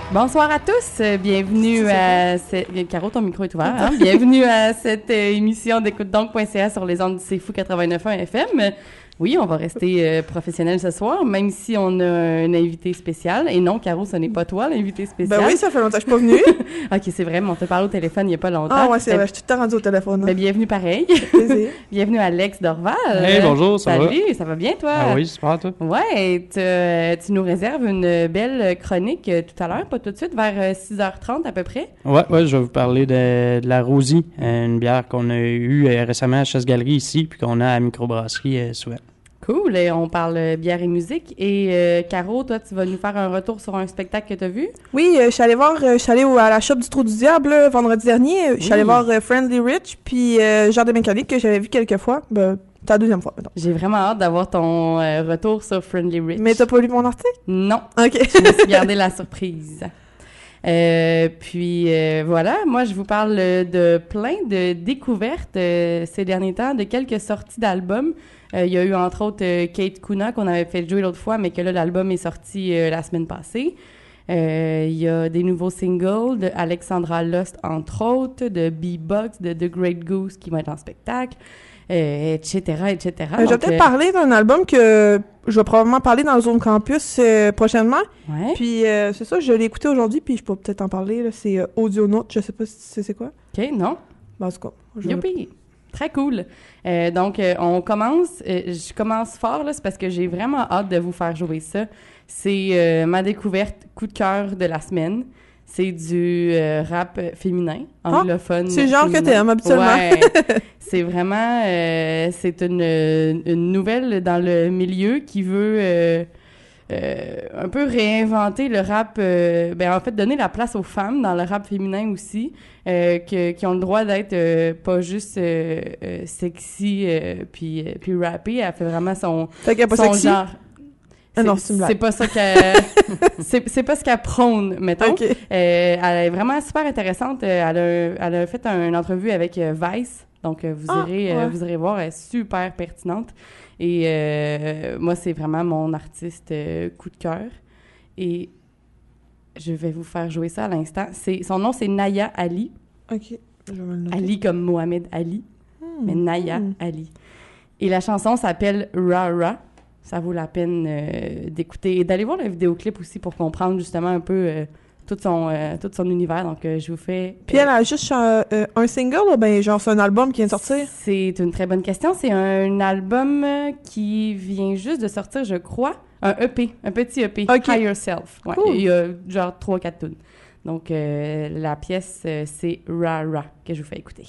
Bonsoir à tous, bienvenue à... Caro, ton micro est ouvert, hein? Bienvenue à cette émission d'écoute-donc.ca sur les ondes du C'est Fou 89.1 FM. Oui, on va rester professionnel ce soir, même si on a un invité spécial. Et non, Caro, ce n'est pas toi, l'invité spécial. Ben oui, ça fait longtemps que je suis pas venue. OK, c'est vrai, mais on t'a parlé au téléphone il n'y a pas longtemps. Ah ouais, c'est vrai, je suis tout le temps rendue au téléphone. Ben, bienvenue pareil. Plaisir. Bienvenue à Alex Dorval. Hey, bonjour, ça va? Salut, ça va bien, toi? Ah oui, super, toi? Ouais, tu nous réserves une belle chronique tout à l'heure, pas tout de suite, vers 6h30 à peu près. Ouais, je vais vous parler de la Rosie, une bière qu'on a eue récemment à Chasse-Galerie ici, puis qu'on a à la microbrasserie Souhait. Cool, et on parle bière et musique. Et Caro, toi, tu vas nous faire un retour sur un spectacle que tu as vu? Oui, je suis allée à la shop du Trou du Diable vendredi dernier. Je suis allée voir Friendly Rich, puis Genre de mécanique que j'avais vu quelques fois. Ben, c'est la deuxième fois, maintenant. J'ai vraiment hâte d'avoir ton retour sur Friendly Rich. Mais t'as pas lu mon article? Non. OK. Je me suis gardé la surprise. Puis voilà, moi je vous parle de plein de découvertes ces derniers temps, de quelques sorties d'albums. Il y a eu entre autres Kate Kuna qu'on avait fait jouer l'autre fois, mais que là l'album est sorti la semaine passée. Il y a des nouveaux singles de Alexandra Lust entre autres, de B-Box, de The Great Goose qui vont être en spectacle, etc., etc. Je vais peut-être parler d'un album que je vais probablement parler dans le Zone Campus prochainement. Ouais. Puis c'est ça, je l'ai écouté aujourd'hui, puis je peux peut-être en parler. Là. C'est Audionaut, je sais pas si c'est quoi. OK, non? Ben, en tout cas. Youpi! Très cool. Donc, on commence. Je commence fort, là, c'est parce que j'ai vraiment hâte de vous faire jouer ça. C'est ma découverte coup de cœur de la semaine. C'est du rap féminin, anglophone. C'est le genre féminin. que t'aimes, habituellement. Ouais. C'est vraiment... c'est une nouvelle dans le milieu qui veut... un peu réinventer le rap, en fait, donner la place aux femmes dans le rap féminin aussi, qui ont le droit d'être pas juste sexy puis rappée. Elle fait vraiment son sexy? genre. Non, c'est une blague. C'est pas ça qu'elle... c'est pas ce qu'elle prône, mettons. Okay. Elle est vraiment super intéressante. Elle a fait une entrevue avec Vice, donc vous irez voir, elle est super pertinente. Et moi, c'est vraiment mon artiste coup de cœur. Et je vais vous faire jouer ça à l'instant. Son nom, c'est Naya Ali. OK. Je vais me le noter. Ali comme Mohamed Ali, mais Naya Ali. Et la chanson s'appelle Rara. Ça vaut la peine d'écouter. Et d'aller voir le vidéoclip aussi pour comprendre justement un peu tout son univers. Donc, je vous fais... Puis elle a juste un single ou bien genre c'est un album qui vient de sortir? C'est une très bonne question. C'est un album qui vient juste de sortir, je crois. Un EP, un petit EP. Okay. Higher Self. Ouais, cool. Il y a genre 3-4 tunes. Donc, la pièce, c'est Rara que je vous fais écouter.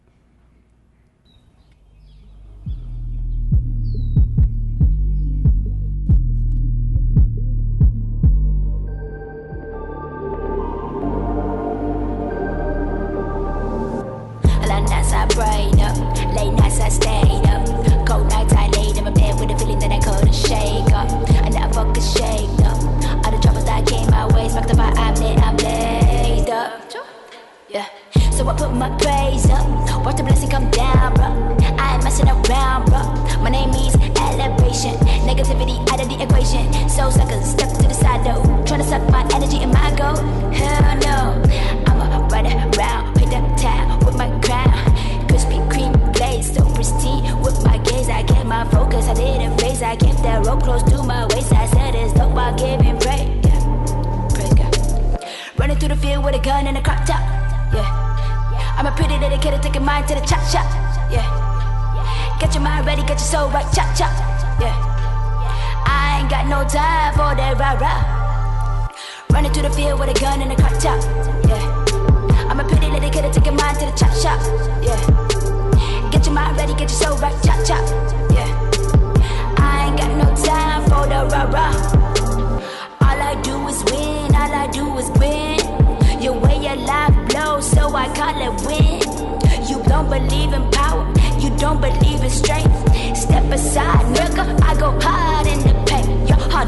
Brain up, late nights I stayed up. Cold nights I laid in my bed with a feeling that I couldn't shake up. I never fucking shake up. All the troubles that came my way, sparked the fire, I'm laid up. Yeah, so I put my praise up. Watch the blessing come down, bro. I ain't messing around, bro. My name is elevation. Negativity out of the equation. So suckers, step to the side though. Tryna suck my energy and my goal. Hell no, I'ma ride around, pay the towel with my crown. Krispy Kreme glaze, so pristine with my gaze. I kept my focus, I didn't phase. I kept that rope close to my waist. I said it's dope, I give him praise. Yeah. Praise God. Running through the field with a gun and a crop top. Yeah. I'm a pretty little kid taking mine to the chop shop. Yeah. Get your mind ready, get your soul right, chop chop. Yeah. I ain't got no time for that rah rah. Running through the field with a gun and a crop top. Yeah. I'm a pretty little kid taking mine to the chop shop. Yeah. Get your mind ready, get your soul right, chop chop. Yeah. I ain't got no time for the rah rah. All I do is win, all I do is win. Your way your life blows, so I call it win. You don't believe in power, you don't believe in strength. Step aside, nigga, I go hard in the paint. Yo, I do it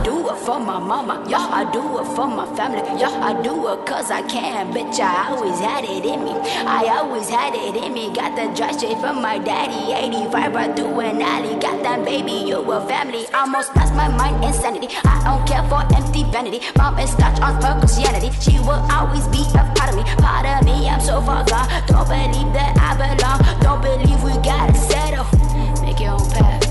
for my mama. Yeah, I do it for my family. Yeah, I do it cause I can. Bitch, I always had it in me. I always had it in me. Got the drive straight from my daddy. 85 right through an alley. Got that baby, you a family. Almost lost my mind, insanity. I don't care for empty vanity. Mom is scotch on for Christianity. She will always be a part of me. Part of me, I'm so far gone. Don't believe that I belong. Don't believe we gotta settle. Make your own path.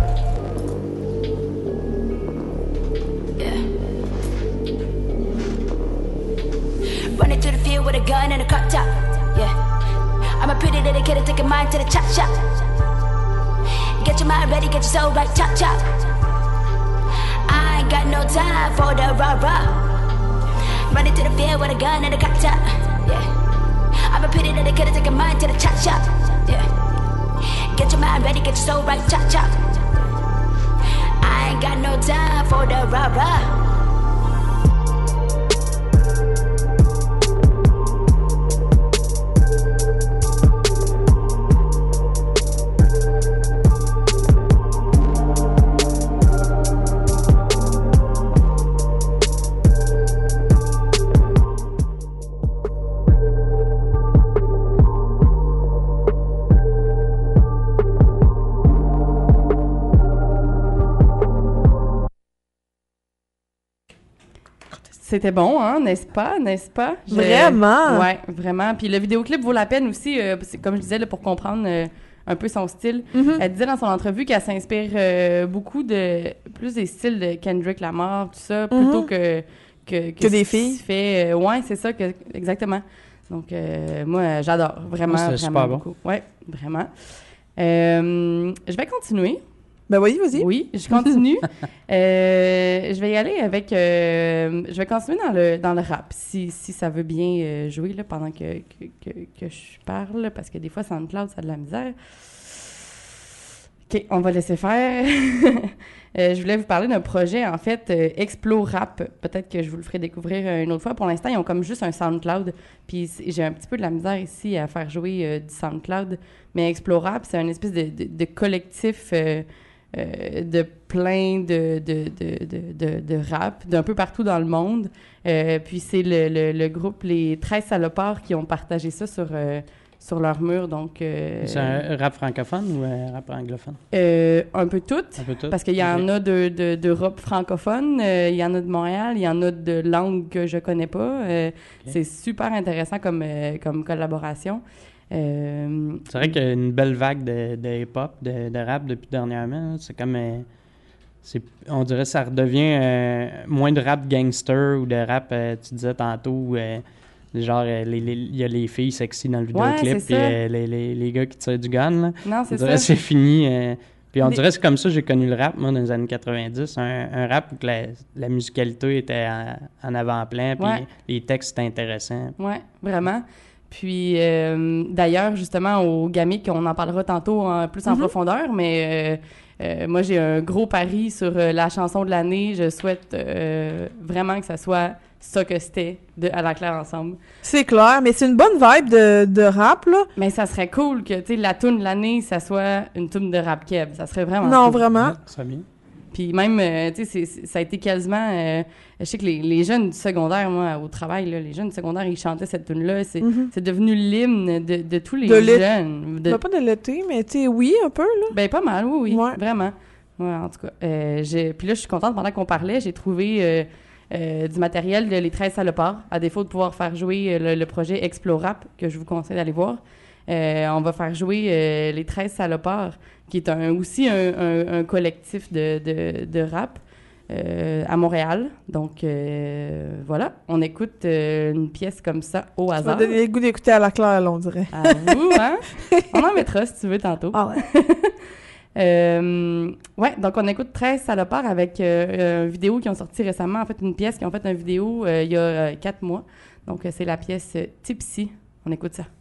Running through the field with a gun and a cut top. Yeah, I'm a pretty little kid, take a mind to the chop shop. Get your mind ready, get your soul right, chop chop. I ain't got no time for the rah rah. Running through the field with a gun and a cut top. Yeah, I'm a pretty little kid, take a mind to the chop shop. Yeah, get your mind ready, get your soul right, chop chop. I ain't got no time for the rah rah. C'était bon, hein, n'est-ce pas? Vraiment? Ouais, vraiment. Puis le vidéoclip vaut la peine aussi, comme je disais, là, pour comprendre un peu son style. Mm-hmm. Elle disait dans son entrevue qu'elle s'inspire beaucoup plus des styles de Kendrick Lamar, tout ça, plutôt que des filles. Ouais, c'est ça, exactement. Donc, moi, j'adore, vraiment, C'était vraiment super beaucoup. Ouais, vraiment. Je vais continuer. Ben oui, vas-y. Oui, je continue. Je vais y aller avec... je vais continuer dans le rap, si ça veut bien jouer là, pendant que je parle, parce que des fois, SoundCloud, ça a de la misère. OK, on va laisser faire. Je voulais vous parler d'un projet, en fait, Explo Rap. Peut-être que je vous le ferai découvrir une autre fois. Pour l'instant, ils ont comme juste un SoundCloud. Puis j'ai un petit peu de la misère ici à faire jouer du SoundCloud. Mais Explo Rap, c'est une espèce de collectif... de plein de rap d'un peu partout dans le monde. Puis c'est le groupe Les 13 Salopards qui ont partagé ça sur leur mur. Donc, c'est un rap francophone ou un rap anglophone? Un peu tout. Parce qu'il y en a d'Europe francophone, il y en a de Montréal, il y en a de langues que je connais pas. C'est super intéressant comme collaboration. C'est vrai qu'il y a une belle vague de hip-hop, de rap depuis dernièrement. C'est comme... on dirait que ça redevient moins de rap gangster ou de rap, tu disais tantôt, genre il y a les filles sexy dans le vidéoclip, puis les gars qui tirent du gun. Là. Non, c'est on dirait ça. c'est fini. Puis on dirait que c'est comme ça que j'ai connu le rap, moi, dans les années 90. Un rap où que la musicalité était en avant-plan, puis les textes étaient intéressants. Oui, vraiment. Puis, d'ailleurs, justement, au Gamic, on en parlera tantôt plus en profondeur, mais moi, j'ai un gros pari sur la chanson de l'année. Je souhaite vraiment que ça soit ça que c'était à la claire ensemble. C'est clair, mais c'est une bonne vibe de rap, là. Mais ça serait cool que, tu sais, la toune de l'année, ça soit une toune de rap keb. Ça serait vraiment Non, cool. vraiment. Ça serait bien. Puis même, tu sais, ça a été quasiment... je sais que les jeunes du secondaire, moi, au travail, là, les jeunes du secondaire, ils chantaient cette tune-là. C'est devenu l'hymne de tous les jeunes. Pas de l'été, mais tu sais, oui, un peu, là. Ben, pas mal, oui, ouais. Vraiment. Ouais, en tout cas. Puis là, je suis contente, pendant qu'on parlait, j'ai trouvé du matériel de Les 13 Salopards, à défaut de pouvoir faire jouer le projet Explo Rap, que je vous conseille d'aller voir. On va faire jouer Les 13 Salopards, qui est aussi un collectif de rap à Montréal. Donc, voilà, on écoute une pièce comme ça au hasard. Ça va donner le goût d'écouter à la claire, là, on dirait. À vous, hein? On en mettra, si tu veux, tantôt. Ah ouais. Ouais, donc on écoute 13 Salopards avec une vidéo qui ont sorti récemment. En fait, une pièce qui ont fait une vidéo il y a 4 mois. Donc, c'est la pièce Tipsy. On écoute ça.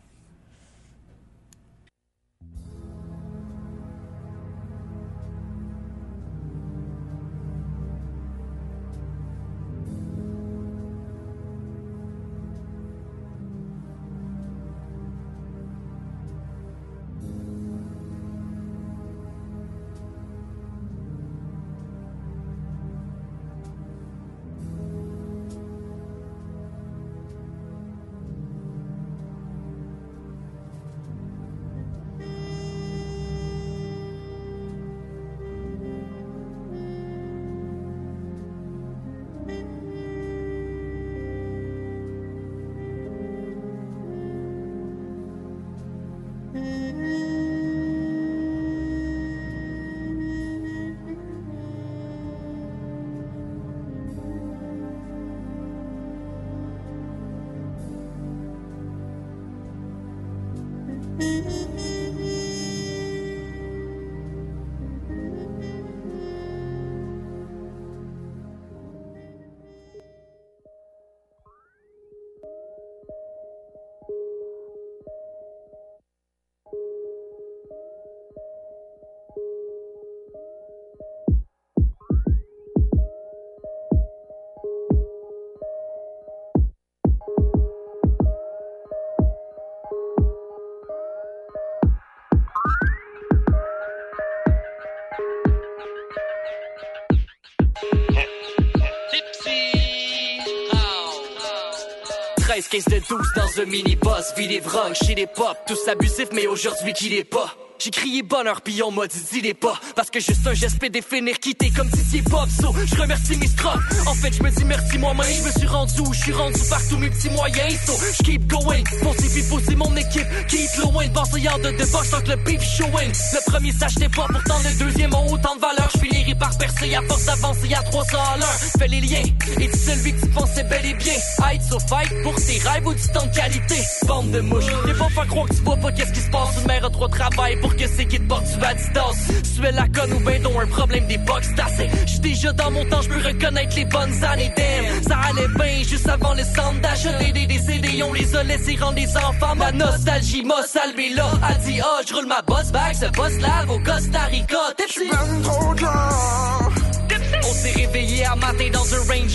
15 de 12 dans un mini-boss, vie des vrogs, chez les pop, tous abusifs mais aujourd'hui qui l'est pas. J'ai crié bonheur pis on m'a dit dis-les pas. Parce que juste un geste peut définir quitter comme Didier Bob. So, je remercie mes strophes. En fait, je me dis merci moi-même. Je me suis rendu où je suis rendu partout mes petits moyens. So, je keep going. Pousser puis pousser mon équipe. Keep loin. Penseur de box tant que le beef showing. Le premier s'achetait pas, pourtant le deuxième a autant de valeur. Je finirai par percer à force d'avancer à 300 à l'heure. Fais les liens. Et tu celui que tu pensais bel et bien. Hide so fight pour tes rêves ou du temps de qualité. Bande de mouches. T'es pas faire croire que tu vois pas qu'est-ce qui se passe. Une mère a trop de travail pour que c'est qui te porte du Adidas. Tu es la conne ou ben dont un problème des box tassés. J'suis déjà dans mon temps, j'peux reconnaître les bonnes années. Damn, ça allait bien juste avant le centre d'achat. Des CD, on les a laissés rendre les enfants. Ma nostalgie m'a salvé là. A dit oh, j'roule ma boss bag, ce boss là au Costa Rica. J'suis ben trop tard. On s'est réveillé un matin dans un Range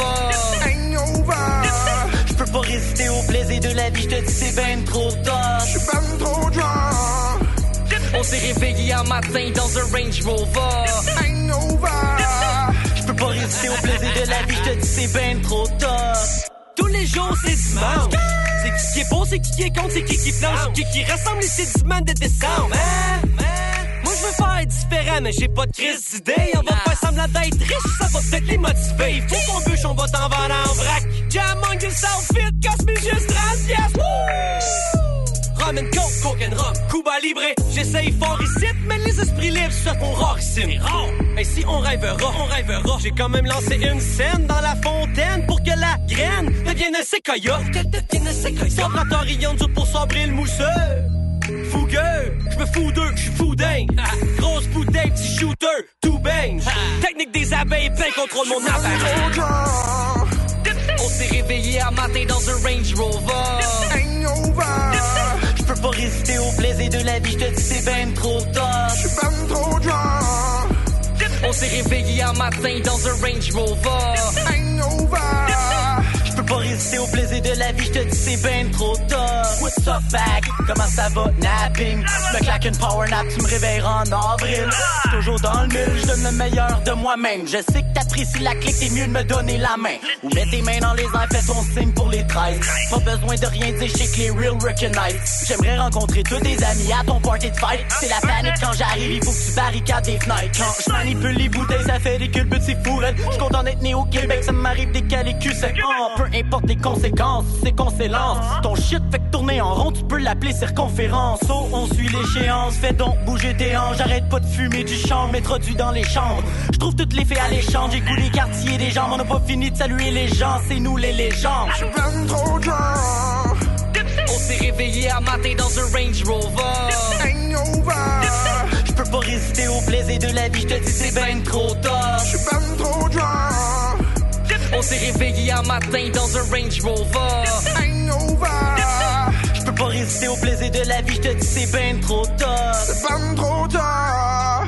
Rover. J'peux pas résister au plaisir de la vie, j'te dis c'est ben trop tard. J'suis ben trop tard. On s'est réveillé un matin dans un Range Rover. J'peux pas résister au plaisir de la vie, j'te dis c'est ben trop tard. Tous les jours c'est dimanche. C'est qui est beau, c'est qui est con, c'est qui planche, qui ressemble et c'est dimanche de décembre. Moi je veux faire différent, mais j'ai pas de crise d'idée. On va faire semblant d'être riche, ça va peut-être les motiver. Faut qu'on bûche, on va t'en vendre en vrac. Jam on yourself fit, casse-moi juste 30 piastres. Rum and coke, coke and rum, Cuba Libre. J'essaye fort ici, mais les esprits libres se font rares ici. Et si on rêvera, on rêvera. J'ai quand même lancé une scène dans la fontaine pour que la graine devienne un séquoia. Sombrateur rayon dur pour sabrer le mousseux. Fougueux, j'me fous d'eux, j'suis fou dingue. Grosse bouteille, petit shooter, tout bang. Technique des abeilles, plein contrôle mon appareil. On s'est réveillé un matin dans un Range Rover. J'peux pas résister au plaisir de la vie, j'te dis c'est ben trop tard. J'suis ben trop tard. On s'est réveillé un matin dans un Range Rover. J'peux pas résister au plaisir de la vie, j'te dis c'est ben trop tard. What's up, bag? Comment ça va? Napping. J'me claque une power nap, tu me réveilleras en avril. Toujours dans le mille, j'donne le meilleur de moi-même. Je sais que t'apprécies la clique, t'es mieux de me donner la main. Ou mets tes mains dans les airs, fais ton signe pour les 13. Pas besoin de rien dire, j'sais que les real recognize. J'aimerais rencontrer tous tes amis à ton party de fight. C'est la panique quand j'arrive, il faut que tu barricades des fenêtres. Quand j'manipule les bouteilles, ça fait des culbutes, c'est fourrette. J'suis content d'être né au Québec, ça m'arrive des calicus. Peu importe les conséquences, c'est qu'on s'élance. Ton shit fait que tourner en rond, tu peux l'appeler circonférence. Oh, on suit l'échéance, fais donc bouger tes hanches. J'arrête pas de fumer du chanvre, m'introduis dans les chambres. J'trouve toutes les fées alléchantes, j'écoute les quartiers des jambes. On n'a pas fini de saluer les gens, c'est nous les légendes. J'suis ben trop tard. On s'est réveillé un matin dans un Range Rover. J'peux pas résister au plaisir de la vie, j'te dis c'est ben trop tard. J'suis ben trop tard. On s'est réveillé un matin dans un Range Rover. J'peux pas résister au plaisir de la vie, j'te dis c'est ben trop tard. C'est ben trop tard.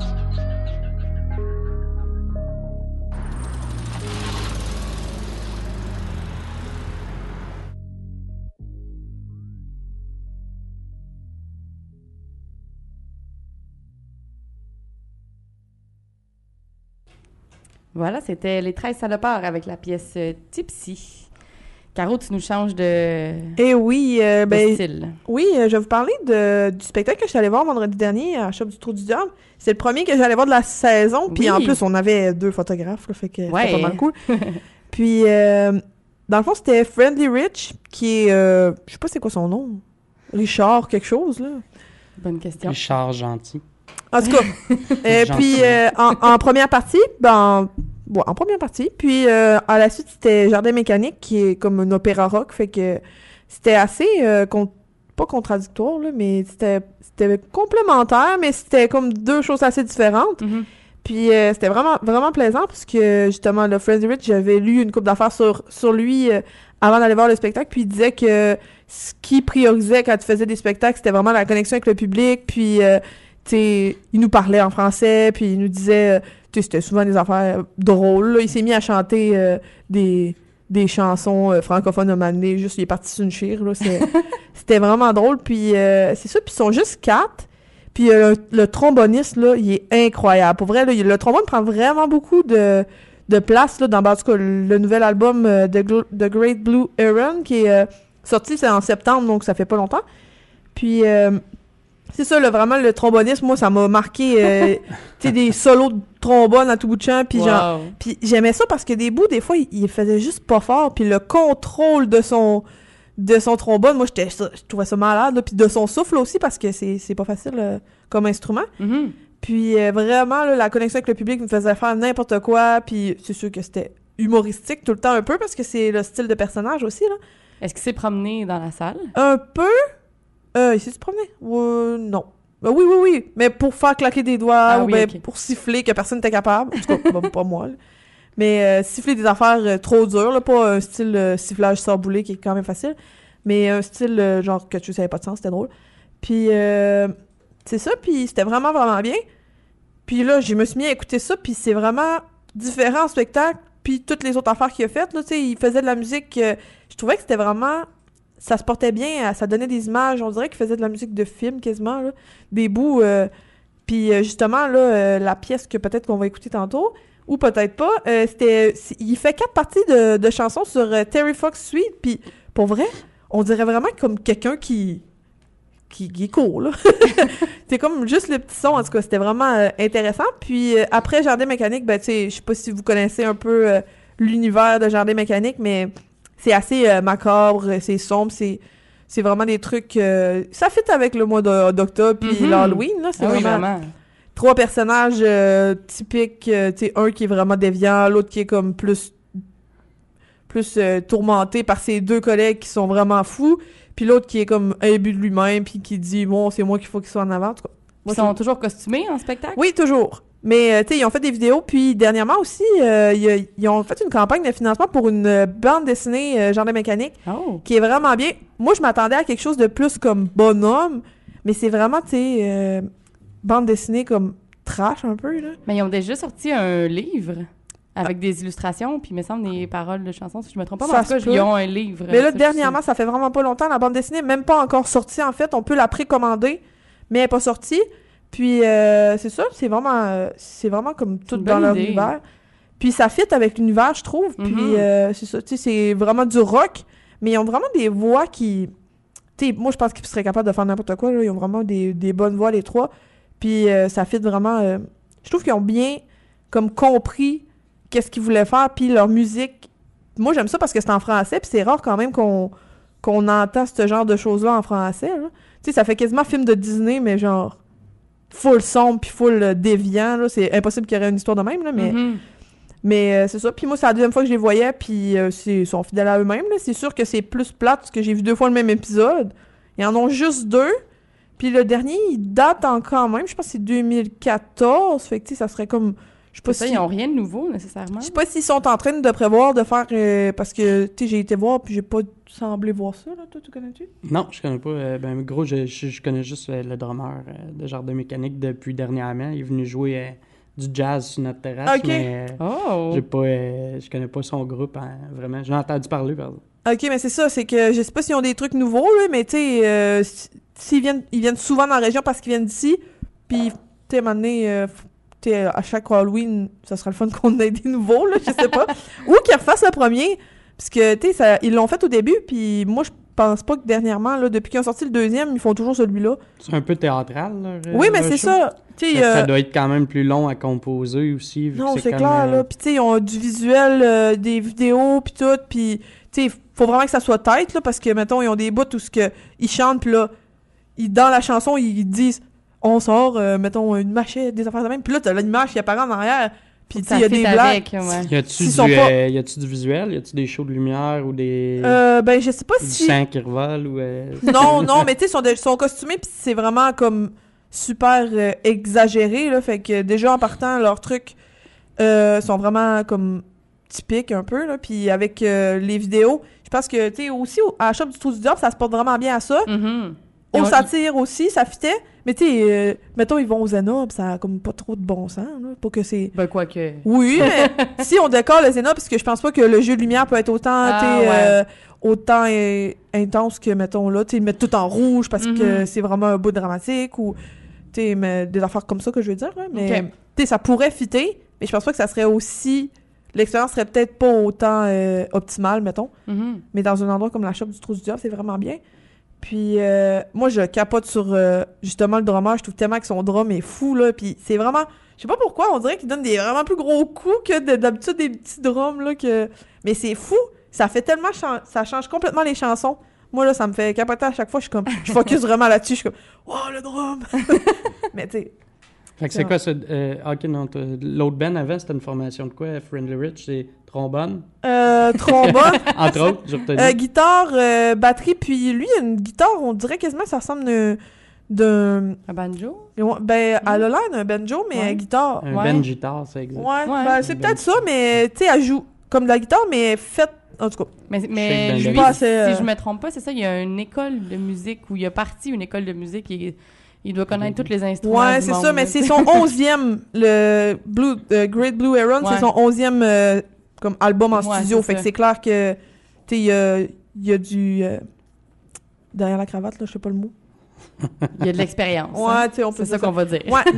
Voilà, c'était Les 13 salopards avec la pièce Tipsy. Caro, tu nous changes de, Eh oui, de style. Oui, je vais vous parler du spectacle que je suis allée voir vendredi dernier à la Shop du Trou du Diable. C'est le premier que j'allais voir de la saison, puis Oui. en plus, on avait 2 photographes, là, fait que Ouais. c'était pas mal cool. Puis, dans le fond, c'était Friendly Rich, qui est, je sais pas c'est quoi son nom, Richard quelque chose, là. Bonne question. Richard Gentil. En tout cas, puis en première partie, en première partie, puis à la suite, c'était Jardin mécanique, qui est comme un opéra rock, fait que c'était assez, pas pas contradictoire, là, mais c'était complémentaire, mais c'était comme deux choses assez différentes. Mhm. Puis c'était vraiment, vraiment plaisant parce que, justement, le Freddie Rich, j'avais lu une couple d'affaires sur lui avant d'aller voir le spectacle, puis il disait que ce qu'il priorisait quand il faisait des spectacles, c'était vraiment la connexion avec le public, puis, tu sais, il nous parlait en français, puis il nous disait, tu sais, c'était souvent des affaires drôles, là. Il s'est mis à chanter des chansons francophones de Mané, juste, il est parti sur une chire, là, c'était vraiment drôle, puis c'est ça, puis ils sont juste 4, puis le tromboniste, là, il est incroyable. Pour vrai, là, le trombone prend vraiment beaucoup de place, là, dans, en tout cas, le nouvel album The Great Blue Heron, qui est sorti, c'est en septembre, donc ça fait pas longtemps. Puis, c'est ça, là, vraiment, le tromboniste, moi, ça m'a marqué, tu sais, des solos de trombone à tout bout de champ, puis genre... Puis j'aimais ça parce que des bouts, des fois, il faisait juste pas fort, puis le contrôle de son trombone, moi, je trouvais ça malade, là, puis de son souffle aussi, parce que c'est pas facile comme instrument. Mhm. Puis vraiment, là, la connexion avec le public me faisait faire n'importe quoi, puis c'est sûr que c'était humoristique tout le temps un peu, parce que c'est le style de personnage aussi, là. Est-ce qu'il s'est promené dans la salle? Un peu. Il s'est promené? Non. Oui, mais pour faire claquer des doigts, ou oui, ben, ok. pour siffler que personne n'était capable. En tout cas, pas moi, là. Mais siffler des affaires trop dures, là, pas un style sifflage saboulé qui est quand même facile, mais un style genre que tu savais pas de sens, c'était drôle. Puis c'est ça, puis c'était vraiment, vraiment bien. Puis là, je me suis mis à écouter ça, puis c'est vraiment différent en spectacle, puis toutes les autres affaires qu'il a faites, là, tu sais, il faisait de la musique, je trouvais que c'était vraiment... Ça se portait bien, ça donnait des images, on dirait qu'il faisait de la musique de film quasiment, là, des bouts, puis justement, là, la pièce que peut-être qu'on va écouter tantôt, ou peut-être pas, il fait 4 parties de chansons sur Terry Fox Suite, puis pour vrai, on dirait vraiment comme quelqu'un qui est cool, là. C'est comme juste le petit son, en tout cas, c'était vraiment intéressant. Puis après Jardin Mécanique, ben tu sais, je sais pas si vous connaissez un peu l'univers de Jardin Mécanique, mais c'est assez macabre, c'est sombre, c'est vraiment des trucs... ça fit avec le mois d'octobre puis l'Halloween, là, c'est vraiment 3 personnages typiques, tu sais, un qui est vraiment déviant, l'autre qui est comme plus tourmenté par ses 2 collègues qui sont vraiment fous, puis l'autre qui est comme imbu de lui-même, puis qui dit « Bon, c'est moi qu'il faut qu'il soit en avant. » En tout cas, Ils sont toujours costumés en spectacle? Oui, toujours. Mais, tu sais, ils ont fait des vidéos, puis dernièrement aussi, ils ont fait une campagne de financement pour une bande dessinée Jardin Mécanique, qui est vraiment bien. Moi, je m'attendais à quelque chose de plus comme bonhomme, mais c'est vraiment, tu sais, bande dessinée comme trash un peu, là. Mais ils ont déjà sorti un livre avec des illustrations, puis il me semble des paroles de chansons, si je me trompe pas. Mais en tout cas, ils ont un livre. Mais là, dernièrement, ça fait vraiment pas longtemps, la bande dessinée, même pas encore sortie, en fait. On peut la précommander, mais elle est pas sortie. Puis, c'est ça, c'est vraiment comme tout dans leur univers. Puis, ça fit avec l'univers, je trouve. Puis, c'est ça, tu sais, c'est vraiment du rock, mais ils ont vraiment des voix qui... Tu sais, moi, je pense qu'ils seraient capables de faire n'importe quoi, là. Ils ont vraiment des bonnes voix, les 3. Puis, ça fit vraiment... je trouve qu'ils ont bien, comme, compris qu'est-ce qu'ils voulaient faire, puis leur musique... Moi, j'aime ça parce que c'est en français, puis c'est rare quand même qu'on entend ce genre de choses-là en français, là. Tu sais, ça fait quasiment film de Disney, mais genre... full sombre puis full déviant, là. C'est impossible qu'il y aurait une histoire de même, là, mais c'est ça. Puis moi, c'est la deuxième fois que je les voyais, puis ils sont fidèles à eux-mêmes, là. C'est sûr que c'est plus plate, parce que j'ai vu 2 fois le même épisode. Ils en ont juste 2. Puis le dernier, il date encore même. Je pense que c'est 2014. Fait que, tu sais, ça serait comme... Je sais pas ça, ils n'ont rien de nouveau, nécessairement. Je sais pas s'ils sont en train de prévoir de faire... parce que, tu sais, j'ai été voir, puis j'ai pas semblé voir ça, là. Toi, tu connais-tu? Non, je connais pas. Ben, gros, je connais juste le drummer de Jardin Mécanique depuis dernièrement. Il est venu jouer du jazz sur notre terrasse, mais j'ai pas, je connais pas son groupe, hein, vraiment. J'en ai entendu parler, pardon. OK, mais c'est ça, c'est que je sais pas s'ils ont des trucs nouveaux, là, mais tu sais, ils viennent souvent dans la région parce qu'ils viennent d'ici, puis, tu sais, à un moment donné... à chaque Halloween, ça sera le fun qu'on ait des nouveaux, là, je sais pas. Ou qu'ils refassent le premier, parce que, tu sais, ils l'ont fait au début, puis moi, je pense pas que dernièrement, là, depuis qu'ils ont sorti le 2e, ils font toujours celui-là. C'est un peu théâtral, là. Oui, mais c'est ça. Ça doit être quand même plus long à composer aussi. Vu non, que c'est clair, là. Puis, tu sais, ils ont du visuel, des vidéos, puis tout, puis, tu sais, faut vraiment que ça soit tête, là, parce que, mettons, ils ont des bouts où ils chantent, puis là, dans la chanson, ils disent... On sort, mettons, une machette, des affaires de même. Puis là, t'as l'image qui apparaît en arrière. Puis, tu sais, il y a des blagues. Avec, ouais. Y a-tu S'ils sont pas- y a-tu du visuel? Y a-tu des shows de lumière ou des... Ben, je sais pas du si... sang qui revole ou... Non, mais tu sais, ils sont costumés, puis c'est vraiment comme super exagéré, là. Fait que déjà, en partant, leurs trucs sont vraiment comme typiques un peu, là. Puis avec les vidéos, je pense que, tu sais, aussi, à la shop du Trou du Diable, ça se porte vraiment bien à ça. Mhm. Au satire aussi, ça fitait. Mais tu sais, mettons, ils vont au Zéna, pis ça a comme pas trop de bon sens, là. Pour que c'est... Ben, quoi que... Oui, mais si on décore le Zéna, parce que je pense pas que le jeu de lumière peut être autant, autant intense que, mettons, là, tu sais, mettre tout en rouge parce que c'est vraiment un bout dramatique ou, tu sais, mais des affaires comme ça que je veux dire, là. Mais, Ok. tu sais, ça pourrait fitter, mais je pense pas que ça serait aussi... L'expérience serait peut-être pas autant optimale, mettons. Mhm. Mais dans un endroit comme la shop du Trou du Diable, c'est vraiment bien. Puis moi, je capote sur justement le drummer. Je trouve tellement que son drum est fou, là. Puis c'est vraiment... Je sais pas pourquoi, on dirait qu'il donne des vraiment plus gros coups que d'habitude des petits drums, là. Mais c'est fou! Ça fait tellement... Ça change complètement les chansons. Moi, là, ça me fait capoter à chaque fois. Je focus vraiment là-dessus. Je suis comme... Oh, le drum! Mais tu sais... Fait que c'est quoi ça? Ok, non, l'autre band avant, c'était une formation de quoi? Friendly Rich, c'est trombone? Trombone, Entre autres, j'ai retenu. guitare, batterie, puis lui, il a une guitare, on dirait quasiment que ça ressemble d'un... Un banjo? Ben, elle a l'air d'un banjo, mais Ouais. guitare. Un ouais. band guitare, c'est exact. Ouais, Ouais. ben, c'est Ben, peut-être ça, mais tu sais, elle joue comme de la guitare, mais faite... En tout cas, Mais Shake lui, Bang Bang. Pas assez, si je me trompe pas, c'est ça, il y a une école de musique où il a parti une école de musique et il doit connaître tous les instruments ouais, du c'est monde, ça, mais là, c'est tu sais. son 11e, le Great Blue Heron, Ouais. c'est son 11e comme album en Ouais, studio, c'est fait que ça. c'est clair que, tu sais, il y a du... derrière la cravate, là, je sais pas le mot. Il y a de l'expérience. Ouais, hein. tu sais, on peut C'est ça dire qu'on va dire. Ouais,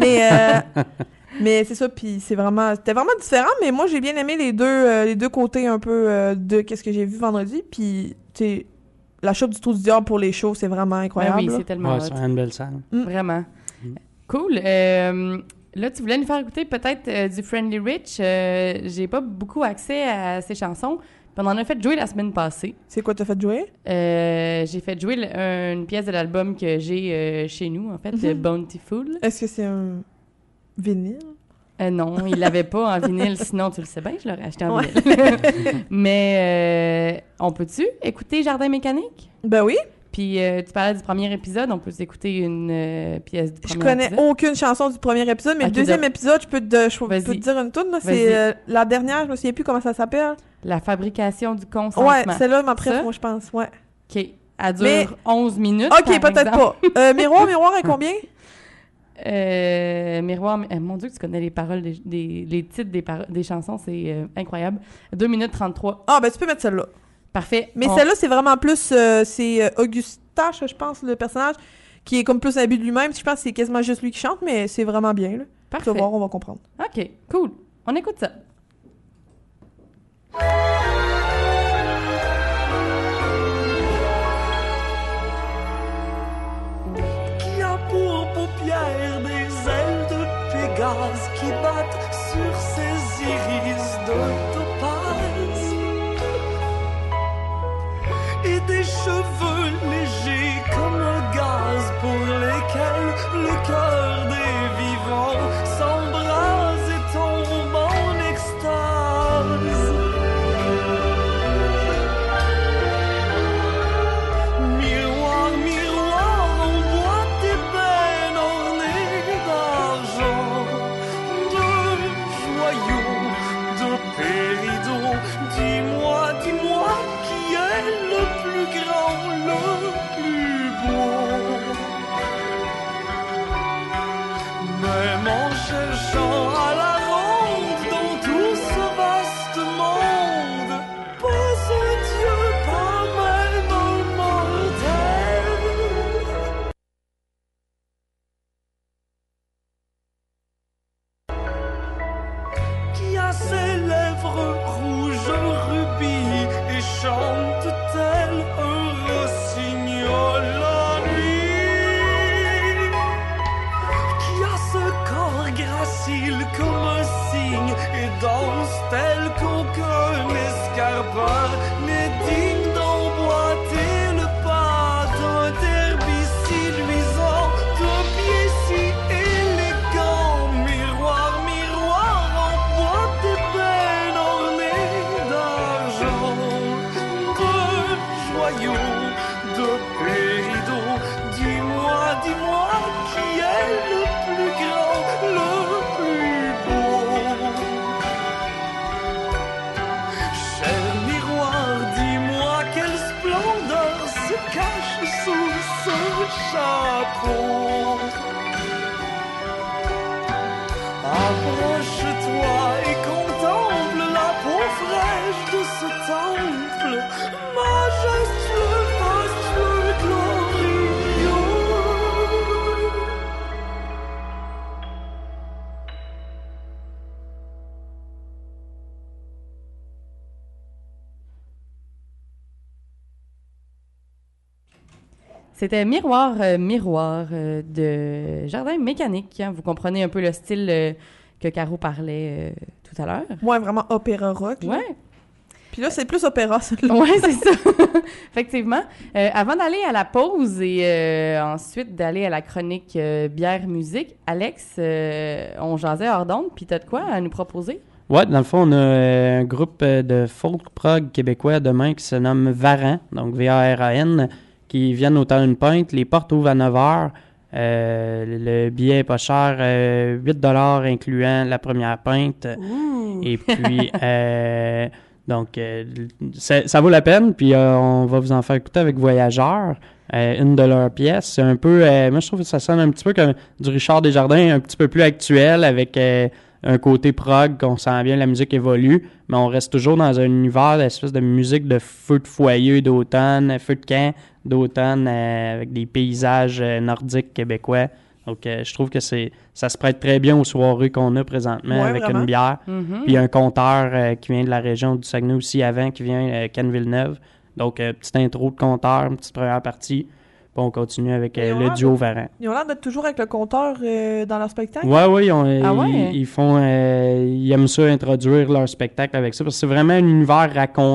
mais c'est ça, puis c'était vraiment différent, mais moi j'ai bien aimé les deux côtés un peu de qu'est-ce que j'ai vu vendredi, puis tu sais, la shop du Trou du Diable pour les shows, c'est vraiment Ben incroyable. oui, là. c'est tellement Ouais, hot. c'est une belle salle. Vraiment. Mm. Cool. Là, tu voulais nous faire écouter peut-être du Friendly Rich. J'ai pas beaucoup accès à ces chansons. Puis on en a fait jouer la semaine passée. C'est quoi t'as fait jouer? J'ai fait jouer une pièce de l'album que j'ai chez nous, en fait, de Bountiful. Est-ce que c'est un vinyle? Non, il l'avait pas en vinyle, sinon tu le sais bien, je l'aurais acheté en Ouais. vinyle. Mais on peut-tu écouter Jardin mécanique? Ben oui, Puis tu parlais du premier épisode, on peut écouter une pièce du je premier connais épisode. aucune chanson du premier épisode, mais Ok, le deuxième épisode, je peux te Vas-y. dire une tune, là, Vas-y. c'est la dernière, je me souviens plus comment ça s'appelle. La fabrication du consentement. Ouais, celle-là, ma préférée, Ça? moi, je pense, ouais. OK. Elle dure Mais- 11 minutes. Ok, par peut-être exemple. pas. Miroir, est combien? Miroir, mon Dieu, que tu connais les paroles, les titres des chansons, c'est incroyable. 2 minutes 33. Ah, ben tu peux mettre celle-là. Parfait. Mais celle-là, c'est vraiment plus... c'est Augustache, je pense, le personnage, qui est comme plus un but de lui-même. Je pense que c'est quasiment juste lui qui chante, mais c'est vraiment bien, là. Tu Parfait. vas voir, on va comprendre. OK, cool. On écoute ça. Qui a pour paupières des ailes de Pégase qui battent sur ses iris de topaz et des cheveux légers comme un gaz pour lesquels le cœur des vivants s'embrase et tombe en extase. Miroir, miroir en bois d'ébène orné d'argent, de joyaux, de péridot. Dis-moi, dis-moi qui est le plus grand, le plus beau. Même en cherchant à la ronde dans tout ce vaste monde, pas un Dieu, pas même un mortel. Qui a ses lèvres rouges, rubis chapeau. Approche-toi et contemple la peau fraîche de ce temple, majestueux, fastueux, glorieux. C'était Miroir, Miroir de Jardin Mécanique. Hein. Vous comprenez un peu le style que Caro parlait tout à l'heure. Ouais, vraiment opéra rock. Là. Ouais. Puis là, c'est plus opéra, ça. Là. Oui, c'est ça. Effectivement. Avant d'aller à la pause et ensuite d'aller à la chronique bière-musique, Alex, on jasait hors d'onde, puis t'as de quoi à nous proposer? Ouais, dans le fond, on a un groupe de folk prog québécois demain qui se nomme Varan, donc V-A-R-A-N, qui viennent au temps une pinte. Les portes ouvrent à 9h. Le billet est pas cher, 8$ incluant la première pinte. Ouh. Et puis, donc, ça vaut la peine. Puis, on va vous en faire écouter avec Voyageurs, une de leurs pièces. C'est un peu, moi, je trouve que ça sonne un petit peu comme du Richard Desjardins, un petit peu plus actuel, avec un côté prog, qu'on sent bien, la musique évolue, mais on reste toujours dans un univers d'espèce de musique de feu de foyer d'automne, feu de camp d'automne, avec des paysages nordiques québécois. Donc, je trouve que ça se prête très bien aux soirées qu'on a présentement, Ouais, avec vraiment. une bière. Mhm. Puis un conteur qui vient de la région du Saguenay aussi avant, qui vient Ken Villeneuve. Donc, petite intro de conteur, une petite première partie. Puis on continue avec Et on le a- duo Varan. Ils ont l'air d'être toujours avec le compteur dans leur spectacle. Ouais, Ah ouais? ils font, ils aiment ça introduire leur spectacle avec ça parce que c'est vraiment un univers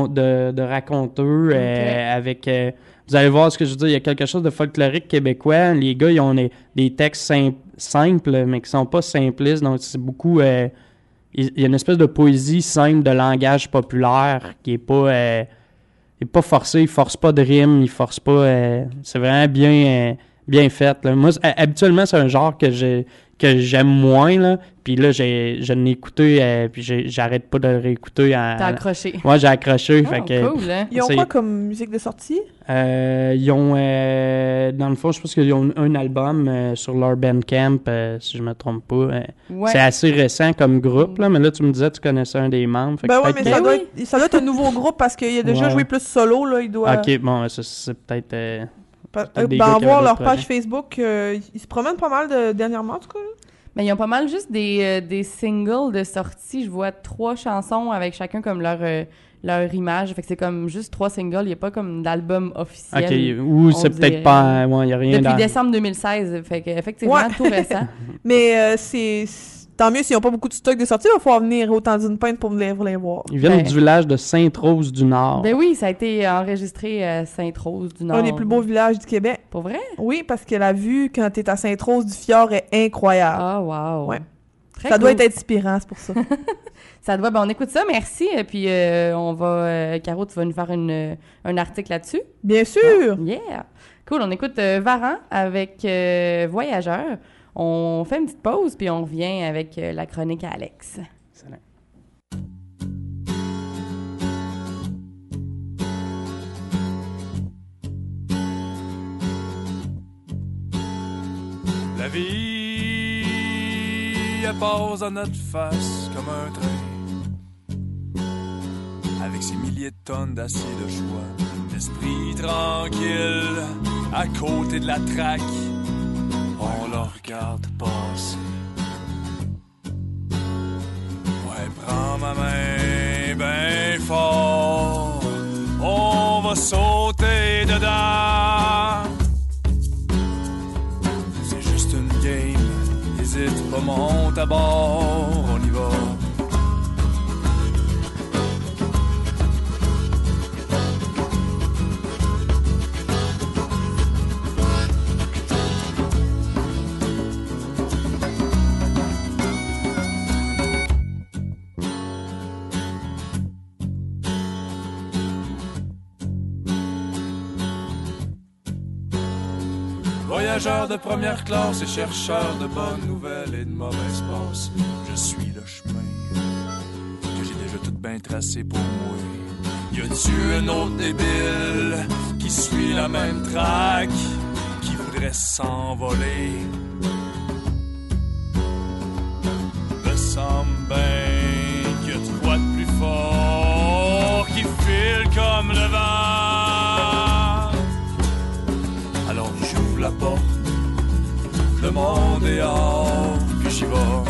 de raconteux avec. Vous allez voir ce que je veux dire. Il y a quelque chose de folklorique québécois. Les gars, ils ont des textes simples, mais qui sont pas simplistes. Donc c'est beaucoup. Il y a une espèce de poésie simple de langage populaire qui est pas. Il est pas forcé, il force pas de rime, il force pas. C'est vraiment bien fait. Là. Moi, habituellement, c'est un genre que j'aime moins, là. Puis là, je l'ai écouté, puis j'arrête pas de le réécouter. T'as accroché. Ouais, j'ai accroché. Oh, fait que, cool, hein? Ils ont c'est- quoi comme musique de sortie? ils ont, dans le fond, je pense qu'ils ont un album sur leur Bandcamp, si je me trompe pas. Ouais. C'est assez récent comme groupe, là, mais là, tu me disais que tu connaissais un des membres. Fait que Ben ouais, peut-être mais que- ça doit être un nouveau groupe parce qu'il a déjà Ouais. joué plus solo, là. Il doit. Ok, bon, ça, c'est peut-être... peut-être des Ben, gars en qui voir avaient leur d'autres page projets. Facebook, ils se promènent pas mal dernièrement, en tout cas. Là. Mais ils ont pas mal juste des singles de sortie. Je vois 3 chansons avec chacun comme leur image. Fait que c'est comme juste 3 singles. Il n'y a pas comme d'album officiel. Ok, ou c'est dirait. peut-être pas... Ouais, il n'y a rien Depuis dans... décembre 2016. Fait que effectivement, Ouais. tout récent. Mais tant mieux s'ils n'ont pas beaucoup de stock de sortie. Il va falloir venir autant d'une pinte pour les voir. Ils viennent Ben- du village de Sainte-Rose-du-Nord. Ben oui, ça a été enregistré à Sainte-Rose-du-Nord. Un des plus beaux villages du Québec. Pour vrai? Oui, parce que la vue quand t'es à Sainte-Rose-du-Fjord est incroyable. Ah, wow. Ouais. Très Ça doit cool. être inspirant, c'est pour ça. Ça doit. Ben, on écoute ça, merci. Et puis, on va... Caro, tu vas nous faire un article là-dessus? Bien sûr! Yeah! Cool, on écoute Varan avec Voyageurs. On fait une petite pause, puis on revient avec la chronique à Alex. Excellent. La vie, elle passe à notre face comme un train. Avec ses milliers de tonnes d'acier de choix. L'esprit tranquille, à côté de la traque. On le regarde passer. Ouais, prends ma main ben fort. On va sauter dedans. C'est juste une game. Hésite pas, monte à bord. On y va. Voyageurs de première classe et chercheurs de bonnes nouvelles et de mauvaises passes, je suis le chemin que j'ai déjà tout bien tracé pour moi. Y a-tu un autre débile qui suit la même track, qui voudrait s'envoler. Me semble bien que tu crois de plus fort qui file comme le vent. Alors j'ouvre la porte, le monde est hors, puis j'y vais.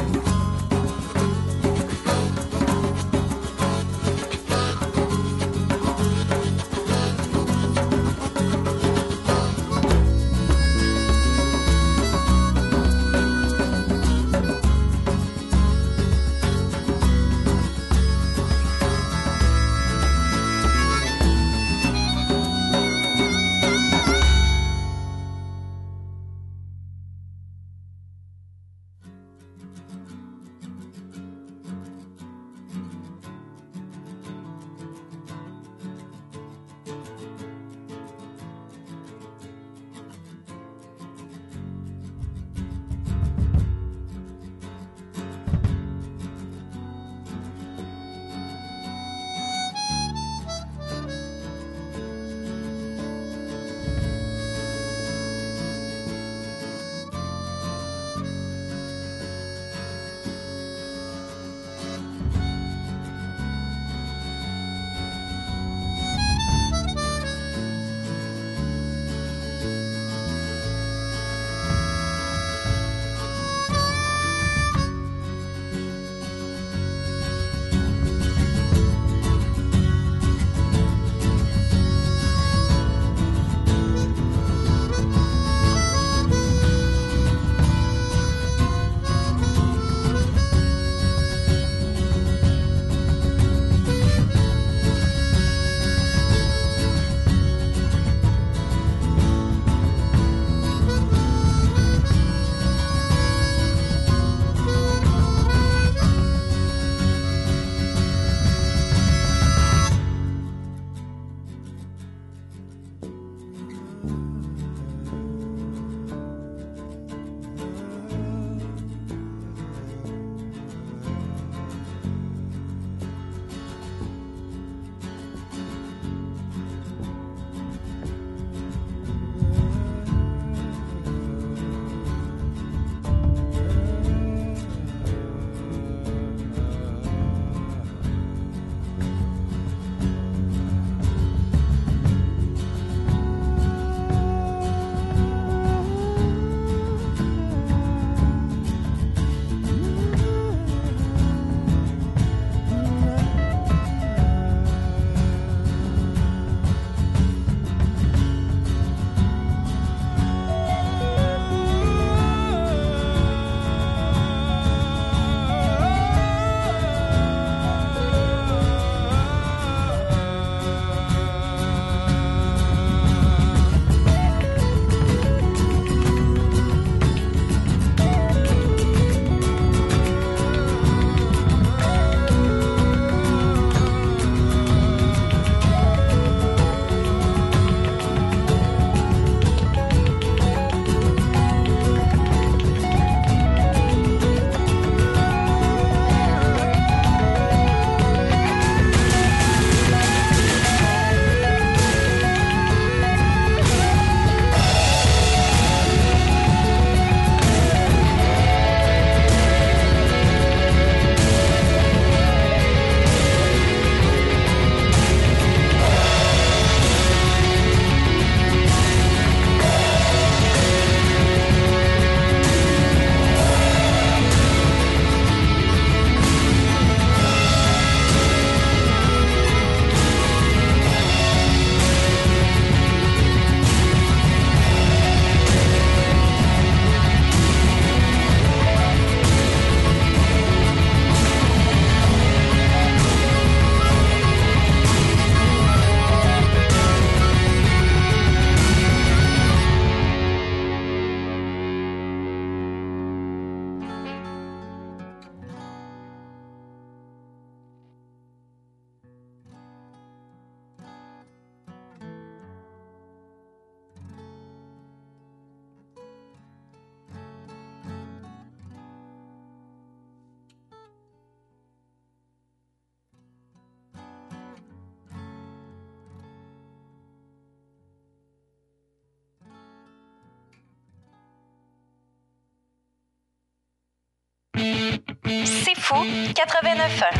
Fou 89.1.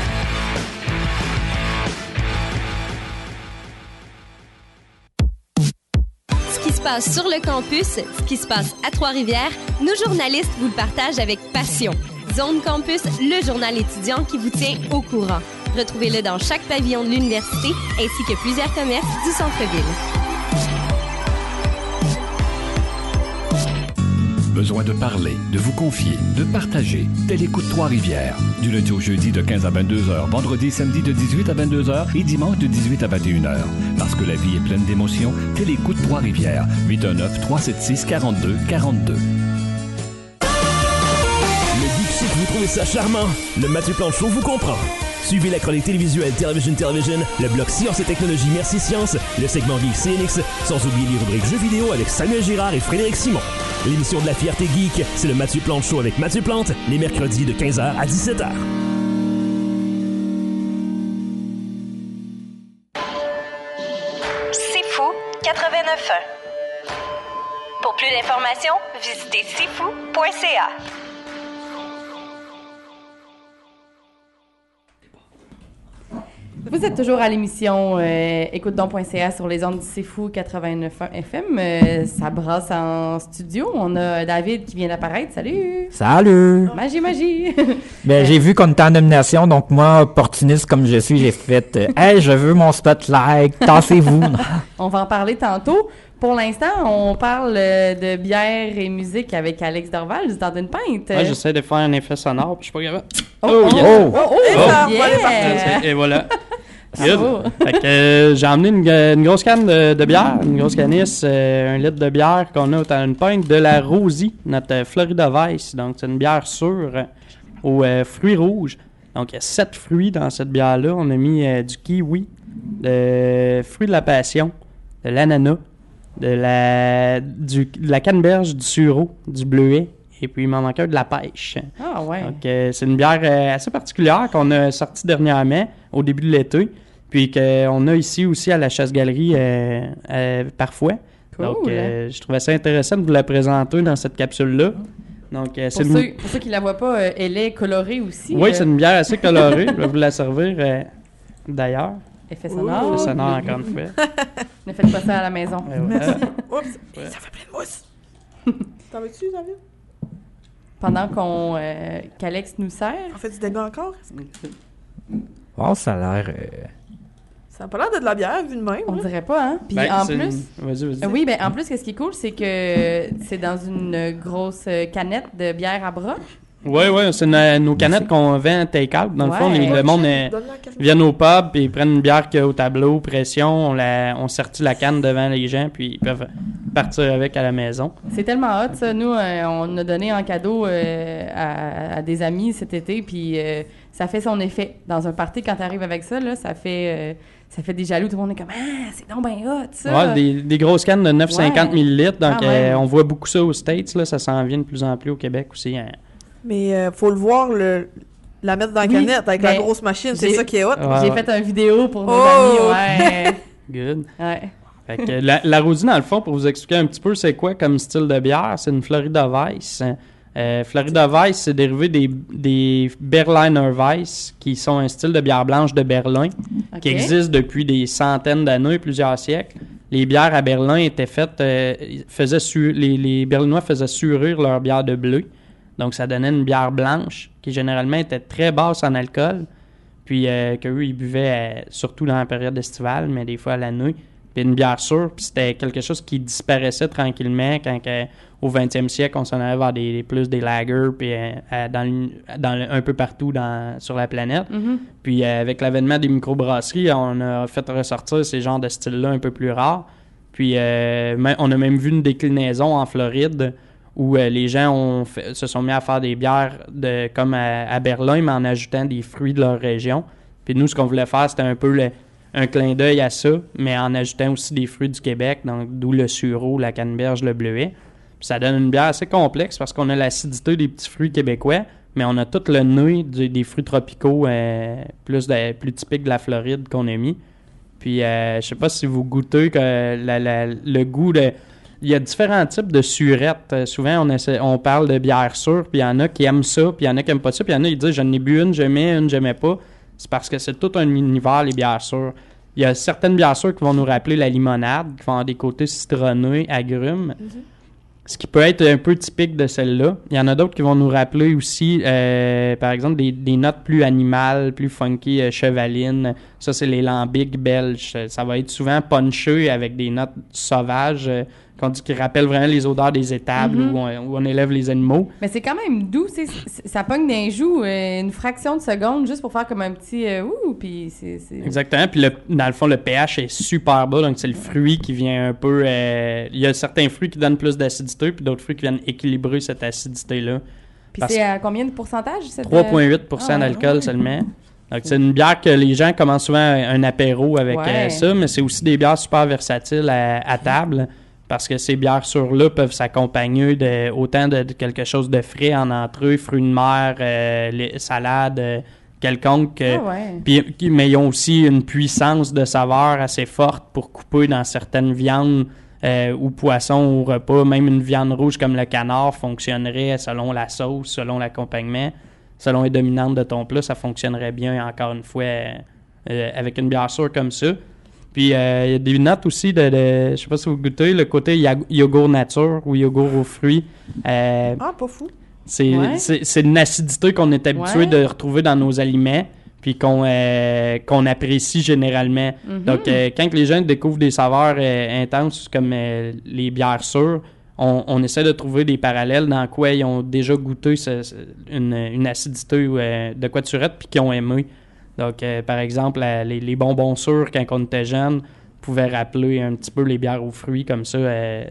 Ce qui se passe sur le campus, ce qui se passe à Trois-Rivières, nos journalistes vous le partagent avec passion. Zone Campus, le journal étudiant qui vous tient au courant. Retrouvez-le dans chaque pavillon de l'université ainsi que plusieurs commerces du centre-ville. Besoin de parler, de vous confier, de partager. Télécoute Trois-Rivières. Du lundi au jeudi de 15 à 22h, vendredi et samedi de 18 à 22h et dimanche de 18 à 21h. Parce que la vie est pleine d'émotions, Télécoute Trois-Rivières. 819-376-4242. Le Geek Chic, vous trouvez ça charmant? Le Mathieu Plante Show vous comprend. Suivez la chronique télévisuelle Television, le bloc Science et Technologie Merci Science, le segment Geek CNX, sans oublier les rubriques Jeux vidéo avec Samuel Girard et Frédéric Simon. L'émission de la fierté geek, c'est le Mathieu Plante Show avec Mathieu Plante, les mercredis de 15h à 17h. C'est Fou 89.1. Pour plus d'informations, visitez cfou.ca. Vous êtes toujours à l'émission écoute-donc.ca sur les ondes du C'est Fou 89.1 FM. Ça brasse en studio. On a David qui vient d'apparaître. Salut! Salut! Magie! Ben, j'ai vu qu'on était en nomination, donc moi, opportuniste comme je suis, j'ai fait « Hey, je veux mon spotlight, tassez-vous! » On va en parler tantôt. Pour l'instant, on parle de bière et musique avec Alex Dorval du Temps d'une pinte. Ouais, j'essaie de faire un effet sonore, puis je suis pas capable. Yeah! Et voilà. Good. Fait que j'ai emmené une grosse canne de bière, une grosse canisse, 1 litre de bière qu'on a au Temps d'une pinte de la Rosie, notre Florida Vice. Donc, c'est une bière sûre aux fruits rouges. Donc, il y a 7 fruits dans cette bière-là. On a mis du kiwi, de fruits de la passion, de l'ananas, de la canneberge, du sureau, du bleuet, et puis il m'en manque un de la pêche. Ah ouais. Donc, c'est une bière assez particulière qu'on a sortie dernièrement, au début de l'été, puis qu'on a ici aussi à la Chasse-Galerie parfois. Cool. Donc, je trouvais ça intéressant de vous la présenter dans cette capsule-là. Donc, pour ceux qui la voient pas, elle est colorée aussi. Oui, c'est une bière assez colorée. Je vais vous la servir d'ailleurs. Effet sonore. Effet sonore, encore une fois. Ne faites pas ça à la maison. Merci. Oups, ça fait plein de mousse. T'en veux-tu, David? Pendant qu'Alex nous sert. On fait du dégât encore? Oh, ça a l'air... Ça n'a pas l'air de la bière, vu de même. On dirait pas, hein? Puis en plus... Vas-y. Oui, ben en plus, ce qui est cool, c'est que c'est dans une grosse canette de bière à bras. Oui, c'est nos canettes qu'on vend take-out. Dans le fond, le monde vient au pub et ils prennent une bière qu'il y a au tableau, pression, on sortit la canne devant les gens, puis ils peuvent partir avec à la maison. C'est tellement hot, ça. Nous, on a donné en cadeau à des amis cet été, puis ça fait son effet. Dans un party, quand tu arrives avec ça, là, ça fait des jaloux. Tout le monde est comme « Ah, c'est donc bien hot, ça! » Ouais, des grosses cannes de 950 ml. Donc, on voit beaucoup ça aux States. Là, ça s'en vient de plus en plus au Québec aussi. Hein. Mais faut le voir, la mettre dans la canette avec la grosse machine. C'est ça qui est hot. J'ai fait une vidéo pour nos amis. Ouais. Good. Ouais. Fait que la Rosie, dans le fond, pour vous expliquer un petit peu c'est quoi comme style de bière, c'est une Florida Vice. Florida Vice, c'est dérivé des Berliner Weiss, qui sont un style de bière blanche de Berlin, qui existe depuis des centaines d'années, plusieurs siècles. Les bières à Berlin étaient faites, les Berlinois faisaient surir leur bière de bleu. Donc, ça donnait une bière blanche qui, généralement, était très basse en alcool. Puis, qu'eux, ils buvaient surtout dans la période estivale, mais des fois à la nuit. Puis, une bière sûre. Puis, c'était quelque chose qui disparaissait tranquillement quand, au 20e siècle, on s'en allait vers plus des lagers, puis un peu partout sur la planète. Mm-hmm. Puis, avec l'avènement des microbrasseries, on a fait ressortir ces genres de styles-là un peu plus rares. Puis, on a même vu une déclinaison en Floride où les gens se sont mis à faire des bières comme à Berlin, mais en ajoutant des fruits de leur région. Puis nous, ce qu'on voulait faire, c'était un peu un clin d'œil à ça, mais en ajoutant aussi des fruits du Québec, donc d'où le sureau, la canneberge, le bleuet. Puis ça donne une bière assez complexe parce qu'on a l'acidité des petits fruits québécois, mais on a tout le nez des fruits tropicaux plus typiques de la Floride qu'on a mis. Puis je sais pas si vous goûtez que le goût de il y a différents types de surettes. Souvent, on parle de bière sûre, puis il y en a qui aiment ça, puis il y en a qui n'aiment pas ça, puis il y en a qui disent « j'en ai bu une, j'aimais pas ». C'est parce que c'est tout un univers, les bières sûres. Il y a certaines bières sûres qui vont nous rappeler la limonade, qui vont avoir des côtés citronnés, agrumes, ce qui peut être un peu typique de celle-là. Il y en a d'autres qui vont nous rappeler aussi, par exemple, des notes plus animales, plus funky, chevalines. Ça, c'est les lambics belges. Ça va être souvent punché avec des notes sauvages, qui rappellent vraiment les odeurs des étables où on élève les animaux. Mais c'est quand même doux, ça pogne d'un joue une fraction de seconde juste pour faire comme un petit ouh, puis c'est... Exactement, puis dans le fond, le pH est super bas, donc c'est le fruit qui vient un peu... il y a certains fruits qui donnent plus d'acidité, puis d'autres fruits qui viennent équilibrer cette acidité-là. Puis c'est à combien de pourcentage? 3,8% d'alcool seulement. Donc, c'est une bière que les gens commencent souvent un apéro avec ça, mais c'est aussi des bières super versatiles à table. Parce que ces bières sûres-là peuvent s'accompagner autant de quelque chose de frais en entrée, fruits de mer, salades quelconques. Mais ils ont aussi une puissance de saveur assez forte pour couper dans certaines viandes ou poissons au repas. Même une viande rouge comme le canard fonctionnerait selon la sauce, selon l'accompagnement, selon les dominantes de ton plat. Ça fonctionnerait bien, encore une fois, avec une bière sûre comme ça. Puis, il y a des notes aussi je sais pas si vous goûtez, le côté yogourt nature ou yogourt aux fruits. Pas fou. C'est une acidité qu'on est habitué de retrouver dans nos aliments, puis qu'on apprécie généralement. Donc, quand les gens découvrent des saveurs intenses comme les bières sûres, on essaie de trouver des parallèles dans quoi ils ont déjà goûté une acidité ou de quoi de surette, puis qu'ils ont aimé. Donc, par exemple, les bonbons sûrs, quand on était jeune, pouvaient rappeler un petit peu les bières aux fruits comme ça,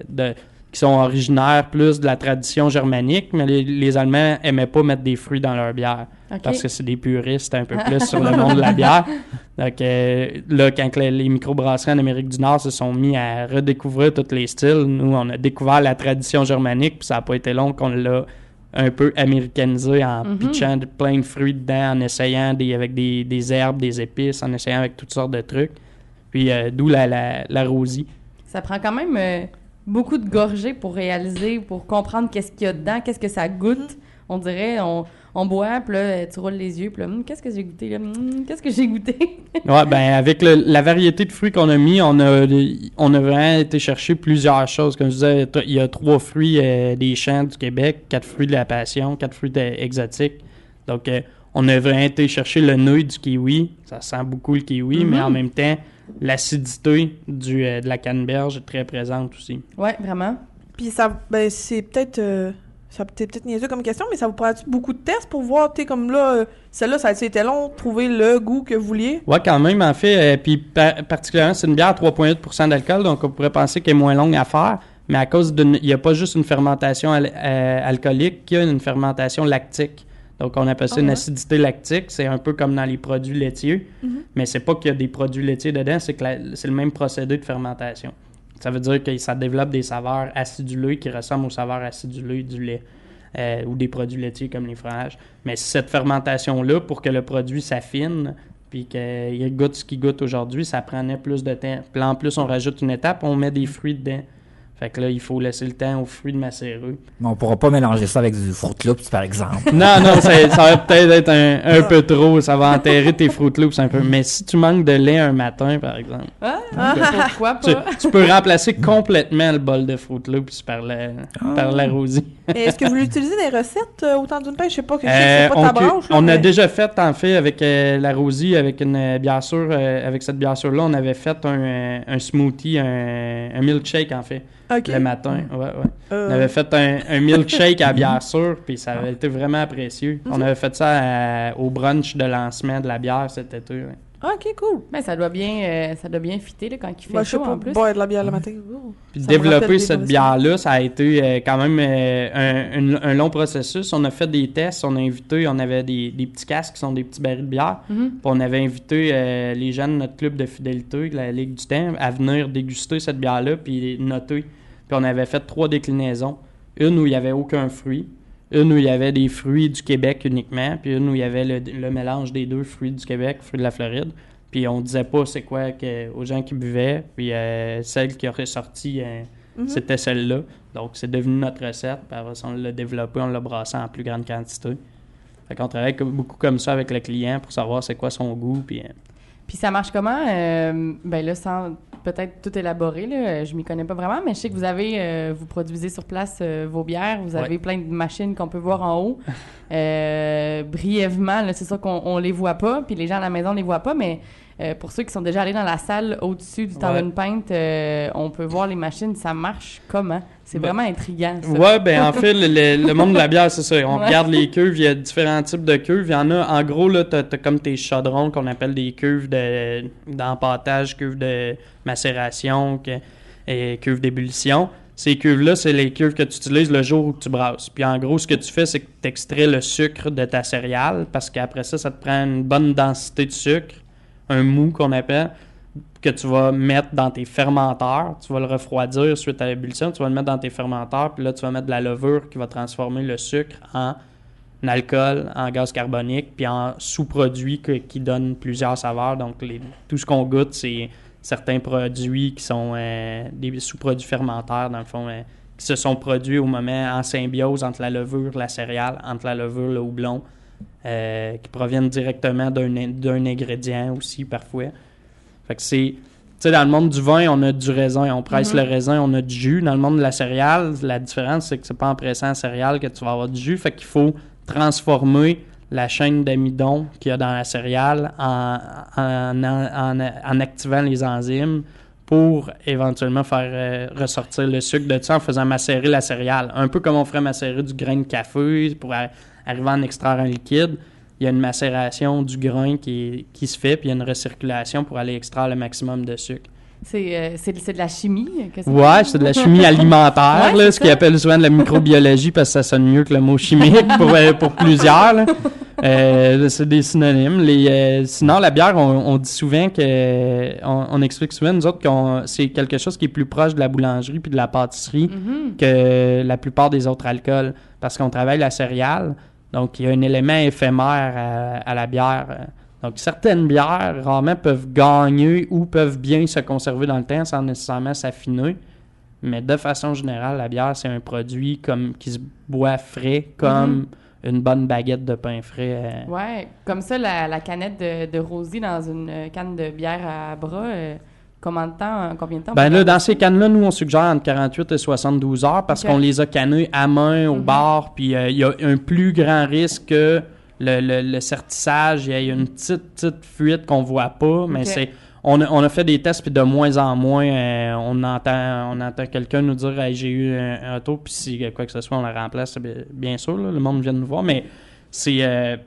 qui sont originaires plus de la tradition germanique, mais les Allemands n'aimaient pas mettre des fruits dans leur bière, parce que c'est des puristes un peu plus sur le monde de la bière. Donc, là, quand les microbrasseries en Amérique du Nord se sont mis à redécouvrir tous les styles, nous, on a découvert la tradition germanique, puis ça n'a pas été long qu'on l'a un peu américanisé en pitchant plein de fruits dedans, en essayant avec des herbes, des épices, en essayant avec toutes sortes de trucs. Puis d'où la rosie. Ça prend quand même beaucoup de gorgées pour réaliser, pour comprendre qu'est-ce qu'il y a dedans, qu'est-ce que ça goûte. On dirait, on boit, puis là, tu roules les yeux, puis là, qu'est-ce que j'ai goûté, là? Qu'est-ce que j'ai goûté? Ouais, ben avec la variété de fruits qu'on a mis, on a vraiment été chercher plusieurs choses. Comme je disais, il y a 3 fruits des champs du Québec, 4 fruits de la passion, 4 fruits exotiques. Donc, on a vraiment été chercher le nœud du kiwi. Ça sent beaucoup le kiwi, mais en même temps, l'acidité de la canneberge est très présente aussi. Ouais, vraiment. Puis ça, c'est peut-être... ça peut-être niaiseux comme question, mais ça vous prend-tu beaucoup de tests pour voir, comme là, celle-là, ça a été long, trouver le goût que vous vouliez? Ouais, quand même, en fait. Puis particulièrement, c'est une bière à 3,8% d'alcool, donc on pourrait penser qu'elle est moins longue à faire, mais à cause il n'y a pas juste une fermentation alcoolique, il y a une fermentation lactique. Donc, on appelle ça une acidité lactique. C'est un peu comme dans les produits laitiers, mais c'est pas qu'il y a des produits laitiers dedans, c'est que c'est le même procédé de fermentation. Ça veut dire que ça développe des saveurs acidulées qui ressemblent aux saveurs acidulées du lait ou des produits laitiers comme les fromages. Mais cette fermentation-là, pour que le produit s'affine puis qu'il goûte ce qu'il goûte aujourd'hui, ça prenait plus de temps. Puis là, en plus, on rajoute une étape, on met des fruits dedans. Fait que là, il faut laisser le temps aux fruits de macérer. Mais on pourra pas mélanger ça avec du Fruit Loops, par exemple. Non, ça va peut-être être un peu trop. Ça va enterrer tes Fruit Loops un peu. Mais si tu manques de lait un matin, par exemple... Pourquoi pas? Tu peux remplacer complètement le bol de Fruit Loops par la rosie. Est-ce que vous l'utilisez dans les recettes autant d'une pêche? Je sais pas, c'est pas ta branche. On a déjà fait, en fait, avec la rosie, avec une bière sûre, avec cette bière sûre-là, on avait fait un smoothie, un milkshake, en fait. Le matin, On avait fait un milkshake à bière sûre, puis ça avait été vraiment apprécié. On avait fait ça au brunch de lancement de la bière cet été. Ouais. OK, cool. Ben, ça doit bien fitter là, quand il fait chaud, en plus. Boire de la bière le matin. Puis développer cette bière-là, ça a été quand même un long processus. On a fait des tests, on avait des petits casques qui sont des petits barils de bière. Puis on avait invité les gens de notre club de fidélité, de la Ligue du Temps, à venir déguster cette bière-là puis noter. Puis on avait fait 3 déclinaisons. Une où il n'y avait aucun fruit, une où il y avait des fruits du Québec uniquement, puis une où il y avait le mélange des 2 fruits du Québec, fruits de la Floride. Puis on disait pas c'est quoi aux gens qui buvaient. Puis celle qui aurait sorti c'était celle-là. Donc, c'est devenu notre recette. Puis après ça, on l'a développé, on l'a brassé en plus grande quantité. Fait qu'on travaille beaucoup comme ça avec le client pour savoir c'est quoi son goût. Puis ça marche comment? Ben là, sans peut-être tout élaborer, là, je m'y connais pas vraiment, mais je sais que vous avez, vous produisez sur place vos bières, vous avez plein de machines qu'on peut voir en haut. Brièvement, là, c'est sûr qu'on les voit pas, puis les gens à la maison les voient pas, mais pour ceux qui sont déjà allés dans la salle au-dessus du temps d'une pinte, on peut voir les machines, ça marche comment? C'est vraiment intriguant, ça. Ouais, ben en fait, le monde de la bière, c'est ça. On regarde les cuves, il y a différents types de cuves. Il y en a, en gros, là, t'as comme tes chaudrons qu'on appelle des cuves d'empâtage, cuves de macération et cuves d'ébullition. Ces cuves-là, c'est les cuves que tu utilises le jour où tu brasses. Puis en gros, ce que tu fais, c'est que tu extrais le sucre de ta céréale parce qu'après ça te prend une bonne densité de sucre, un mou qu'on appelle, que tu vas mettre dans tes fermenteurs. Tu vas le refroidir suite à l'ébullition. Tu vas le mettre dans tes fermenteurs. Puis là, tu vas mettre de la levure qui va transformer le sucre en alcool, en gaz carbonique, puis en sous-produits qui donnent plusieurs saveurs. Donc, tout ce qu'on goûte, c'est certains produits qui sont des sous-produits fermentaires, dans le fond, qui se sont produits au moment en symbiose entre la levure, la céréale, entre la levure, le houblon, qui proviennent directement d'un ingrédient aussi, parfois. Fait que c'est... Tu sais, dans le monde du vin, on a du raisin, on presse le raisin, on a du jus. Dans le monde de la céréale, la différence, c'est que c'est pas en pressant la céréale que tu vas avoir du jus. Fait qu'il faut transformer la chaîne d'amidon qu'il y a dans la céréale en activant les enzymes pour éventuellement faire ressortir le sucre de ça en faisant macérer la céréale. Un peu comme on ferait macérer du grain de café pour arriver à en extraire un liquide. Il y a une macération du grain qui se fait, puis il y a une recirculation pour aller extraire le maximum de sucre. C'est de la chimie? Ouais, c'est de la chimie alimentaire, là, ce qu'ils appellent souvent de la microbiologie, parce que ça sonne mieux que le mot chimique pour plusieurs. Là. C'est des synonymes. Sinon, la bière, on dit souvent que... On explique souvent, nous autres, que c'est quelque chose qui est plus proche de la boulangerie puis de la pâtisserie que la plupart des autres alcools, parce qu'on travaille la céréale. Donc, il y a un élément éphémère à la bière. Donc, certaines bières, rarement, peuvent gagner ou peuvent bien se conserver dans le temps sans nécessairement s'affiner. Mais de façon générale, la bière, c'est un produit qui se boit frais, comme une bonne baguette de pain frais. Ouais, comme ça, la canette de Rosie dans une canne de bière à bras... combien de temps? Ben là, dans ces cannes-là, nous, on suggère entre 48 et 72 heures parce qu'on les a cannées à main, au bar, puis il y a un plus grand risque que le sertissage, il y a une petite fuite qu'on voit pas, mais on a fait des tests, puis de moins en moins, on entend quelqu'un nous dire hey, « j'ai eu un tour », puis si quoi que ce soit, on la remplace, bien sûr, là, le monde vient nous voir, mais c'est...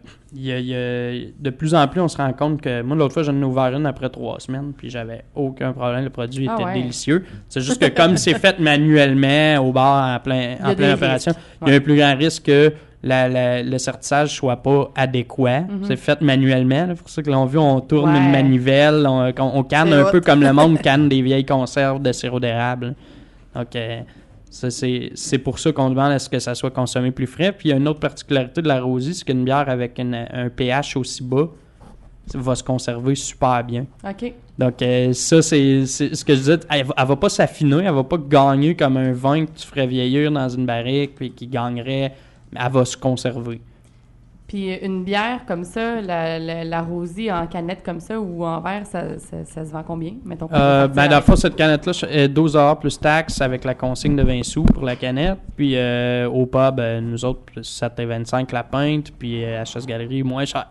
de plus en plus, on se rend compte que... Moi, l'autre fois, j'en ai ouvert une après 3 semaines, puis j'avais aucun problème. Le produit était délicieux. C'est juste que comme c'est fait manuellement au bar en pleine opération, il y a un plus grand risque que le sertissage soit pas adéquat. C'est fait manuellement. C'est pour ça que l'on vu, on tourne une manivelle, on canne un peu comme le monde canne des vieilles conserves de sirop d'érable. Donc... c'est pour ça qu'on demande à ce que ça soit consommé plus frais. Puis il y a une autre particularité de la Rosie, c'est qu'une bière avec un pH aussi bas va se conserver super bien. OK. Donc ça, c'est ce que je disais. Elle va pas s'affiner, elle va pas gagner comme un vin que tu ferais vieillir dans une barrique puis qui gagnerait, mais elle va se conserver. Puis une bière comme ça, la Rosie en canette comme ça ou en verre, ça se vend combien? Mettons, dans le fond, cette canette-là, 12 $ plus taxes avec la consigne de 20 sous pour la canette. Puis au pub, nous autres, 7,25 la pinte. Puis à Chasse Galerie, moins cher.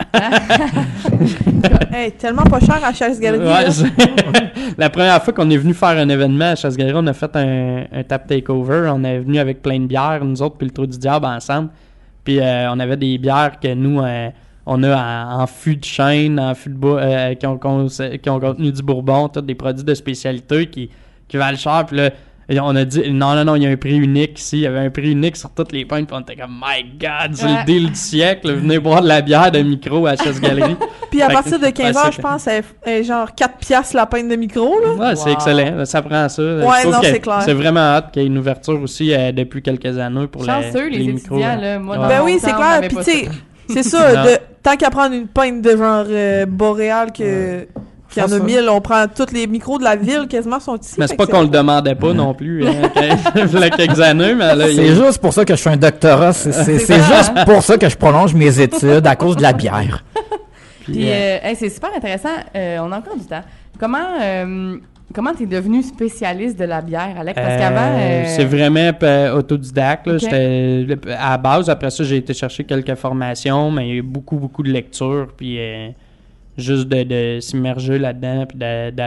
Hey, tellement pas cher à Chasse Galerie. Ouais, la première fois qu'on est venu faire un événement à Chasse Galerie, on a fait un tap takeover. On est venu avec plein de bières, nous autres, puis le Trou du Diable ensemble. Puis on avait des bières que nous, on a en fût de chêne, en fût de bois, qui ont contenu du bourbon, tous des produits de spécialité qui valent cher. Puis là, on a dit, non, il y a un prix unique ici. Il y avait un prix unique sur toutes les pintes. Puis on était comme, my God, c'est le deal du siècle. Venez boire de la bière de micro à Chasse Galerie. Puis à partir de 15 heures, je pense, c'est genre 4 piastres la pinte de micro. Là. Ouais, c'est excellent. Ça prend ça. Ouais, non, c'est clair. C'est vraiment hâte qu'il y ait une ouverture aussi depuis quelques années pour les micros. Là. Moi, ben oui, c'est clair. Puis tu sais, c'est ça, tant qu'à prendre une pinte de genre boréal que... Puis il y en a 1000, on prend tous les micros de la ville, quasiment, sont ici. Mais c'est pas qu'on le demandait pas non plus, il y a quelques années, mais là... C'est juste pour ça que je fais un doctorat, c'est juste pour ça que je prolonge mes études, à cause de la bière. Puis, c'est super intéressant, on a encore du temps. Comment t'es devenu spécialiste de la bière, Alex? Parce qu'avant... C'est vraiment autodidacte. Là. Okay. J'étais à la base. Après ça, j'ai été chercher quelques formations, mais il y a eu beaucoup de lectures. Puis juste de s'immerger là-dedans, puis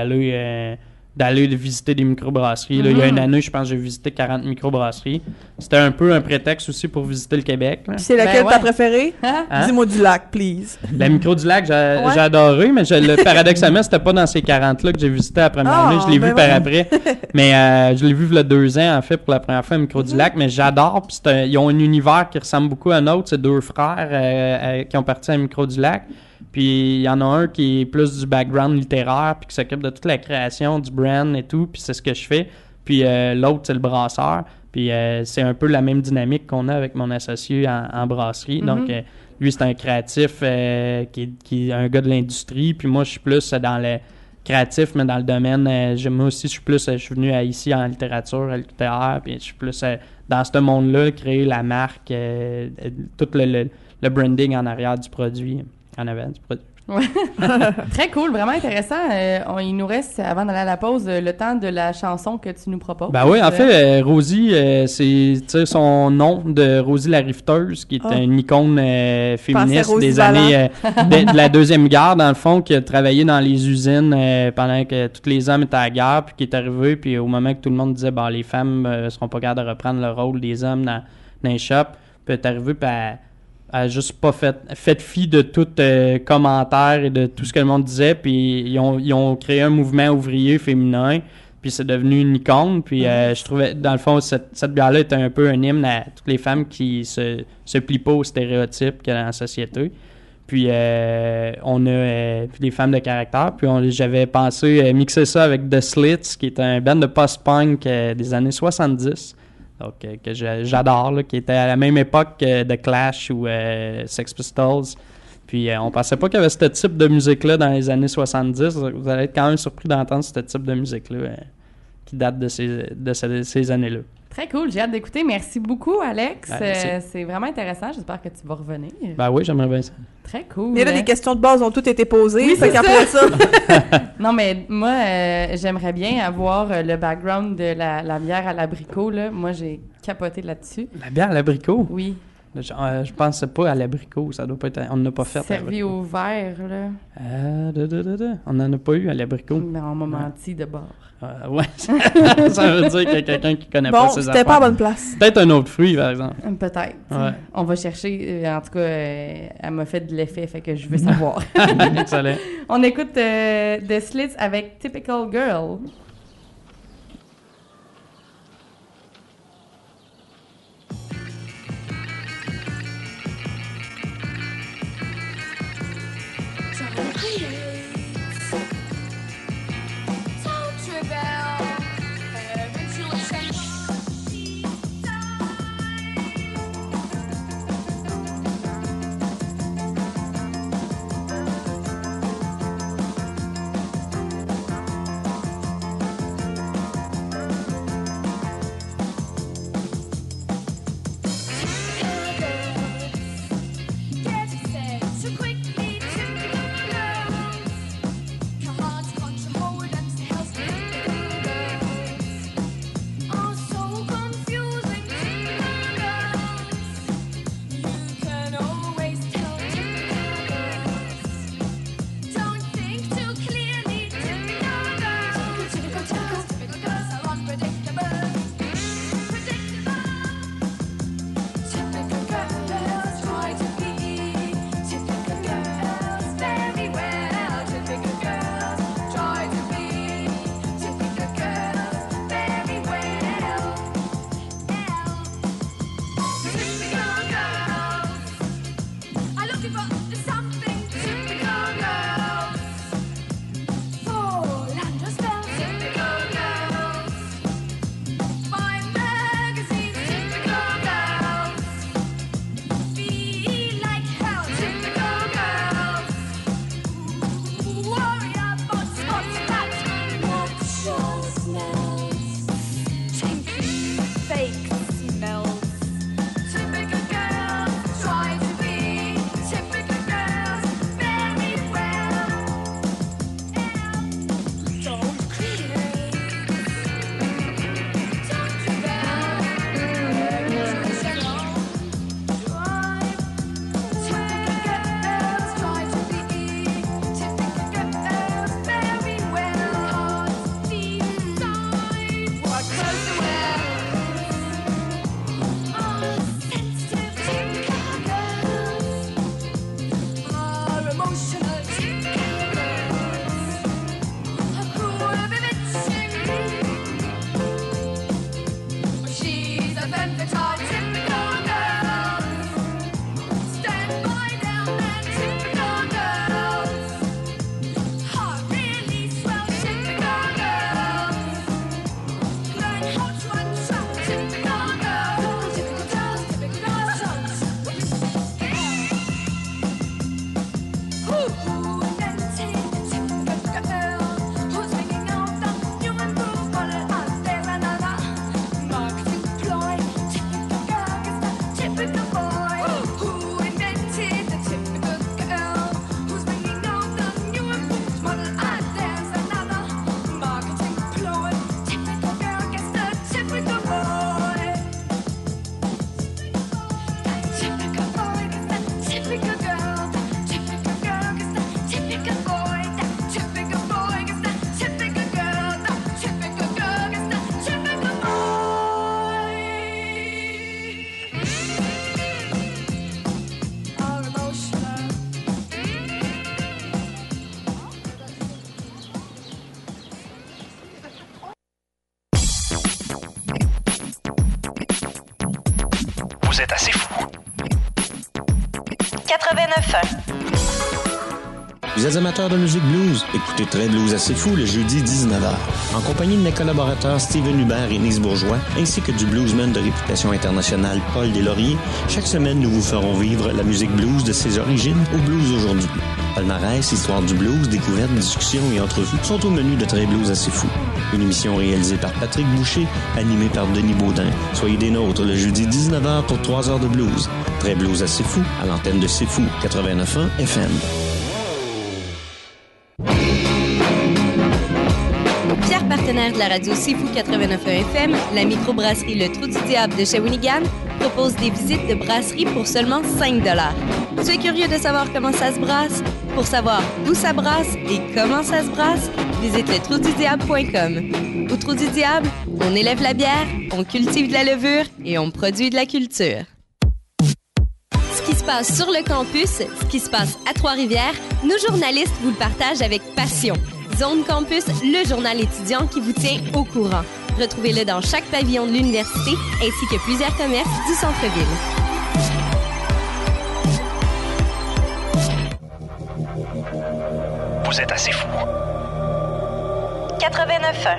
d'aller visiter des microbrasseries. Là. Il y a une année, je pense, j'ai visité 40 microbrasseries. C'était un peu un prétexte aussi pour visiter le Québec. Là. Puis c'est laquelle ta préférée? Hein? Dis-moi du lac, please. La micro du lac, j'ai adoré, mais paradoxalement, c'était pas dans ces 40-là que j'ai visité la première année. Je l'ai vu par après. Mais je l'ai vu il y a 2 ans, en fait, pour la première fois, la micro du lac. Mais j'adore. Puis ils ont un univers qui ressemble beaucoup à un autre. C'est 2 frères qui ont parti à la micro du lac. Puis il y en a un qui est plus du background littéraire, puis qui s'occupe de toute la création du brand et tout, puis c'est ce que je fais. Puis l'autre, c'est le brasseur. Puis c'est un peu la même dynamique qu'on a avec mon associé en brasserie. Donc lui, c'est un créatif qui est un gars de l'industrie. Puis moi, je suis plus dans le créatif, mais dans le domaine... moi aussi, je suis venu ici en littérature, à l'UQTR, puis je suis plus dans ce monde-là, créer la marque, tout le branding en arrière du produit. En avant du produit. Ouais. Très cool, vraiment intéressant. Il nous reste, avant d'aller à la pause, le temps de la chanson que tu nous proposes. Ben oui, en fait, Rosie, c'est son nom de Rosie la Rifteuse, qui est une icône féministe des années de la Deuxième Guerre, dans le fond, qui a travaillé dans les usines pendant que tous les hommes étaient à la guerre, puis qui est arrivé, puis au moment que tout le monde disait les femmes seront pas capables de reprendre le rôle des hommes dans les shops, puis elle est arrivée, puis elle a juste pas fait fi de tout commentaire et de tout ce que le monde disait, puis ils ont créé un mouvement ouvrier féminin, puis c'est devenu une icône, puis je trouvais, dans le fond, cette bière-là était un peu un hymne à toutes les femmes qui se plient pas aux stéréotypes qu'il y a dans la société. Puis on a des femmes de caractère, puis j'avais pensé mixer ça avec The Slits, qui est un band de post-punk des années 70, donc, que j'adore, là, qui était à la même époque que The Clash ou Sex Pistols. Puis on pensait pas qu'il y avait ce type de musique-là dans les années 70. Vous allez être quand même surpris d'entendre ce type de musique-là qui date de ces années-là. Très cool, j'ai hâte d'écouter. Merci beaucoup, Alex. Merci. C'est vraiment intéressant. J'espère que tu vas revenir. Ben oui, j'aimerais bien ça. Très cool. Mais là, les questions de base ont toutes été posées. Oui, c'est qu'après ça. Non, mais moi, j'aimerais bien avoir le background de la bière à l'abricot. Là. Moi, j'ai capoté là-dessus. La bière à l'abricot? Oui. Je pensais pas à l'abricot. Ça doit pas être... On n'a pas fait. Servi au verre, là. On n'en a pas eu à l'abricot. Mais on m'a menti de bord. Ouais. Ça veut dire qu'il y a quelqu'un qui connaît pas ses affaires. Bon, c'était pas à bonne place. Peut-être un autre fruit, par exemple. Peut-être. Ouais. On va chercher. En tout cas, elle m'a fait de l'effet, fait que je veux savoir. Excellent. On écoute The Slits avec Typical Girl. Vous êtes assez fou. 89.1. Vous êtes amateur de musique blues? Écoutez Très Blues assez fou le jeudi 19h. En compagnie de mes collaborateurs Steven Hubert et Nice Bourgeois, ainsi que du bluesman de réputation internationale Paul Deslauriers, chaque semaine nous vous ferons vivre la musique blues de ses origines au blues aujourd'hui. Palmarès, histoire du blues, découvertes, discussions et entrevues sont au menu de Très Blues assez fou. Une émission réalisée par Patrick Boucher, animée par Denis Baudin. Soyez des nôtres le jeudi 19h pour 3 heures de blues. Très Blues assez fou à l'antenne de C'est Fou 89.1 FM. Fier partenaire de la radio C'est Fou 89.1 FM, la microbrasserie Le Trou du Diable de Shawinigan propose des visites de brasserie pour seulement 5 $. Tu es curieux de savoir comment ça se brasse? Pour savoir où ça brasse et comment ça se brasse, visite letrouxdudiable.com. Au Trou du Diable, on élève la bière, on cultive de la levure et on produit de la culture. Ce qui se passe sur le campus, ce qui se passe à Trois-Rivières, nos journalistes vous le partagent avec passion. Zone Campus, le journal étudiant qui vous tient au courant. Retrouvez-le dans chaque pavillon de l'université ainsi que plusieurs commerces du centre-ville. Vous êtes assez fou. 89.1.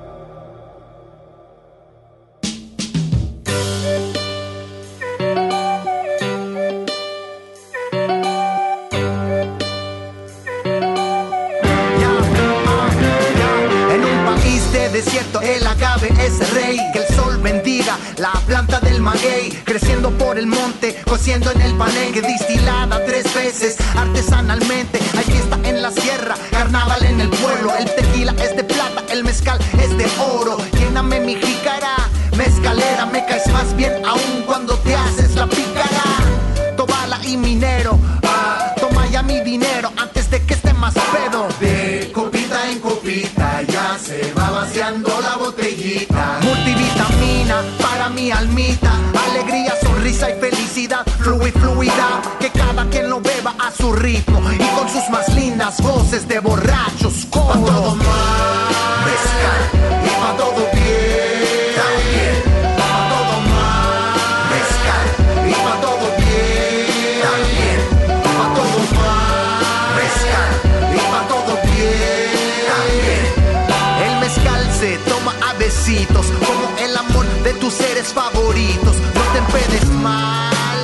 Desierto, el agave es rey, que el sol bendiga la planta del maguey, creciendo por el monte, cociendo en el panengue, distilada 3 veces artesanalmente. Hay fiesta en la sierra, carnaval en el pueblo, el tequila es de plata, el mezcal es de oro. Lléname mi jícara, mezcalera, me caes más bien aún cuando te haces la pícara. Tobala y minero, toma ya mi dinero antes de que esté más pedo. De copita en copita ya se va vaciando la botellita. Multivitamina para mi almita, alegría, sonrisa y felicidad, fluidad, que cada quien lo beba a su ritmo y con sus más lindas voces de borrachos. Pa' todo mal, mezcal, y pa' todo bien, también. Pa' todo mal, mezcal, y pa' todo bien, también. Pa' todo mal, mezcal, y pa' todo bien, también. El mezcal se toma a besitos, como el amor de tus seres favoritos. No te empedes mal.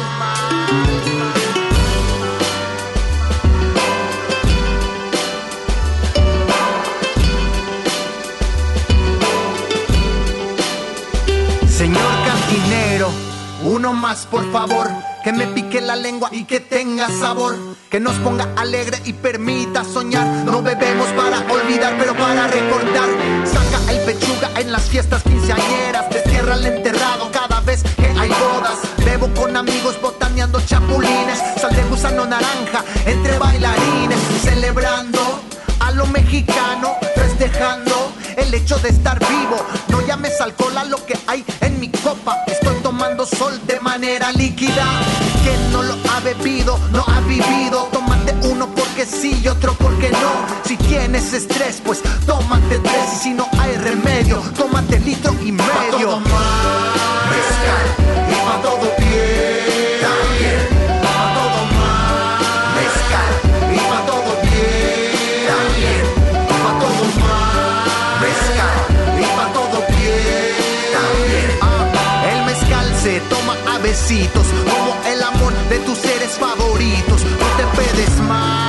Señor cantinero, uno más por favor, que me pique la lengua y que tenga sabor, que nos ponga alegre y permita soñar. No bebemos para olvidar, pero para recordar. Saca el pechuga en las fiestas quinceañeras, destierra el enterrado cada vez que hay bodas. Bebo con amigos botaneando chapulines, sal de gusano naranja entre bailarines, celebrando a lo mexicano, festejando el hecho de estar vivo. No llames alcohol a lo que hay en mi copa, estoy tomando sol de manera líquida. Quien no lo ha bebido, no ha vivido. Tómate uno porque sí y otro porque no. Si tienes estrés, pues tómate 3. Y si no hay remedio, tómate litro y medio. Pa' todo mal, mezcal, y pa' todo bien, también. Pa' todo mal, mezcal, y pa' todo bien, también. Pa' todo mal, mezcal, y pa' todo bien, también. El mezcal se toma a besitos, como el amor de tus seres favoritos. No te pedes mal.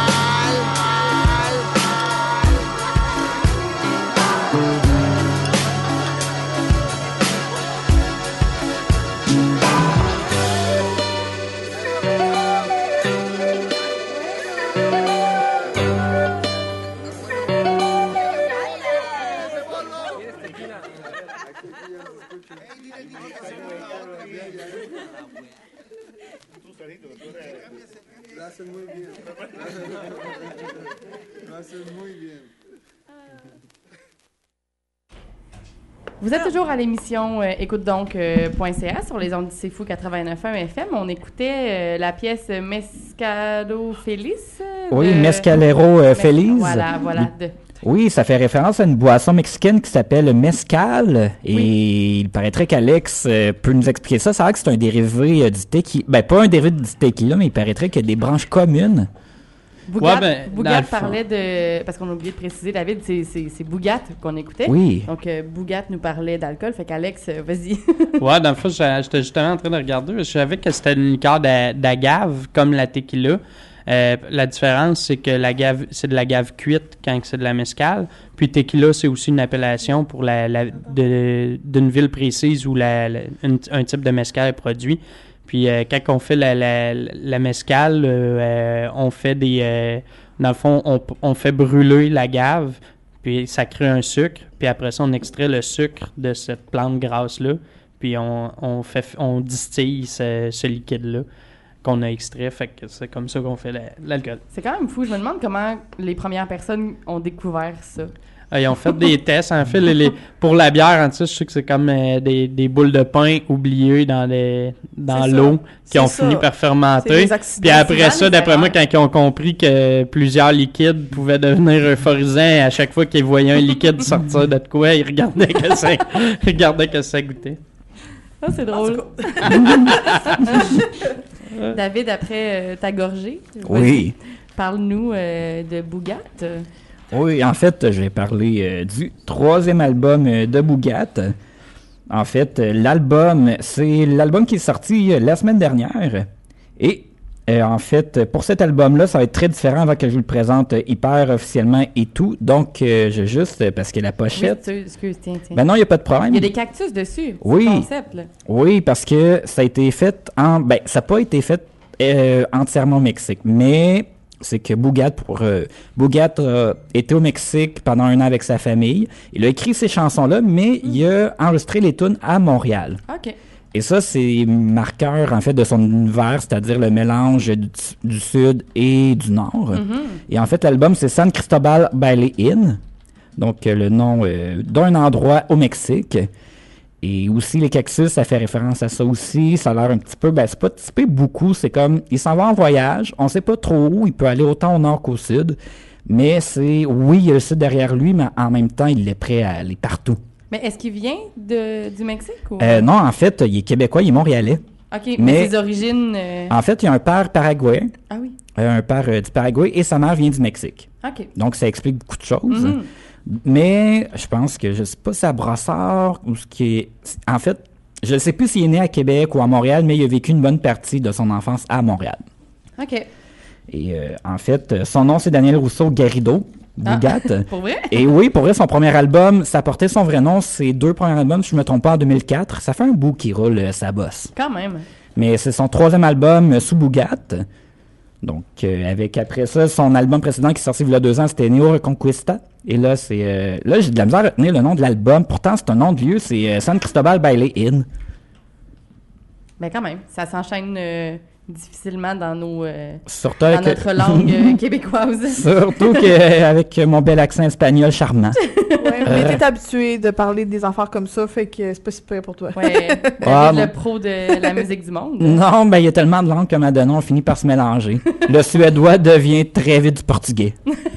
Lo hacen muy bien. Lo hacen muy bien. Vous êtes toujours à l'émission Écoute donc.ca sur les ondes du C'est Fou 89.1 FM. On écoutait la pièce Mescalo Feliz. Oui, Mescalero Feliz. Voilà, de Oui, ça fait référence à une boisson mexicaine qui s'appelle mezcal. Et il paraîtrait qu'Alex peut nous expliquer ça. C'est vrai que c'est un dérivé du tequila. Ben, pas un dérivé du tequila, mais il paraîtrait qu'il y a des branches communes. Bougat, dans le parlait de... Parce qu'on a oublié de préciser, David, c'est Bougat qu'on écoutait. Oui. Donc, Bougat nous parlait d'alcool. Fait qu'Alex, vas-y. Ouais, dans le fond, j'étais justement en train de regarder. Je savais que c'était une liqueur d'agave, comme la tequila. La différence, c'est que l'agave, c'est de l'agave cuite quand c'est de la mezcal. Puis tequila, c'est aussi une appellation pour d'une ville précise où un type de mezcal est produit. Puis quand on fait la mezcal, on fait dans le fond, on fait brûler l'agave, puis ça crée un sucre. Puis après ça, on extrait le sucre de cette plante grasse-là. Puis on distille ce liquide-là qu'on a extrait. Fait que c'est comme ça qu'on fait l'alcool. C'est quand même fou. Je me demande comment les premières personnes ont découvert ça. Ils ont fait des tests. En fait, pour la bière, en dessous, je sais que c'est comme des boules de pain oubliées dans l'eau qui ont fini par fermenter. Puis après ça, d'après moi, quand ils ont compris que plusieurs liquides pouvaient devenir euphorisants, à chaque fois qu'ils voyaient un liquide sortir de quoi, ils regardaient que ça goûtait. Ah, c'est drôle. David, après ta gorgée, oui. Parle-nous de Bougat. Oui, en fait, je vais parler du 3e album de Bougat. En fait, c'est l'album qui est sorti la semaine dernière. Et en fait, pour cet album-là, ça va être très différent avant que je vous le présente hyper officiellement et tout. Donc, parce que la pochette... Oui, excuse, tiens. Ben non, il n'y a pas de problème. Il y a des cactus dessus, oui. C'est le concept, là. Oui, parce que ça a été fait ça n'a pas été fait entièrement au Mexique, mais... c'est que Bougat était au Mexique pendant 1 an avec sa famille. Il a écrit ces chansons-là, mais il a enregistré les tunes à Montréal. OK. Et ça, c'est marqueur, en fait, de son univers, c'est-à-dire le mélange du Sud et du Nord. Mm-hmm. Et en fait, l'album, c'est San Cristobal Baile Inn, donc le nom d'un endroit au Mexique. Et aussi, les cactus, ça fait référence à ça aussi. Ça a l'air un petit peu... c'est pas typé beaucoup. C'est comme, il s'en va en voyage. On sait pas trop où. Il peut aller autant au nord qu'au sud. Mais oui, il y a le sud derrière lui, mais en même temps, il est prêt à aller partout. Mais est-ce qu'il vient du Mexique? Ou... non, en fait, il est québécois, il est montréalais. OK, mais ses origines... En fait, il y a un père paraguayen. Ah oui? Un père du Paraguay et sa mère vient du Mexique. OK. Donc, ça explique beaucoup de choses. Mm-hmm. Mais je pense que, je sais pas si à Brossard ou ce qui est... En fait, je ne sais plus s'il est né à Québec ou à Montréal, mais il a vécu une bonne partie de son enfance à Montréal. OK. Et en fait, son nom, c'est Daniel Rousseau Garrido, Bougat. Pour vrai? Et oui, pour vrai, son premier album, ça portait son vrai nom. Ses 2 premiers albums, si je ne me trompe pas, en 2004. Ça fait un bout qui roule sa bosse. Quand même. Mais c'est son 3e album sous Bougat. Donc, avec après ça, son album précédent qui est sorti il y a 2 ans, c'était Neo Reconquista. Et là, j'ai de la misère à retenir le nom de l'album. Pourtant, c'est un nom de lieu, c'est San Cristobal Baile Inn. Mais quand même, ça s'enchaîne difficilement dans notre langue québécoise. Surtout qu'avec mon bel accent espagnol charmant. Ouais, mais t'es habitué de parler des affaires comme ça, fait que c'est pas si pire pour toi. Ouais, le pro de la musique du monde. Non, il y a tellement de langues que maintenant on finit par se mélanger. Le suédois devient très vite du portugais.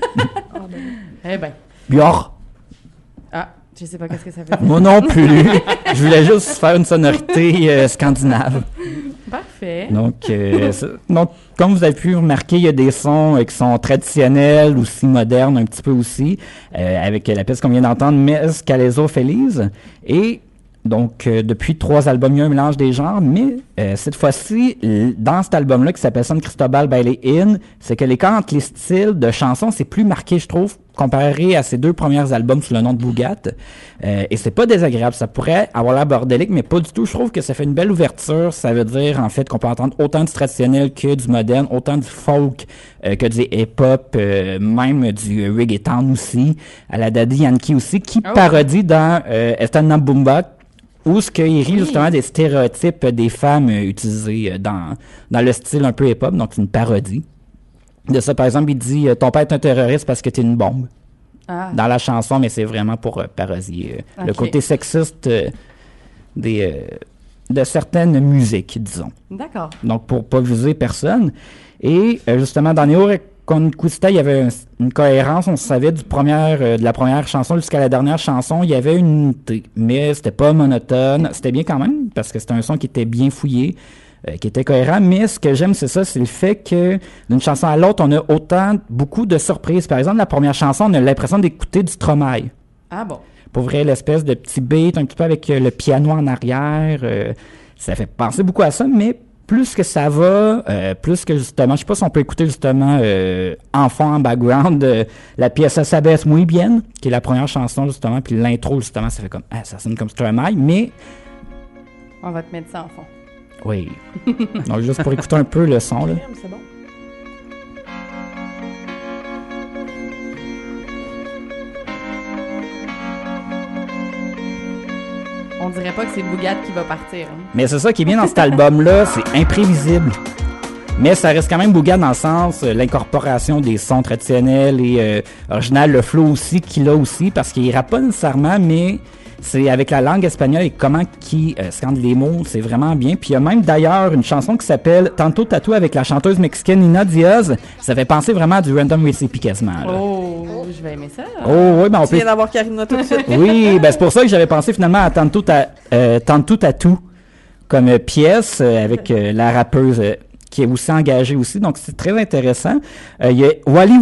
Eh ben. Björk. Ah, je sais pas qu'est-ce que ça veut dire. Moi non plus. Je voulais juste faire une sonorité scandinave. Parfait. Donc, comme vous avez pu remarquer, il y a des sons qui sont traditionnels, aussi modernes un petit peu aussi, avec la pièce qu'on vient d'entendre, Mes Calezo Feliz. Et donc, depuis 3 albums, il y a un mélange des genres, mais cette fois-ci, dans cet album-là qui s'appelle San Cristobal Baile Inn, c'est que l'écart entre les styles de chansons, c'est plus marqué, je trouve, comparé à ses 2 premiers albums sous le nom de Bougat. Et c'est pas désagréable. Ça pourrait avoir l'air bordélique, mais pas du tout. Je trouve que ça fait une belle ouverture. Ça veut dire, en fait, qu'on peut entendre autant du traditionnel que du moderne, autant du folk que du hip-hop, même du reggaeton aussi, à la Daddy Yankee aussi, qui parodie dans Estana Bumba, où ce qu'il rit justement des stéréotypes des femmes utilisés dans le style un peu hip-hop. Donc, c'est une parodie de ça. Par exemple, il dit « Ton père est un terroriste parce que t'es une bombe ». Dans la chanson, mais c'est vraiment pour parodier le côté sexiste de certaines musiques, disons. D'accord. Donc, pour pas viser personne. Et justement, dans Neo Conquista, il y avait une cohérence. On savait de la première chanson jusqu'à la dernière chanson, il y avait une unité. Mais c'était pas monotone. C'était bien quand même, parce que c'était un son qui était bien fouillé, qui était cohérent. Mais ce que j'aime, c'est le fait que d'une chanson à l'autre, on a beaucoup de surprises. Par exemple, la première chanson, on a l'impression d'écouter du Stromae. Ah bon? Pour vrai, l'espèce de petit beat, un petit peu avec le piano en arrière. Ça fait penser beaucoup à ça, mais plus que ça va, plus que justement, je sais pas si on peut écouter justement en fond, en background, la pièce Ça baisse muy bien, qui est la première chanson justement, puis l'intro justement, ça fait comme, ça sonne comme Stromae, mais... On va te mettre ça en fond. Oui. Donc juste pour écouter un peu le son, là. C'est bon. On dirait pas que c'est Bougat qui va partir. Hein. Mais c'est ça qui est bien dans cet album-là, c'est imprévisible. Mais ça reste quand même Bougat dans le sens, l'incorporation des sons traditionnels et original, le flow aussi qu'il a aussi, parce qu'il rappe pas nécessairement, mais c'est avec la langue espagnole et comment qui scande les mots, c'est vraiment bien. Puis il y a même d'ailleurs une chanson qui s'appelle Tanto Tattoo avec la chanteuse mexicaine Nina Diaz. Ça fait penser vraiment à du Random Recipe quasiment. Là. Oh, je vais aimer ça. Oh oui, ben on Tu viens d'avoir Karina tout de suite. Oui, ben c'est pour ça que j'avais pensé finalement à Tanto Tattoo comme pièce avec la rappeuse qui est aussi engagée aussi, donc c'est très intéressant. Il y a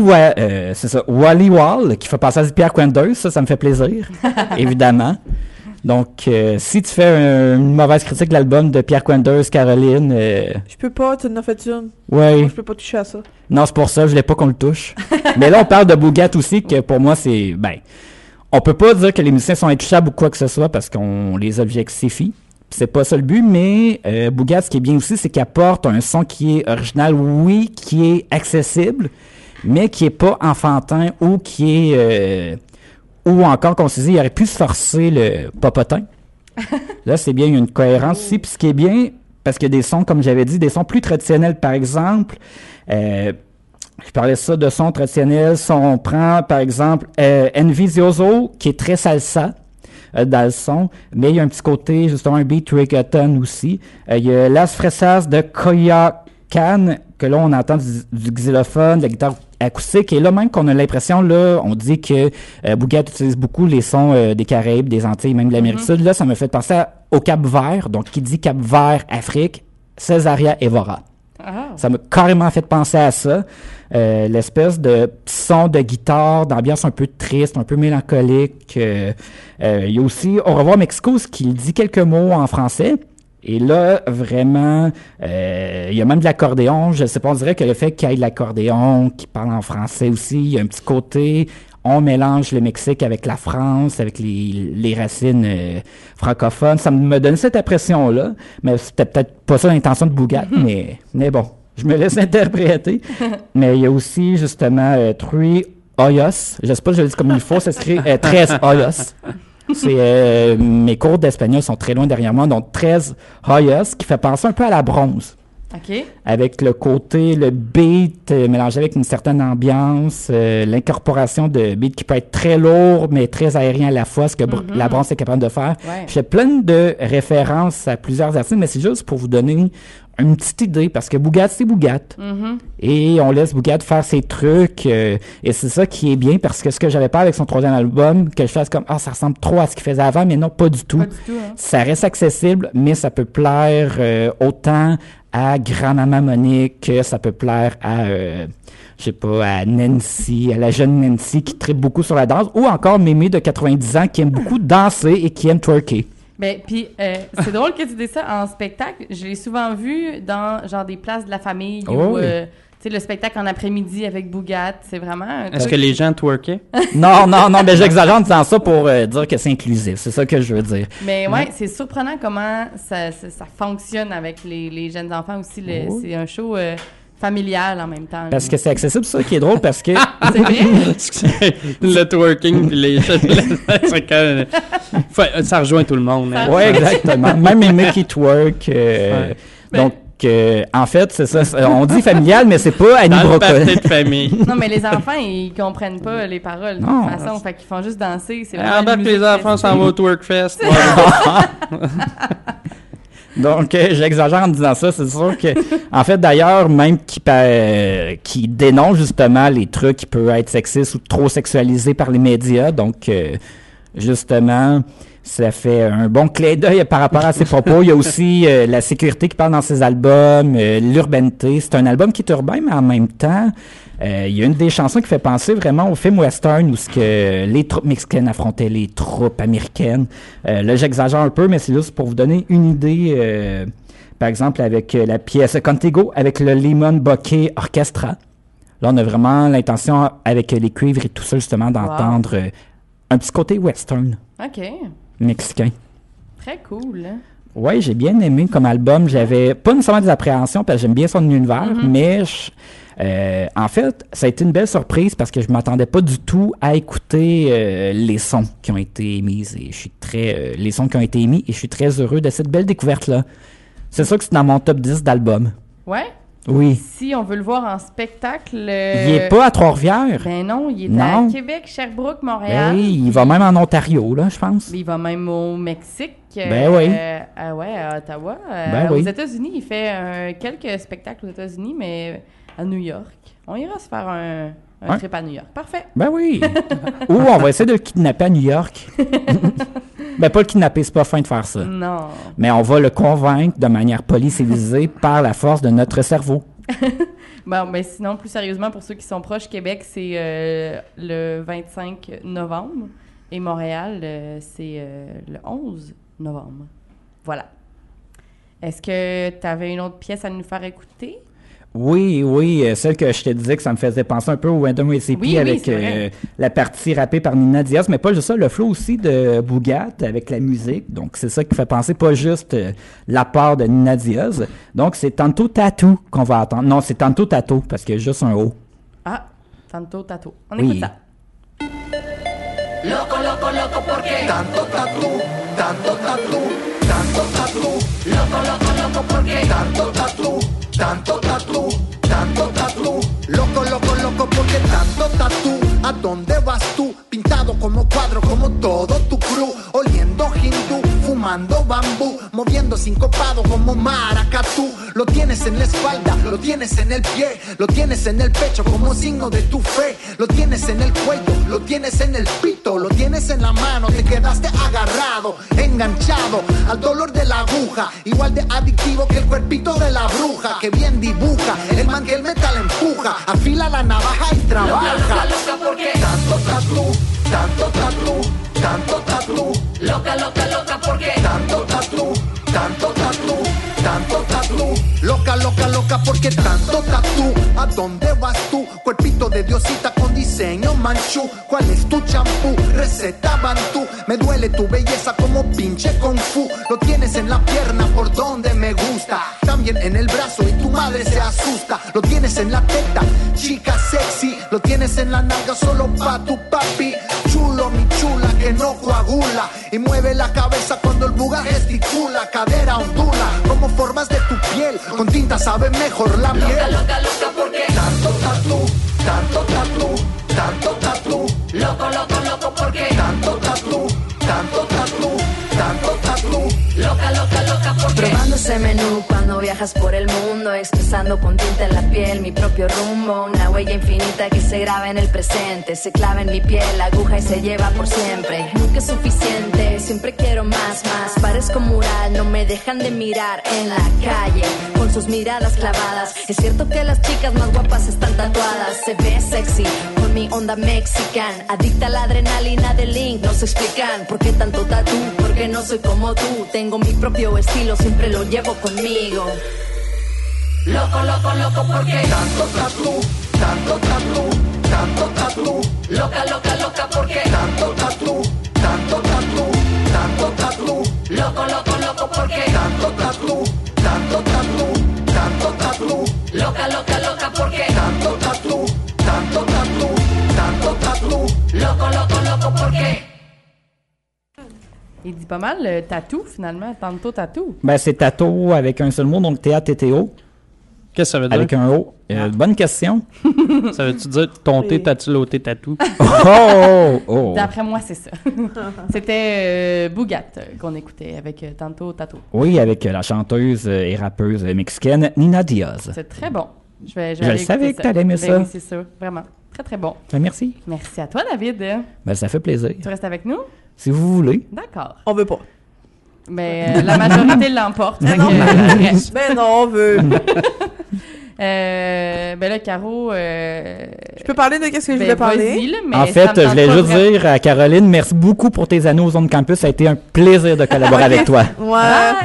Wally Wall qui fait passer à Pierre Quenders, ça me fait plaisir, évidemment. Donc, si tu fais une mauvaise critique de l'album de Pierre Quenders, Caroline... Je peux pas, tu en as fait une. Oui. Moi, je peux pas toucher à ça. Non, c'est pour ça, je voulais pas qu'on le touche. Mais là, on parle de Bougat aussi, que pour moi, c'est... on peut pas dire que les musiciens sont intouchables ou quoi que ce soit, parce qu'on les objectifie. C'est pas ça le but, mais Bougat, ce qui est bien aussi, c'est qu'il apporte un son qui est original, oui, qui est accessible, mais qui est pas enfantin ou qui est... ou encore qu'on se dit, il aurait pu se forcer le popotin. Là, c'est bien, il y a une cohérence aussi. Puis ce qui est bien, parce qu'il y a des sons, comme j'avais dit, des sons plus traditionnels, par exemple. Je parlais ça de sons traditionnels. On prend, par exemple, Envizioso, qui est très salsa dans le son, mais il y a un petit côté, justement, un beat reggaeton aussi. Il y a Las Fresas de Coyoacán, que là, on entend du xylophone, de la guitare acoustique, et là, même qu'on a l'impression, là, on dit que Bougat utilise beaucoup les sons des Caraïbes, des Antilles, même de l'Amérique du Sud. Là, ça me fait penser au Cap-Vert, donc qui dit Cap-Vert, Afrique, Césaria Evora. Ça m'a carrément fait penser à ça. L'espèce de son de guitare, d'ambiance un peu triste, un peu mélancolique. Il y a aussi Au revoir Mexico, ce qui dit quelques mots en français. Et là, vraiment, il y a même de l'accordéon. Je sais pas, on dirait que le fait qu'il y ait de l'accordéon, qui parle en français aussi, il y a un petit côté... On mélange le Mexique avec la France, avec les racines francophones. Ça me donne cette impression-là. Mais c'était peut-être pas ça l'intention de Bougat, mais bon, je me laisse interpréter. Mais il y a aussi, justement, Tres Hoyos. Je sais pas si je le dis comme il faut, ça s'écrit Tres Hoyos. C'est mes cours d'espagnol sont très loin derrière moi, donc Tres Hoyos, qui fait penser un peu à la bronze. OK. Avec le côté, le beat mélangé avec une certaine ambiance, l'incorporation de beat qui peut être très lourd, mais très aérien à la fois, ce que la bronze est capable de faire. Ouais. J'ai plein de références à plusieurs artistes, mais c'est juste pour vous donner une petite idée, parce que Bougat, c'est Bougat. Et on laisse Bougat faire ses trucs, et c'est ça qui est bien, parce que ce que j'avais pas avec son troisième album, que je fasse comme, ça ressemble trop à ce qu'il faisait avant, mais non, pas du tout. Ça reste accessible, mais ça peut plaire autant à Grand-Maman Monique, ça peut plaire à, je sais pas, à Nancy, à la jeune Nancy qui tripe beaucoup sur la danse, ou encore Mémé de 90 ans qui aime beaucoup danser et qui aime twerker. Ben, puis c'est drôle que tu dises ça en spectacle. Je l'ai souvent vu dans genre des places de la famille ou tu sais le spectacle en après-midi avec Bougat, c'est vraiment. Est-ce que les gens twerkaient? Non, mais j'exagère en disant ça pour dire que c'est inclusif. C'est ça que je veux dire. Mais ouais, c'est surprenant comment ça fonctionne avec les jeunes enfants aussi. C'est un show familial en même temps. Parce que c'est accessible, ça qui est drôle, parce que... c'est vrai? Le twerking, puis les... ça rejoint tout le monde. Hein. Oui, exactement. Même les mecs qui twerk. Donc, en fait, c'est ça. On dit familial, mais c'est pas Annie Brocoli. de famille. Non, mais les enfants, ils comprennent pas les paroles de toute façon. Fait qu'ils font juste danser. C'est en bas que les enfants s'en vont au Twerkfest. Donc, j'exagère en disant ça. C'est sûr que, en fait, d'ailleurs, même qui dénonce justement les trucs qui peuvent être sexistes ou trop sexualisés par les médias. Donc, justement, ça fait un bon clin d'œil par rapport à ses propos. Il y a aussi la sécurité qui parle dans ses albums, l'urbanité. C'est un album qui est urbain, mais en même temps, il y a une des chansons qui fait penser vraiment au film western où les troupes mexicaines affrontaient les troupes américaines. Là, j'exagère un peu, mais c'est juste pour vous donner une idée. Par exemple, avec la pièce Contigo, avec le Lemon Bokeh Orchestra. Là, on a vraiment l'intention, avec les cuivres et tout ça, justement, d'entendre un petit côté western. OK. Mexicain. Très cool. Hein? Oui, j'ai bien aimé comme album. J'avais pas nécessairement des appréhensions parce que j'aime bien son univers, mais en fait, ça a été une belle surprise parce que je m'attendais pas du tout à écouter les sons qui ont été émis et je suis très heureux de cette belle découverte-là. C'est sûr que c'est dans mon top 10 d'albums. Ouais? Oui. Si on veut le voir en spectacle... Il est pas à Trois-Rivières. Ben non, il est à Québec, Sherbrooke, Montréal. Ben oui, il va même en Ontario, là, je pense. Il va même au Mexique. Ben oui. À Ottawa. Ben oui. Aux États-Unis, il fait quelques spectacles aux États-Unis, mais à New York. On ira se faire un trip à New York. Parfait. Ben oui. Ou on va essayer de le kidnapper à New York. Ben pas le kidnapper, c'est pas fin de faire ça. Non. Mais on va le convaincre de manière polie, civilisée par la force de notre cerveau. Bon, ben sinon, plus sérieusement, pour ceux qui sont proches, Québec, c'est le 25 novembre. Et Montréal, c'est le 11 novembre. Voilà. Est-ce que tu avais une autre pièce à nous faire écouter? Oui, celle que je te disais que ça me faisait penser un peu au Random Recipe avec la partie rappée par Nina Diaz, mais pas juste ça, le flow aussi de Bougat avec la musique. Donc, c'est ça qui fait penser pas juste la part de Nina Diaz. Donc, c'est Tanto Tattoo qu'on va entendre. Non, c'est Tanto Tattoo parce qu'il y a juste un O. Ah, Tanto Tattoo. On écoute ça. Loco, loco, loco, porque tanto tatu, tanto tatu, tanto tatu. Loco, loco, loco, porque tanto tatu, tanto tatu, tanto tatu. Loco, loco, loco, porque tanto tatu. ¿A dónde vas tú? Pintado como cuadro, como todo tu crew. Oliendo hindú, fumando bambú, moviendo sincopado como maracatú. Lo tienes en la espalda, lo tienes en el pie, lo tienes en el pecho como signo de tu fe. Lo tienes en el cuello, lo tienes en el pito, lo tienes en la mano, te quedaste agarrado, enganchado al dolor de la aguja. Igual de adictivo que el cuerpito de la bruja, que bien dibuja, el man que el metal empuja, afila la navaja y trabaja. Loca, loca, porque tanto tatú, tanto tatú, tanto tatú. Loca, loca, loca, porque tanto tatú, tanto tatú, tanto tatú. Loca, loca, loca, porque tanto tatú. ¿A dónde vas tú? Cuerpito de diosita con diseño manchú. ¿Cuál es tu champú? Receta Bantú. Me duele tu belleza como pinche kung fu. Lo tienes en la pierna por donde me gusta, también en el brazo y tu madre se asusta. Lo tienes en la teta, chica sexy. Lo tienes en la nalga solo pa' tu papi. Chulo, mi chula, que no coagula. Y mueve la cabeza cuando el buga gesticula. Cadera ondula, como formas de tu piel. Con tinta sabe mejor la miel. Loca, loca, loca, porque tanto tatú, tanto tatú, tanto tatú. Loco, loco, loco, porque tanto tatú, tanto tatú, tanto tatú. Loca, loca, loca, porque probando ese menú cuando viajas por el mundo, expresando con tinta en la piel mi propio rumbo. Una huella infinita que se graba en el presente, se clava en mi piel la aguja y se lleva por siempre. Nunca es suficiente, siempre quiero más, más. Parezco mural, no me dejan de mirar en la calle con sus miradas clavadas. Es cierto que las chicas más guapas están tatuadas. Se ve sexy con mi onda mexican, adicta a la adrenalina del Link. No se explican por qué tanto tatú, porque no soy como tú. Tengo mi propio estilo, siempre lo llevo conmigo. Loco, loco, loco, porque tanto tatú, tanto tatú, tanto tatú. Loca, loca, loca, porque tanto tatú, tanto tatú, tanto tatú. Loco, loco, loco, porque tanto tatú, tanto tatú, tanto tatú. Loca, loca, loca, porque tanto tatú, tanto tatú, tanto tatú. Loco, loco, loco, porque il dit pas mal tatou, finalement. Tanto tatou. Ben, c'est tatou avec un seul mot, donc T-A-T-T-O. Qu'est-ce que ça veut dire? Avec un O. Bonne question. Ça veut-tu dire ton thé, t'as-tu l'ôté tatou? Oh! D'après moi, c'est ça. C'était Bougat qu'on écoutait avec tantôt Tato. Oui, avec la chanteuse et rappeuse mexicaine Nina Diaz. C'est très bon. Je le aller savais écouter que t'allais aimer Ben ça. Oui, c'est ça. Vraiment. Très, très bon. Ben, merci. Merci à toi, David. Ben, ça fait plaisir. Tu restes avec nous? Si vous voulez. D'accord. On veut pas. Mais la majorité l'emporte. Ben non, ben non, on veut. Ben là, Caro... Je peux parler de qu'est-ce que je ben, voulais parler? vas-y, là, mais En ça fait, me tente je voulais pas juste vraiment. dire à Caroline, merci beaucoup pour tes années aux Zones Campus. Ça a été un plaisir de collaborer avec toi. Ouais.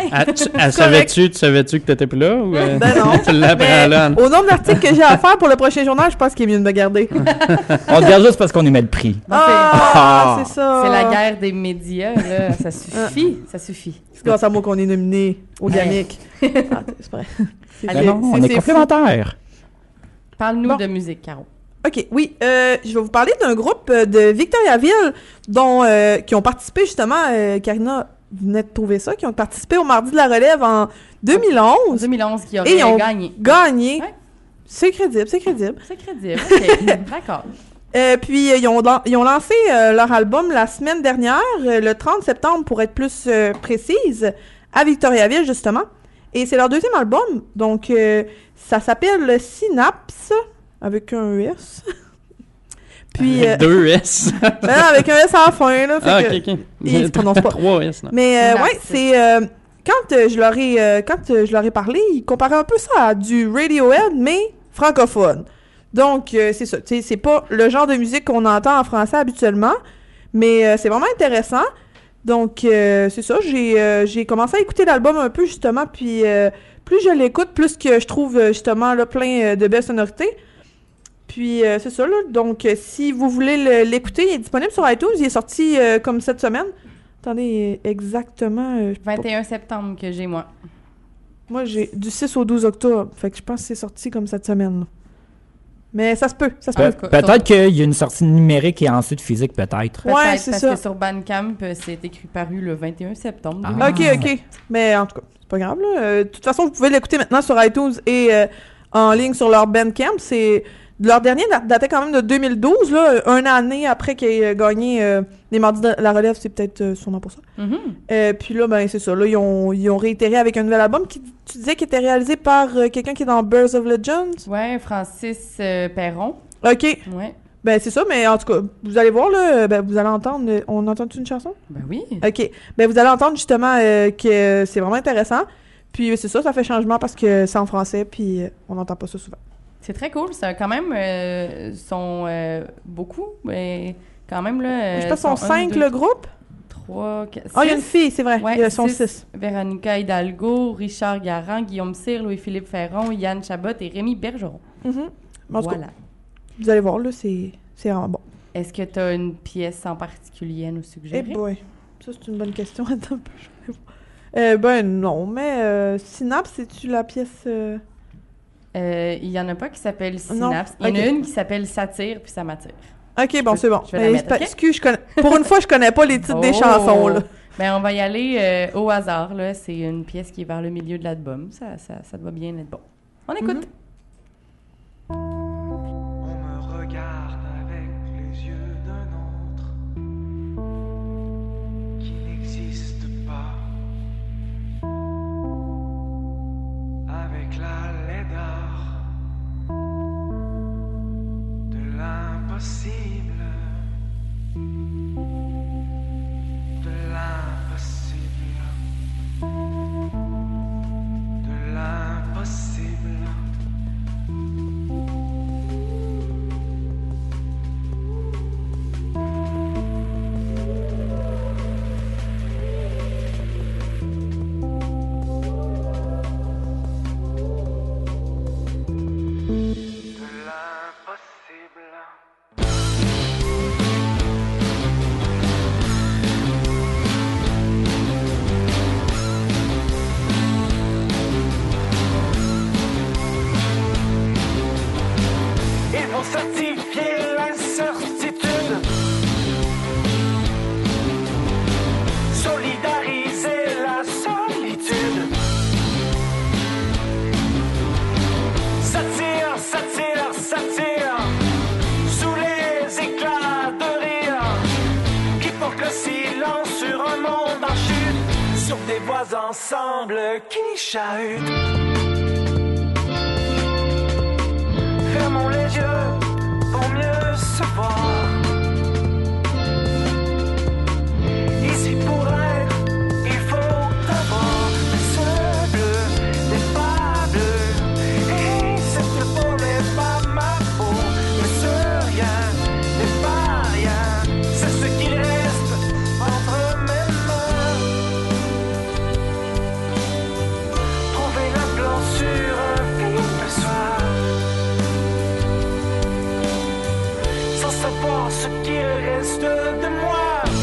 Tu savais-tu que t'étais plus là? Ou, Ben non. tu l'apprends Mais là? au nombre d'articles que j'ai à faire pour le prochain journal, je pense qu'il est mieux de me garder. On te garde juste parce qu'on aimait le prix. Ah, c'est ça. C'est la guerre des médias, là. Ça suffit. Ça suffit. C'est grâce à moi qu'on est nominé au GAMIC. Ah, c'est vrai. Ben non, on est complémentaires. Parle-nous de musique, Caro. OK, oui. Je vais vous parler d'un groupe de Victoriaville qui ont participé justement, Karina venait de trouver ça, qui ont participé au Mardi de la Relève en 2011. 2011, qui Et aurait ils ont gagné. Gagné. Ouais. C'est crédible, c'est crédible. C'est crédible, OK. D'accord. Puis ils ont lancé leur album la semaine dernière, le 30 septembre pour être plus précise, à Victoriaville justement. Et c'est leur deuxième album, donc ça s'appelle Synapse, avec un S. Puis, Deux S. Ben non, avec un S à la fin, là. Fait OK. il se prononce pas. 3 S, non. Mais ouais, c'est... quand je leur ai parlé, ils comparaient un peu ça à du Radiohead, mais francophone. Donc, c'est ça. C'est pas le genre de musique qu'on entend en français habituellement, mais c'est vraiment intéressant. Donc, c'est ça. J'ai commencé à écouter l'album un peu, justement, puis plus je l'écoute, plus que je trouve, justement, là, plein de belles sonorités. Puis, c'est ça, là. Donc, si vous voulez l'écouter, il est disponible sur iTunes. Il est sorti comme cette semaine. Attendez, exactement... 21 septembre que j'ai, moi. Moi, j'ai du 6 au 12 octobre. Fait que je pense que c'est sorti comme cette semaine, là. Mais ça se peut, ça se peut. Peut-être qu'il y a une sortie numérique et ensuite physique, peut-être. Ouais, c'est parce ça. que sur Bandcamp, c'est écrit paru le 21 septembre. Ah. OK. Mais en tout cas, c'est pas grave, là. De toute façon, vous pouvez l'écouter maintenant sur iTunes et en ligne sur leur Bandcamp. Leur dernier datait quand même de 2012, là, un année après qu'ils aient gagné les Mardis de la Relève, c'est peut-être sûrement pour ça. Mm-hmm. Puis là, ben c'est ça. Là, ils ont réitéré avec un nouvel album qui, tu disais, qui était réalisé par quelqu'un qui est dans Birds of Legends. Ouais, Francis Perron. OK. Ouais. Ben c'est ça, mais en tout cas, vous allez voir, là, ben vous allez entendre... On entend-tu une chanson? Ben oui. OK. Ben vous allez entendre justement que c'est vraiment intéressant. Puis c'est ça fait changement parce que c'est en français, puis on n'entend pas ça souvent. C'est très cool. Ça, quand même, sont beaucoup, mais quand même, là... je pense qu'ils sont 5, le groupe? 3, 4, 6. Ah, il y a une fille, c'est vrai. Ouais, Ils sont 6. Véronica Hidalgo, Richard Garand, Guillaume Cyr, Louis-Philippe Ferron, Yann Chabot et Rémi Bergeron. Voilà. Vous allez voir, là, c'est vraiment bon. Est-ce que tu as une pièce en particulier à nous suggérer? Eh boy, ça, c'est une bonne question. Attends un peu, je vais voir. Ben non, mais Synapse, c'est-tu la pièce... Il y en a pas qui s'appelle Synapse. Non. Il y en a une qui s'appelle Satire, puis ça m'attire. OK, bon, c'est bon. Je vais la mettre, OK? Excuse, pour une fois, je connais pas les titres des chansons, là. Ben, on va y aller au hasard, là. C'est une pièce qui est vers le milieu de l'album. Ça doit bien être bon. On écoute. On me regarde avec les yeux d'un autre qui n'existe pas, avec la laideur de l'impossible, de l'impossible, de l'impossible. sur des voix ensemble qui chahutent. Fermons les yeux pour mieux se voir. Ici pour être, il faut avoir des yeux bleus, des pas bleus. Et cette peau n'est pas ma peau, mais ce rien n'est pas rien. C'est ce qui reste entre mes mains. Trouver un plan sur un film le soir, sans savoir ce qu'il reste de moi.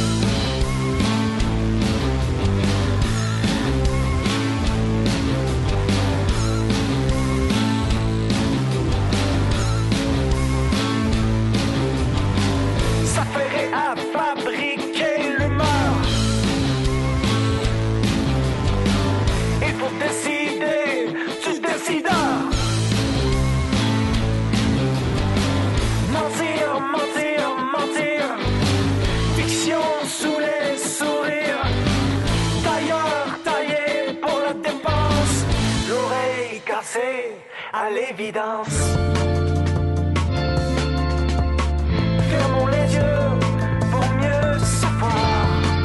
Ça ferait à fabriquer l'humeur. Il faut décider du décideur. Mentir, mentir, mentir. Fiction sous les sourires. Tailleur taillé pour la dépense. L'oreille cassée à l'évidence. Fermons les yeux pour mieux savoir.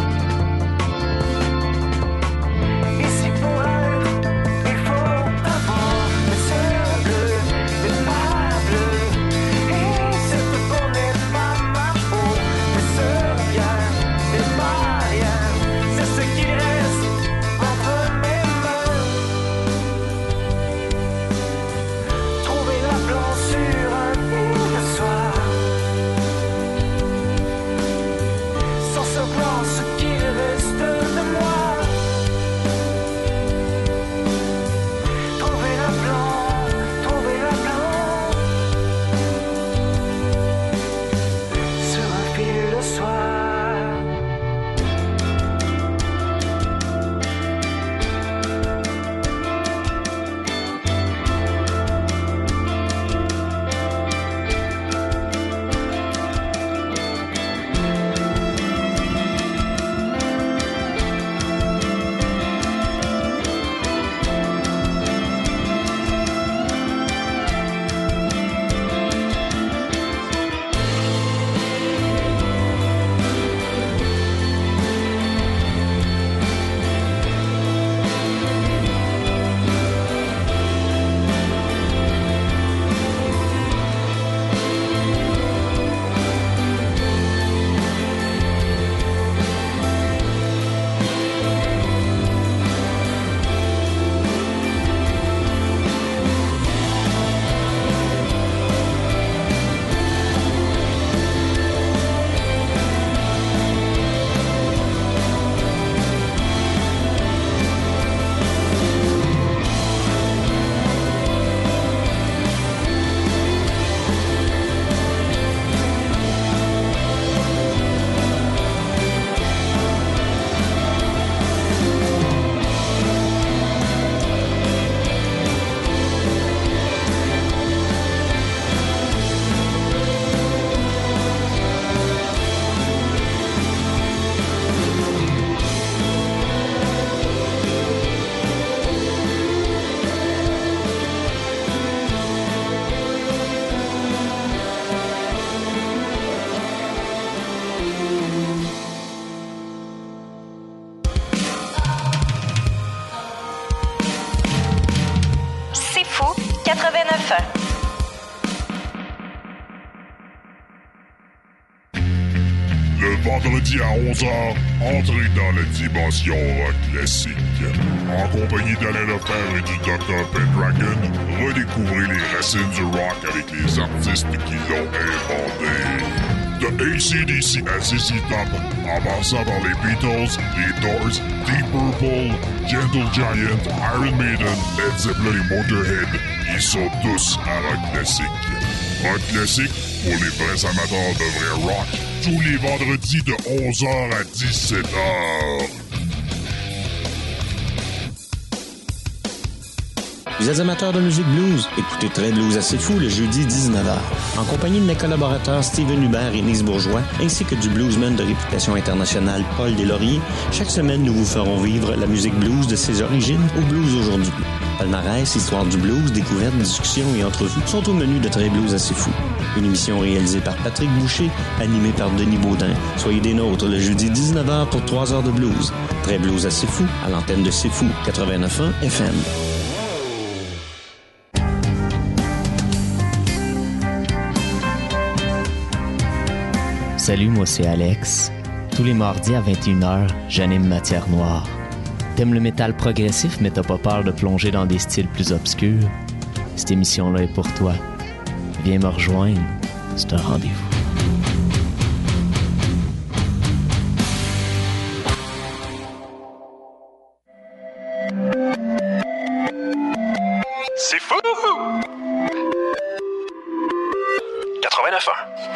Ici pour être, il faut avoir les yeux bleus, les pas bleus. Et cette peau n'est pas ma peau, mais ce rien n'est pas rien. C'est ce qui reste entre mes mains. Trouver la blanche sur un fil de soie, sans savoir ce qu'il reste de moi. Trouver la blanche, trouver la blanche, sur un fil de soie. C'est fou, 89.1. Le vendredi à 11h, entrez dans la dimension rock classique. En compagnie d'Alain Lefebvre et du Dr. Pendragon, redécouvrez les racines du rock avec les artistes qui l'ont inventé. De AC/DC à ZZ Top, en passant par les Beatles, les Doors, Deep Purple, Gentle Giant, Iron Maiden, Led Zeppelin et Motorhead, ils sont tous à rock classique. Rock classique pour les vrais amateurs de vrai rock, tous les vendredis de 11h à 17h. Vous êtes amateur de musique blues? Écoutez Très Blues assez fou le jeudi 19h. En compagnie de mes collaborateurs Steven Hubert et Nice Bourgeois, ainsi que du bluesman de réputation internationale Paul Deslauriers, chaque semaine nous vous ferons vivre la musique blues de ses origines au blues aujourd'hui. Palmarès, histoire du blues, découvertes, discussions et entrevues sont au menu de Très Blues assez fou. Une émission réalisée par Patrick Boucher, animée par Denis Baudin. Soyez des nôtres le jeudi 19h pour 3 heures de blues. Très Blues assez fou à l'antenne de C'est Fou 89.1 FM. Salut, moi c'est Alex. Tous les mardis à 21h, j'anime Matière Noire. T'aimes le métal progressif mais t'as pas peur de plonger dans des styles plus obscurs? Cette émission-là est pour toi. Viens me rejoindre, c'est un rendez-vous. C'est fou! 89.1.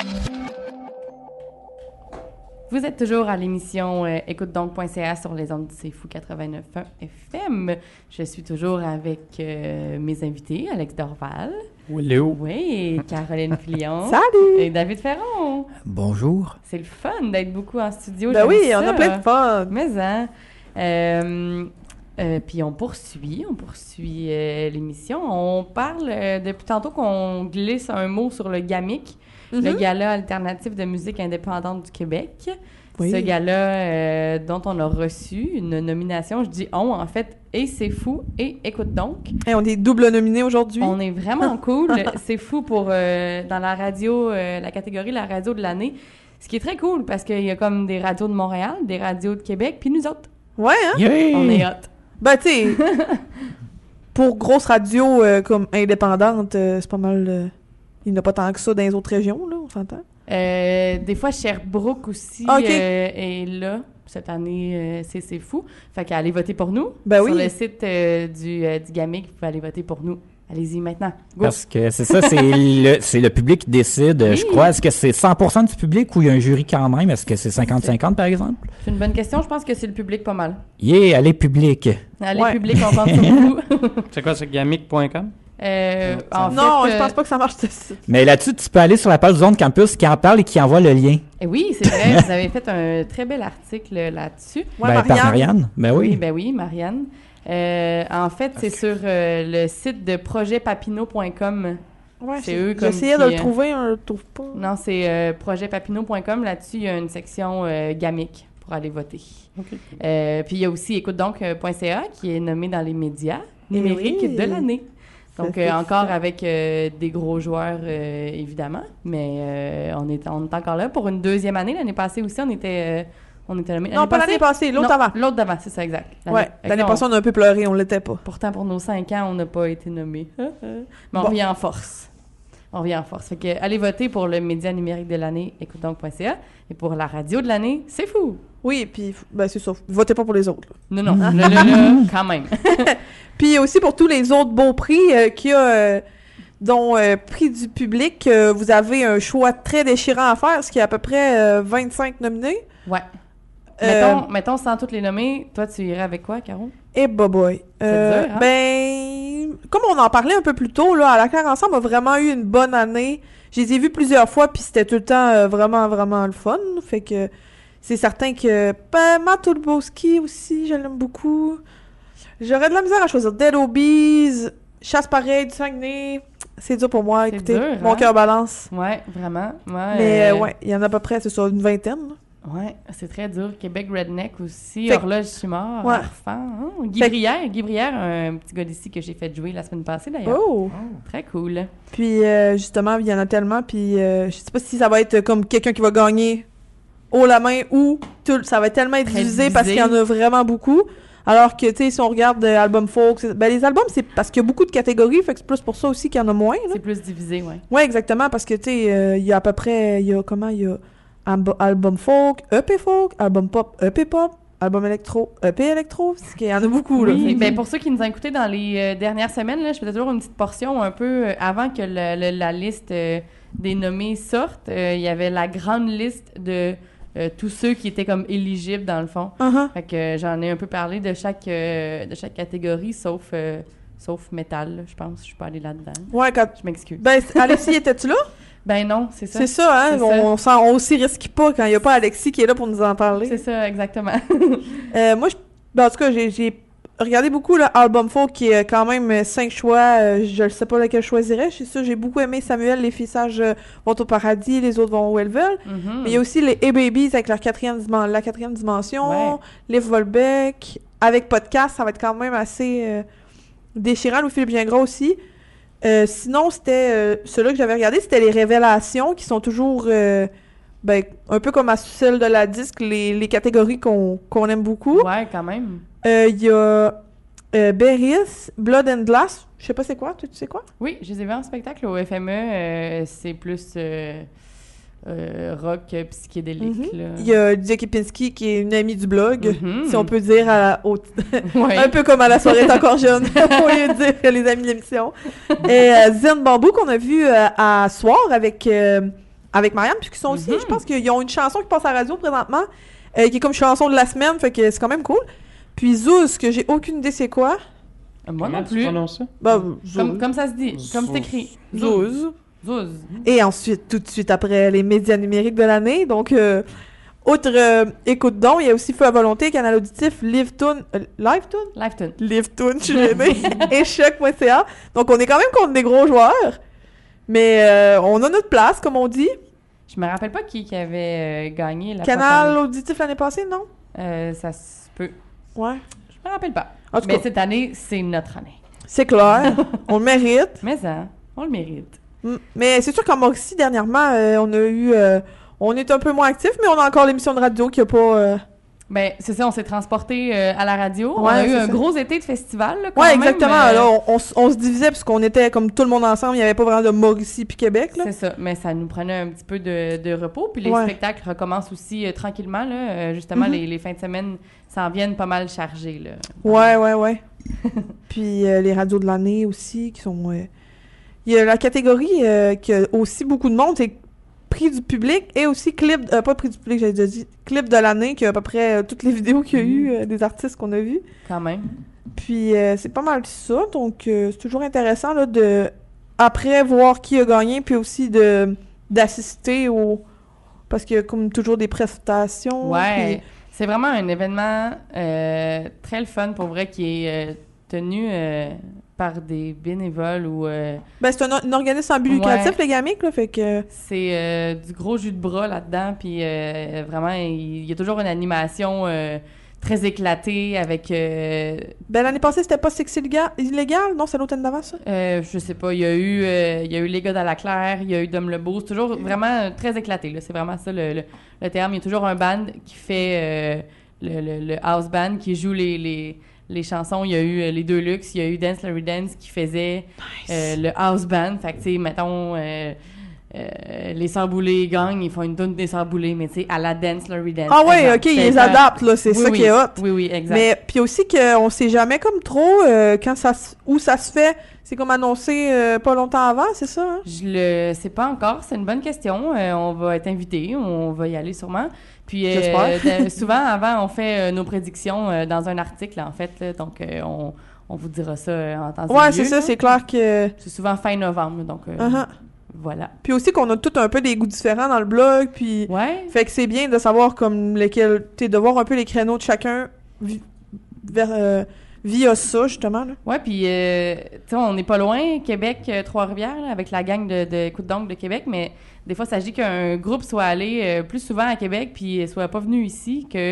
Vous êtes toujours à l'émission écoute-donc.ca sur les ondes du C'est Fou 89.1 FM. Je suis toujours avec mes invités, Alex Dorval. Hello. Oui, Caroline Filion. Salut! Et David Ferron. Bonjour. C'est le fun d'être beaucoup en studio. Ben j'aime oui, ça. on a plein de fun. Mais hein. Puis on poursuit l'émission. On parle depuis tantôt qu'on glisse un mot sur le GAMIC, le Gala alternatif de musique indépendante du Québec. Oui. Ce gala dont on a reçu une nomination, je dis on en fait, et C'est Fou et Écoute donc. Et on est double nominés aujourd'hui. On est vraiment cool. C'est fou pour dans la radio, la catégorie la radio de l'année. Ce qui est très cool parce qu'il y a comme des radios de Montréal, des radios de Québec, puis nous autres. Ouais, hein? Yeah! On est hot. Ben, tu sais, pour grosse radio comme indépendante, c'est pas mal... il n'y en a pas tant que ça dans les autres régions, là, on s'entend? Des fois, Sherbrooke aussi est là. Cette année, c'est fou. Fait qu'allez voter pour nous. Ben Sur oui. le site du GAMIC, vous pouvez aller voter pour nous. Allez-y maintenant. Go. Parce que c'est ça, c'est le public qui décide, Oui. je crois. Est-ce que c'est 100% du public ou il y a un jury quand même? Est-ce que c'est 50-50, par exemple? C'est une bonne question. Je pense que c'est le public pas mal. Yeah, allez, public. Allez, public, on compte sur vous. C'est quoi, c'est gamic.com? En Non, fait, je pense pas que ça marche. Ça. Mais là-dessus, tu peux aller sur la page Zone Campus qui en parle et qui envoie le lien. Oui, c'est vrai. Vous avez fait un très bel article là-dessus. Ouais, par Marianne. Ben oui. Ben oui, Marianne. En fait, c'est sur le site de projetpapineau.com. Ouais, c'est eux comme j'essayais de le trouver, on le trouve pas. Non, c'est projetpapineau.com. Là-dessus, il y a une section GAMIC pour aller voter. Okay. Puis il y a aussi écoute-donc.ca qui est nommé dans les médias numériques oui. de l'année. Donc, encore avec des gros joueurs, évidemment, mais on est encore là pour une deuxième année. L'année passée aussi, on était nommés. Non, pas l'année passée, l'autre avant. L'autre d'avant, c'est ça, exact. L'année passée, on a un peu pleuré, on l'était pas. Pourtant, pour nos 5 ans, on n'a pas été nommés. Mais on revient en force. Fait que, allez voter pour le média numérique de l'année, écoute-donc.ca, et pour la radio de l'année, c'est fou! Oui, puis, ben, c'est ça. Votez pas pour les autres. Là. Non, quand même. Puis aussi pour tous les autres beaux prix qu'il y a, dont prix du public, vous avez un choix très déchirant à faire, parce qu'il y a à peu près 25 nominés. Ouais. Mettons, sans toutes les nommer, toi, tu irais avec quoi, Caro? Boy. C'est dur, hein? Ben, comme on en parlait un peu plus tôt, là, à la Claire Ensemble a vraiment eu une bonne année. Je les ai vus plusieurs fois, puis c'était tout le temps vraiment, vraiment le fun. Fait que c'est certain que Matt Olbowski aussi, je l'aime beaucoup. J'aurais de la misère à choisir Dead Obies, Chasse pareil du Saguenay. C'est dur pour moi, écoutez. Dur, mon cœur balance. Ouais, vraiment. Ouais, mais il y en a à peu près, c'est ça, une vingtaine. Là. Ouais, c'est très dur. Québec Redneck aussi. Fait... Horloge, je suis mort. Ouais. Guy Brière, un petit gars d'ici que j'ai fait jouer la semaine passée d'ailleurs. Oh! Très cool. Puis justement, il y en a tellement. Puis je sais pas si ça va être comme quelqu'un qui va gagner haut la main ou ça va tellement être divisé parce qu'il y en a vraiment beaucoup. Alors que, tu sais, si on regarde album folk, ben les albums, c'est parce qu'il y a beaucoup de catégories, fait que c'est plus pour ça aussi qu'il y en a moins. Là. C'est plus divisé, ouais. Ouais, exactement, parce que, tu sais, il y a à peu près, il y a album folk, EP folk, album pop, EP pop, album électro, EP électro, parce qu'il y en a beaucoup, là. Oui, ben pour ceux qui nous ont écoutés dans les dernières semaines, là, je faisais toujours une petite portion un peu avant que la liste des nommés sorte. Il y avait la grande liste de tous ceux qui étaient comme éligibles dans le fond. Fait que j'en ai un peu parlé de chaque catégorie, sauf Sauf métal, là, je pense. Je suis pas allée là-dedans. Ouais, quand... Je m'excuse. Ben, Alexis, étais-tu là? Ben non, c'est ça. C'est ça, hein? On aussi risque pas quand il n'y a pas Alexis qui est là pour nous en parler. C'est ça, exactement. Moi, en tout cas, j'ai regardé beaucoup l'album folk qui est quand même 5 choix. Je ne sais pas lequel je choisirais. C'est ça, j'ai beaucoup aimé Samuel, Les filles sages vont au paradis, les autres vont où elles veulent. Mm-hmm. Mais il y a aussi les A-Babies avec la quatrième dimension, Liv Volbeck. Avec podcast, ça va être quand même assez déchirant. Louis-Philippe Gingras aussi. Sinon, c'était ceux-là que j'avais regardé, c'était les révélations qui sont toujours un peu comme à celle de la disque, les catégories qu'on aime beaucoup. Ouais, quand même. Il y a Beris, Blood and Glass. Je sais pas c'est quoi, tu sais quoi? Oui, je les ai vus en spectacle au FME. C'est plus rock psychédélique. Là. Il y a Lydia Kepinski qui est une amie du blog, si on peut dire Ouais. un peu comme à la soirée est encore jeune, au lieu de dire les amis de l'émission. Et Zen Bamboo qu'on a vu à soir avec Marianne, puisqu'ils sont aussi, je pense qu'ils ont une chanson qui passe à la radio présentement, qui est comme chanson de la semaine, fait que c'est quand même cool. Puis Zouz, que j'ai aucune idée c'est quoi. Moi Comment non tu plus. prononces ça? Comme ça se dit, comme c'est écrit. Zouz. Zouz. Et ensuite, tout de suite après, les médias numériques de l'année. Donc, outre Écoute donc, il y a aussi Feu à volonté, Canal Auditif, Live-Tune, je suis gênée, et Choc.ca. Donc, on est quand même contre des gros joueurs, mais on a notre place, comme on dit. Je me rappelle pas qui avait gagné la Canal Auditif l'année passée, non? Ça se peut. Ouais. Je me rappelle pas. En tout mais cas, cette année, c'est notre année. C'est clair. On le mérite. Mais ça, on le mérite. Mais c'est sûr qu'en Mauricie, dernièrement, on a eu... on est un peu moins actifs, mais on a encore l'émission de radio qui a pas... Ben, c'est ça, on s'est transporté à la radio. Ouais, on a eu c'est un ça. gros été de festival, là, quand Ouais, même. exactement. Là, on se divisait parce qu'on était comme tout le monde ensemble. Il n'y avait pas vraiment de Mauricie puis Québec, là. C'est ça, mais ça nous prenait un petit peu de repos. Puis les spectacles recommencent aussi tranquillement, là. Justement, les fins de semaine s'en viennent pas mal chargés, là. Ouais. Puis les radios de l'année aussi, qui sont... Il y a la catégorie qui a aussi beaucoup de monde, c'est prix du public et aussi clip... pas prix du public, j'avais déjà dit. Clip de l'année, qui a à peu près toutes les vidéos qu'il y a eu des artistes qu'on a vus. Quand même. Puis c'est pas mal ça, donc c'est toujours intéressant, là, de... Après, voir qui a gagné, puis aussi d'assister au... Parce qu'il y a comme toujours des prestations. Ouais. Puis... C'est vraiment un événement très le fun, pour vrai, qui est tenu par des bénévoles ou... Ben, c'est un organisme sans but lucratif, les gamiques, là, fait que... C'est du gros jus de bras là-dedans, puis vraiment, il y a toujours une animation très éclatée avec... Ben, l'année passée, c'était pas Sexe illégal? Non, c'est l'automne d'avant, ça? Je sais pas, il y a eu les gars d'Alaclaire, il y a eu Dom Lebeau, c'est toujours vraiment très éclaté, là, c'est vraiment ça le terme. Il y a toujours un band qui fait le house band, qui joue les chansons. Il y a eu les deux luxe, il y a eu Dance Larry Dance qui faisait le house band. Fait que, tu sais, mettons, les Sœurs Boulay gagnent, ils font une tune des Sœurs Boulay, mais tu sais, à la Dance Larry Dance. Ah ouais, ok, ils les adaptent, là, c'est ça qui est hot. Oui, exact. Mais, puis aussi qu'on sait jamais comme trop où ça se fait. C'est comme annoncé pas longtemps avant, c'est ça? Hein? Je le sais pas encore, c'est une bonne question. On va être invités, on va y aller sûrement. Puis souvent, avant, on fait nos prédictions dans un article, en fait. Là, donc, on vous dira ça en temps et lieu. Ouais, c'est ça, c'est clair que... C'est souvent fin novembre, donc voilà. Puis aussi qu'on a tout un peu des goûts différents dans le blog, puis... Ouais. Fait que c'est bien de savoir comme lesquels... de voir un peu les créneaux de chacun via ça, justement. Là. Ouais, puis, tu sais, on n'est pas loin, Québec, Trois-Rivières, là, avec la gang de Écoute donc de Québec, mais des fois, ça dit qu'un groupe soit allé plus souvent à Québec, puis soit pas venu ici, que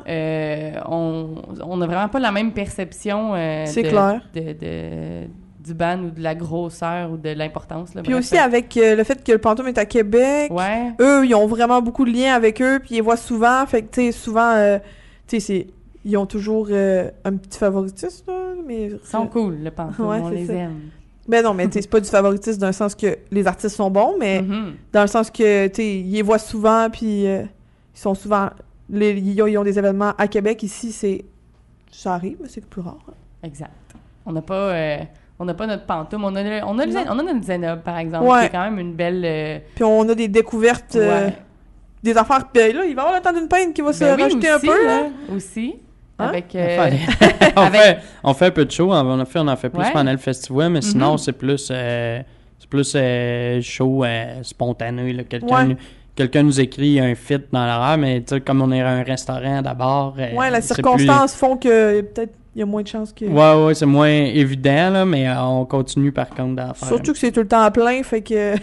on n'a vraiment pas la même perception c'est clair. Du band ou de la grosseur ou de l'importance. Là, puis aussi avec le fait que le Pantoum est à Québec, eux, ils ont vraiment beaucoup de liens avec eux, puis ils les voient souvent, fait que, tu sais, souvent, tu sais, ils ont toujours un petit favoritisme, là, mais... Ils sont cool, le Pantoum, on les aime. Ben non, mais c'est pas du favoritisme dans le sens que les artistes sont bons, mais dans le sens que, tu sais, ils les voient souvent, puis ils sont souvent... Ils ont des événements à Québec, ici, ça arrive, mais c'est plus rare. Hein. Exact. On n'a pas notre Pantoum, on a notre Zenob, par exemple, qui est quand même une belle... Puis on a des découvertes, des affaires... Puis là, il va y avoir le temps d'une peine qui va se rajouter aussi, un peu, là. Aussi. Avec, on fait un peu de show, on en fait plus Ouais. pendant le festival, mais sinon, Mhm. c'est plus show spontané. Là. Ouais. Quelqu'un nous écrit un fit dans l'horaire, mais tu sais, comme on est à un restaurant d'abord. Ouais, les c'est circonstances font que peut-être il y a moins de chances que... plus- Ouais, c'est moins évident, là, mais on continue par contre d'en faire. Surtout que c'est tout le temps plein, fait que...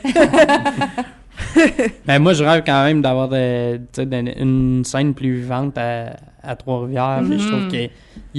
Ben, moi, je rêve quand même d'avoir une scène plus vivante à Trois-Rivières. Puis je trouve qu'il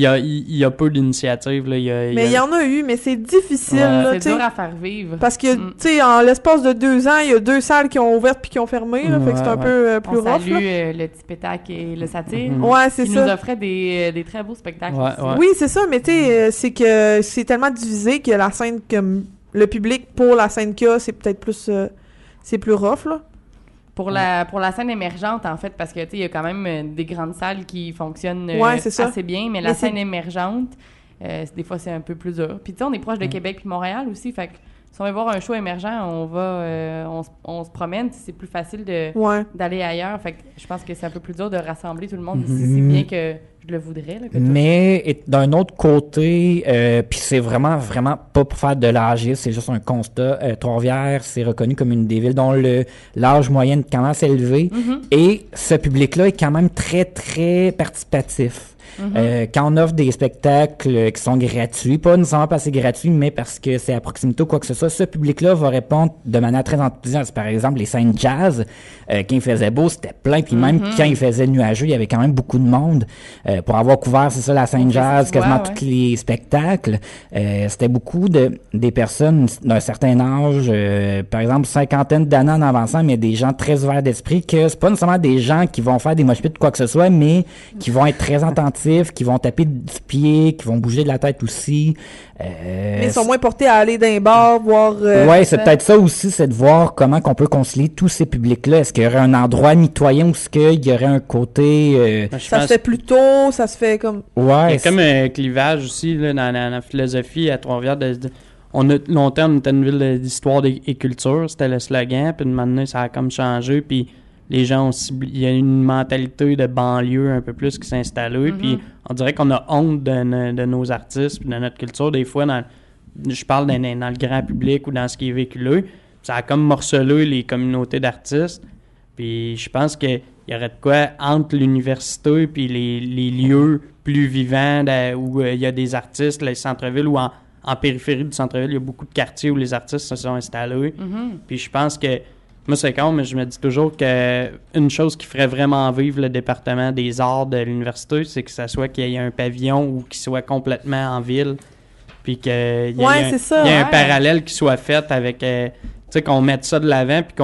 y a peu d'initiatives. Là. Mais il y en a eu, mais c'est difficile. Ouais. Là, c'est tu sais. dur à faire vivre. Parce que, tu sais, en l'espace de 2 ans, il y a 2 salles qui ont ouvert puis qui ont fermé. Là, fait que c'est un peu plus On rough. salue Là. le petit pétacle et le satire. Ouais, c'est qui ça. nous offrait des très beaux spectacles aussi. Oui, c'est ça, mais tu sais, c'est que c'est tellement divisé que la scène, comme le public pour la scène qu'il y a, c'est peut-être plus... c'est plus rough, là. Pour la scène émergente, en fait, parce que, tu sais, il y a quand même des grandes salles qui fonctionnent Ouais, c'est ça. assez bien, mais la scène émergente, des fois, c'est un peu plus dur. Puis, tu sais, on est proche de Québec puis Montréal aussi, fait que si on veut voir un show émergent, on va, on se promène, c'est plus facile d'aller ailleurs. Fait que je pense que c'est un peu plus dur de rassembler tout le monde ici, si bien que je le voudrais. Là, que Mais d'un autre côté, puis c'est vraiment pas pour faire de l'âgisme, c'est juste un constat. Trois-Rivières, c'est reconnu comme une des villes dont l'âge moyen commence à s'élever. Et ce public-là est quand même très, très participatif. Quand on offre des spectacles qui sont gratuits, pas nécessairement parce que c'est gratuit, mais parce que c'est à proximité ou quoi que ce soit, ce public-là va répondre de manière très enthousiaste. Par exemple, les scènes jazz, quand il faisait beau, c'était plein, puis même quand il faisait nuageux, il y avait quand même beaucoup de monde. Pour avoir couvert, c'est ça, la scène jazz, quasiment tous les spectacles, c'était beaucoup des personnes d'un certain âge, par exemple, 50aine d'années en avançant, mais des gens très ouverts d'esprit, que c'est pas nécessairement des gens qui vont faire des mosh pits ou quoi que ce soit, mais qui vont être très attentifs, qui vont taper du pied, qui vont bouger de la tête aussi. Mais ils sont moins portés à aller d'un bar, voir... ouais, c'est peut-être ça aussi, c'est de voir comment qu'on peut concilier tous ces publics-là. Est-ce qu'il y aurait un endroit mitoyen où est-ce qu'il y aurait un côté... ça se fait plus tôt, ça se fait comme... Ouais. Il y a comme un clivage aussi là, dans la philosophie à Trois-Rivières. On a longtemps, on était une ville d'histoire et culture, c'était le slogan, puis de moment ça a comme changé, puis les gens ont il y a une mentalité de banlieue un peu plus qui s'est installée, puis on dirait qu'on a honte de nos artistes, puis de notre culture. Des fois, je parle dans le grand public ou dans ce qui est véhiculé, ça a comme morcelé les communautés d'artistes, puis je pense qu'il y aurait de quoi entre l'université puis les lieux plus vivants où il y a des artistes, les centres-villes ou en périphérie du centre-ville, il y a beaucoup de quartiers où les artistes se sont installés, puis je pense que moi, c'est con, mais je me dis toujours qu'une chose qui ferait vraiment vivre le département des arts de l'université, c'est que ça soit qu'il y ait un pavillon ou qu'il soit complètement en ville, puis qu'il y ait un parallèle qui soit fait avec, tu sais, qu'on mette ça de l'avant, puis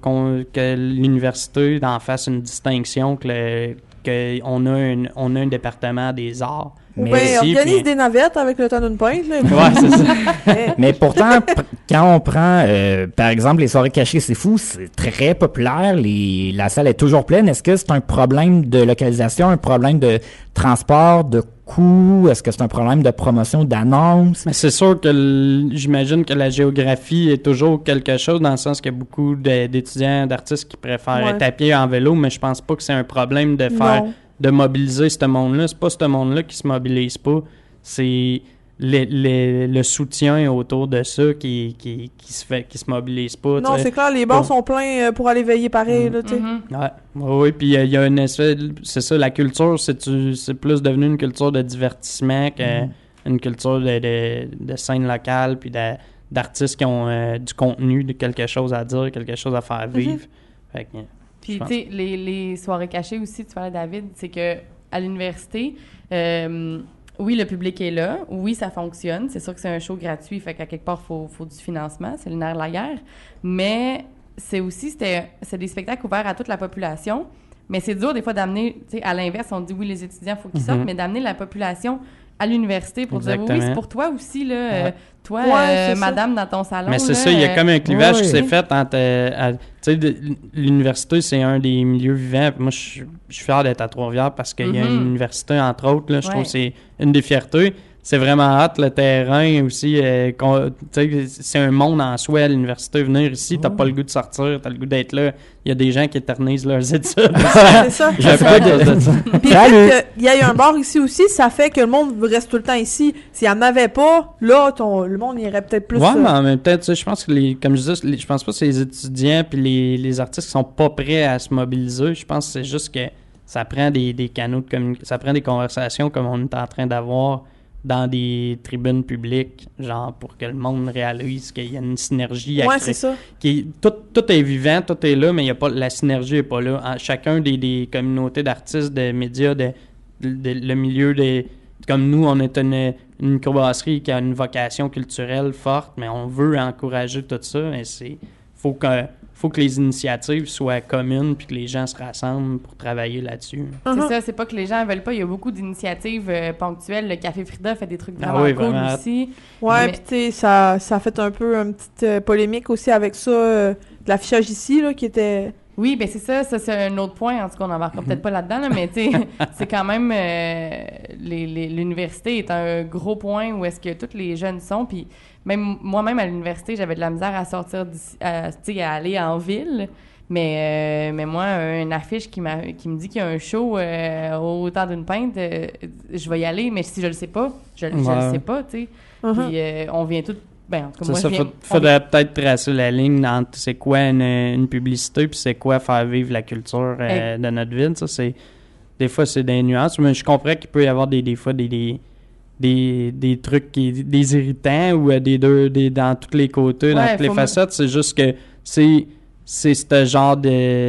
que l'université en fasse une distinction, qu'on a un département des arts. Ou bien organise des navettes avec le temps d'une pinte. Là, ouais, c'est ça. Mais pourtant, quand on prend, par exemple, les soirées cachées, c'est fou, c'est très populaire, la salle est toujours pleine. Est-ce que c'est un problème de localisation, un problème de transport, de coût? Est-ce que c'est un problème de promotion, d'annonce? Mais c'est sûr que j'imagine que la géographie est toujours quelque chose, dans le sens qu'il y a beaucoup d'étudiants, d'artistes qui préfèrent être à pied en vélo, mais je pense pas que c'est un problème de mobiliser ce monde-là. C'est pas ce monde-là qui se mobilise pas. C'est le soutien autour de ça qui se mobilise pas. Non, c'est clair, les bars sont pleins pour aller veiller pareil, là, tu sais. Oui, puis il y a une espèce... C'est ça, la culture, c'est plus devenu une culture de divertissement qu'une culture de scène locale, puis d'artistes qui ont du contenu, de quelque chose à dire, quelque chose à faire vivre. Fait que, puis, tu sais, les soirées cachées aussi, tu parlais, David, c'est que à l'université, oui, le public est là. Oui, ça fonctionne. C'est sûr que c'est un show gratuit, fait qu'à quelque part, il faut du financement. C'est le nerf de la guerre. Mais c'est des spectacles ouverts à toute la population. Mais c'est dur, des fois, d'amener... Tu sais, à l'inverse, on dit, oui, les étudiants, il faut qu'ils sortent, mais d'amener la population à l'université pour dire, oui, c'est pour toi aussi, là. Toi, madame, dans ton salon. Mais c'est ça, il y a comme un clivage qui s'est fait entre... tu sais, l'université, c'est un des milieux vivants. Moi, je suis fier d'être à Trois-Rivières parce qu'il y a une université, entre autres. Là, je trouve que c'est une des fiertés. Tu c'est vraiment hot, le terrain aussi. C'est un monde en soi à l'université. Venir ici, t'as pas le goût de sortir, t'as le goût d'être là. Il y a des gens qui éternisent leurs études. C'est ça. J'ai un peu de ça. Puis le fait qu'il y ait un bar ici aussi, ça fait que le monde reste tout le temps ici. S'il n'y en avait pas, là, le monde irait peut-être plus... Ouais, mais en même temps, tu sais, je pense que, comme je disais, je pense pas que c'est les étudiants puis les artistes qui sont pas prêts à se mobiliser. Je pense que c'est juste que ça prend des canaux de communication, ça prend des conversations comme on est en train d'avoir dans des tribunes publiques, genre pour que le monde réalise qu'il y a une synergie à ouais, créer. c'est ça. Tout est vivant, tout est là, mais il y a pas, la synergie n'est pas là. Chacun des communautés d'artistes, de médias, le milieu comme nous, on est une microbrasserie qui a une vocation culturelle forte, mais on veut encourager tout ça. Mais faut que les initiatives soient communes puis que les gens se rassemblent pour travailler là-dessus. C'est ça, c'est pas que les gens veulent pas. Il y a beaucoup d'initiatives ponctuelles. Le Café Frida fait des trucs vraiment cool vraiment. aussi. Ouais, puis tu sais, ça a fait un peu une petite polémique aussi avec ça, de l'affichage ici, là, qui était... Oui, ben c'est ça, c'est un autre point. En tout cas, on n'embarquera peut-être pas là-dedans, là, mais tu sais, c'est quand même... l'université est un gros point où est-ce que tous les jeunes sont, puis même moi-même à l'université, j'avais de la misère à sortir d'ici, à aller en ville, mais moi, une affiche qui me dit qu'il y a un show au temps d'une pinte, je vais y aller, mais si je le sais pas, je le sais pas, tu sais. Puis on vient tous... Ben, en tout cas, moi, faudrait peut-être tracer la ligne entre c'est quoi une publicité puis c'est quoi faire vivre la culture de notre ville. Ça, des fois, c'est des nuances, mais je comprends qu'il peut y avoir des fois des trucs des irritants ou dans tous les côtés, dans toutes les facettes. C'est juste que c'est ce genre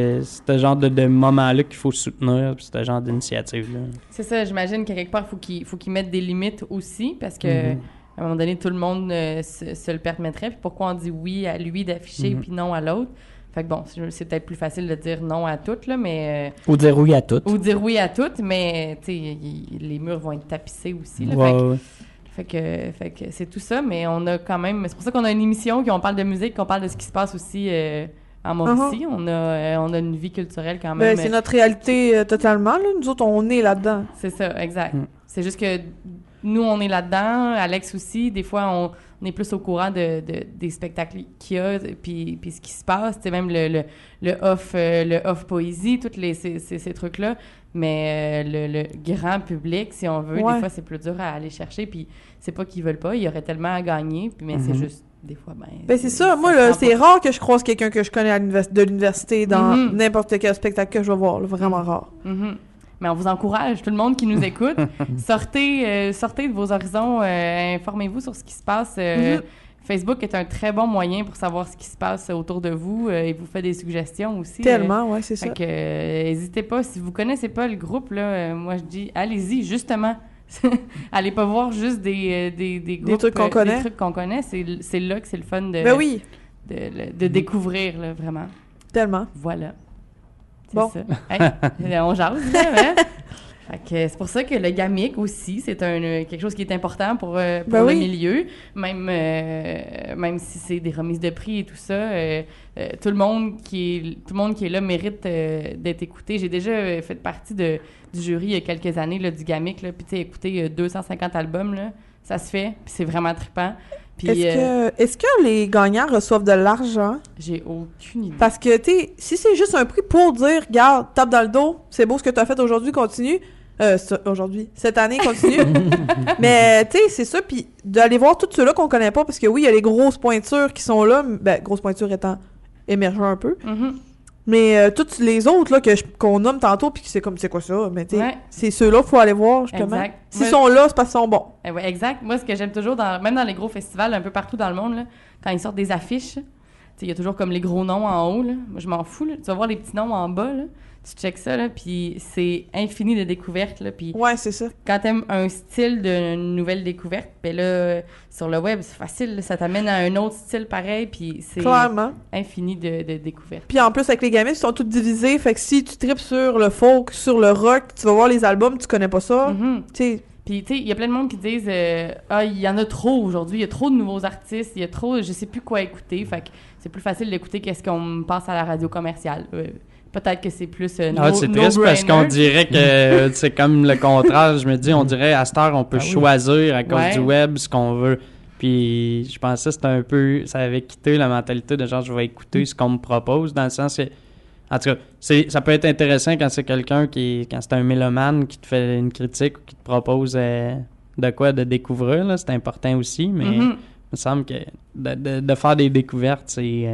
de moment-là qu'il faut soutenir, puis ce genre d'initiative-là. C'est ça, j'imagine qu'à quelque part, faut qu'ils mettent des limites aussi, parce que à un moment donné, tout le monde se le permettrait. Puis pourquoi on dit oui à lui d'afficher puis non à l'autre? Fait que bon, c'est peut-être plus facile de dire non à toutes, là, mais... Ou dire oui à toutes. Ou dire oui à toutes, mais, tu sais, les murs vont être tapissés aussi, là. Fait que c'est tout ça, mais on a quand même... C'est pour ça qu'on a une émission, qu'on parle de musique, qu'on parle de ce qui se passe aussi en Mauricie. On a une vie culturelle quand même. Ben, c'est notre réalité totalement, là. Nous autres, on est là-dedans. C'est ça, exact. C'est juste que... Nous, on est là-dedans. Alex aussi. Des fois, on est plus au courant des spectacles qu'il y a, puis ce qui se passe. C'est même le off poésie, tous ces trucs-là. Mais le grand public, si on veut, des fois, c'est plus dur à aller chercher. Puis c'est pas qu'ils veulent pas. Il y aurait tellement à gagner. Mais c'est juste, des fois, ben c'est ça. Moi, là, c'est rare que je croise quelqu'un que je connais de l'université dans n'importe quel spectacle que je vais voir. Là, vraiment rare. Mais on vous encourage, tout le monde qui nous écoute, sortez de vos horizons, informez-vous sur ce qui se passe. Facebook est un très bon moyen pour savoir ce qui se passe autour de vous. Il vous fait des suggestions aussi. Tellement, ouais, c'est ça. Fait que n'hésitez pas, si vous connaissez pas le groupe, là, moi je dis, allez-y, justement. Allez pas voir juste des groupes, des trucs qu'on connaît. Des trucs qu'on connaît, c'est là que c'est le fun de découvrir, là, vraiment. Tellement. Voilà. C'est bon. Ça. Hey, on jase, là, hein? Fait que c'est pour ça que le gamic aussi, c'est quelque chose qui est important pour le milieu. Même si c'est des remises de prix et tout ça, tout le monde qui est là mérite d'être écouté. J'ai déjà fait partie du jury il y a quelques années là, du gamic, là, puis tu sais, écouter 250 albums, là, ça se fait, puis c'est vraiment trippant. Puis, est-ce que les gagnants reçoivent de l'argent? J'ai aucune idée. Parce que, tu sais, si c'est juste un prix pour dire, regarde, tape dans le dos, c'est beau ce que tu as fait aujourd'hui, continue. Cette année, continue. Mais, tu sais, c'est ça. Puis d'aller voir tous ceux-là qu'on connaît pas, parce que oui, il y a les grosses pointures qui sont là, ben, grosses pointures étant émergent un peu. Mais toutes les autres là qu'on nomme tantôt, puis c'est comme, c'est quoi ça? Mais tu sais, c'est ceux-là qu'il faut aller voir, justement. Exact. S'ils sont là, c'est parce qu'ils sont bons. Ouais, exact. Moi, ce que j'aime toujours, même dans les gros festivals, un peu partout dans le monde, là, quand ils sortent des affiches, il y a toujours comme les gros noms en haut. Là. Moi, je m'en fous. Là. Tu vas voir les petits noms en bas. Là. Tu checkes ça, là, puis c'est infini de découvertes. Là, puis ouais, c'est ça. Quand t'aimes un style de nouvelle découverte, ben là, sur le web, c'est facile. Là, ça t'amène à un autre style pareil, puis c'est clairement infini de découvertes. Puis en plus, avec les gamins, ils sont tous divisés. Fait que si tu tripes sur le folk, sur le rock, tu vas voir les albums, tu connais pas ça. Tu sais. Puis, tu sais, il y a plein de monde qui disent il y en a trop aujourd'hui, il y a trop de nouveaux artistes, il y a trop, je sais plus quoi écouter. Fait que c'est plus facile d'écouter qu'est-ce qu'on passe à la radio commerciale. peut-être que c'est plus c'est triste parce qu'on dirait que c'est comme le contraire. Je me dis, on dirait à cette heure, on peut choisir à cause du web ce qu'on veut. Puis je pensais que c'était un peu... Ça avait quitté la mentalité de genre, je vais écouter ce qu'on me propose, dans le sens que... En tout cas, ça peut être intéressant quand c'est quelqu'un quand c'est un mélomane qui te fait une critique ou qui te propose de quoi de découvrir, là, c'est important aussi, mais il me semble que de faire des découvertes,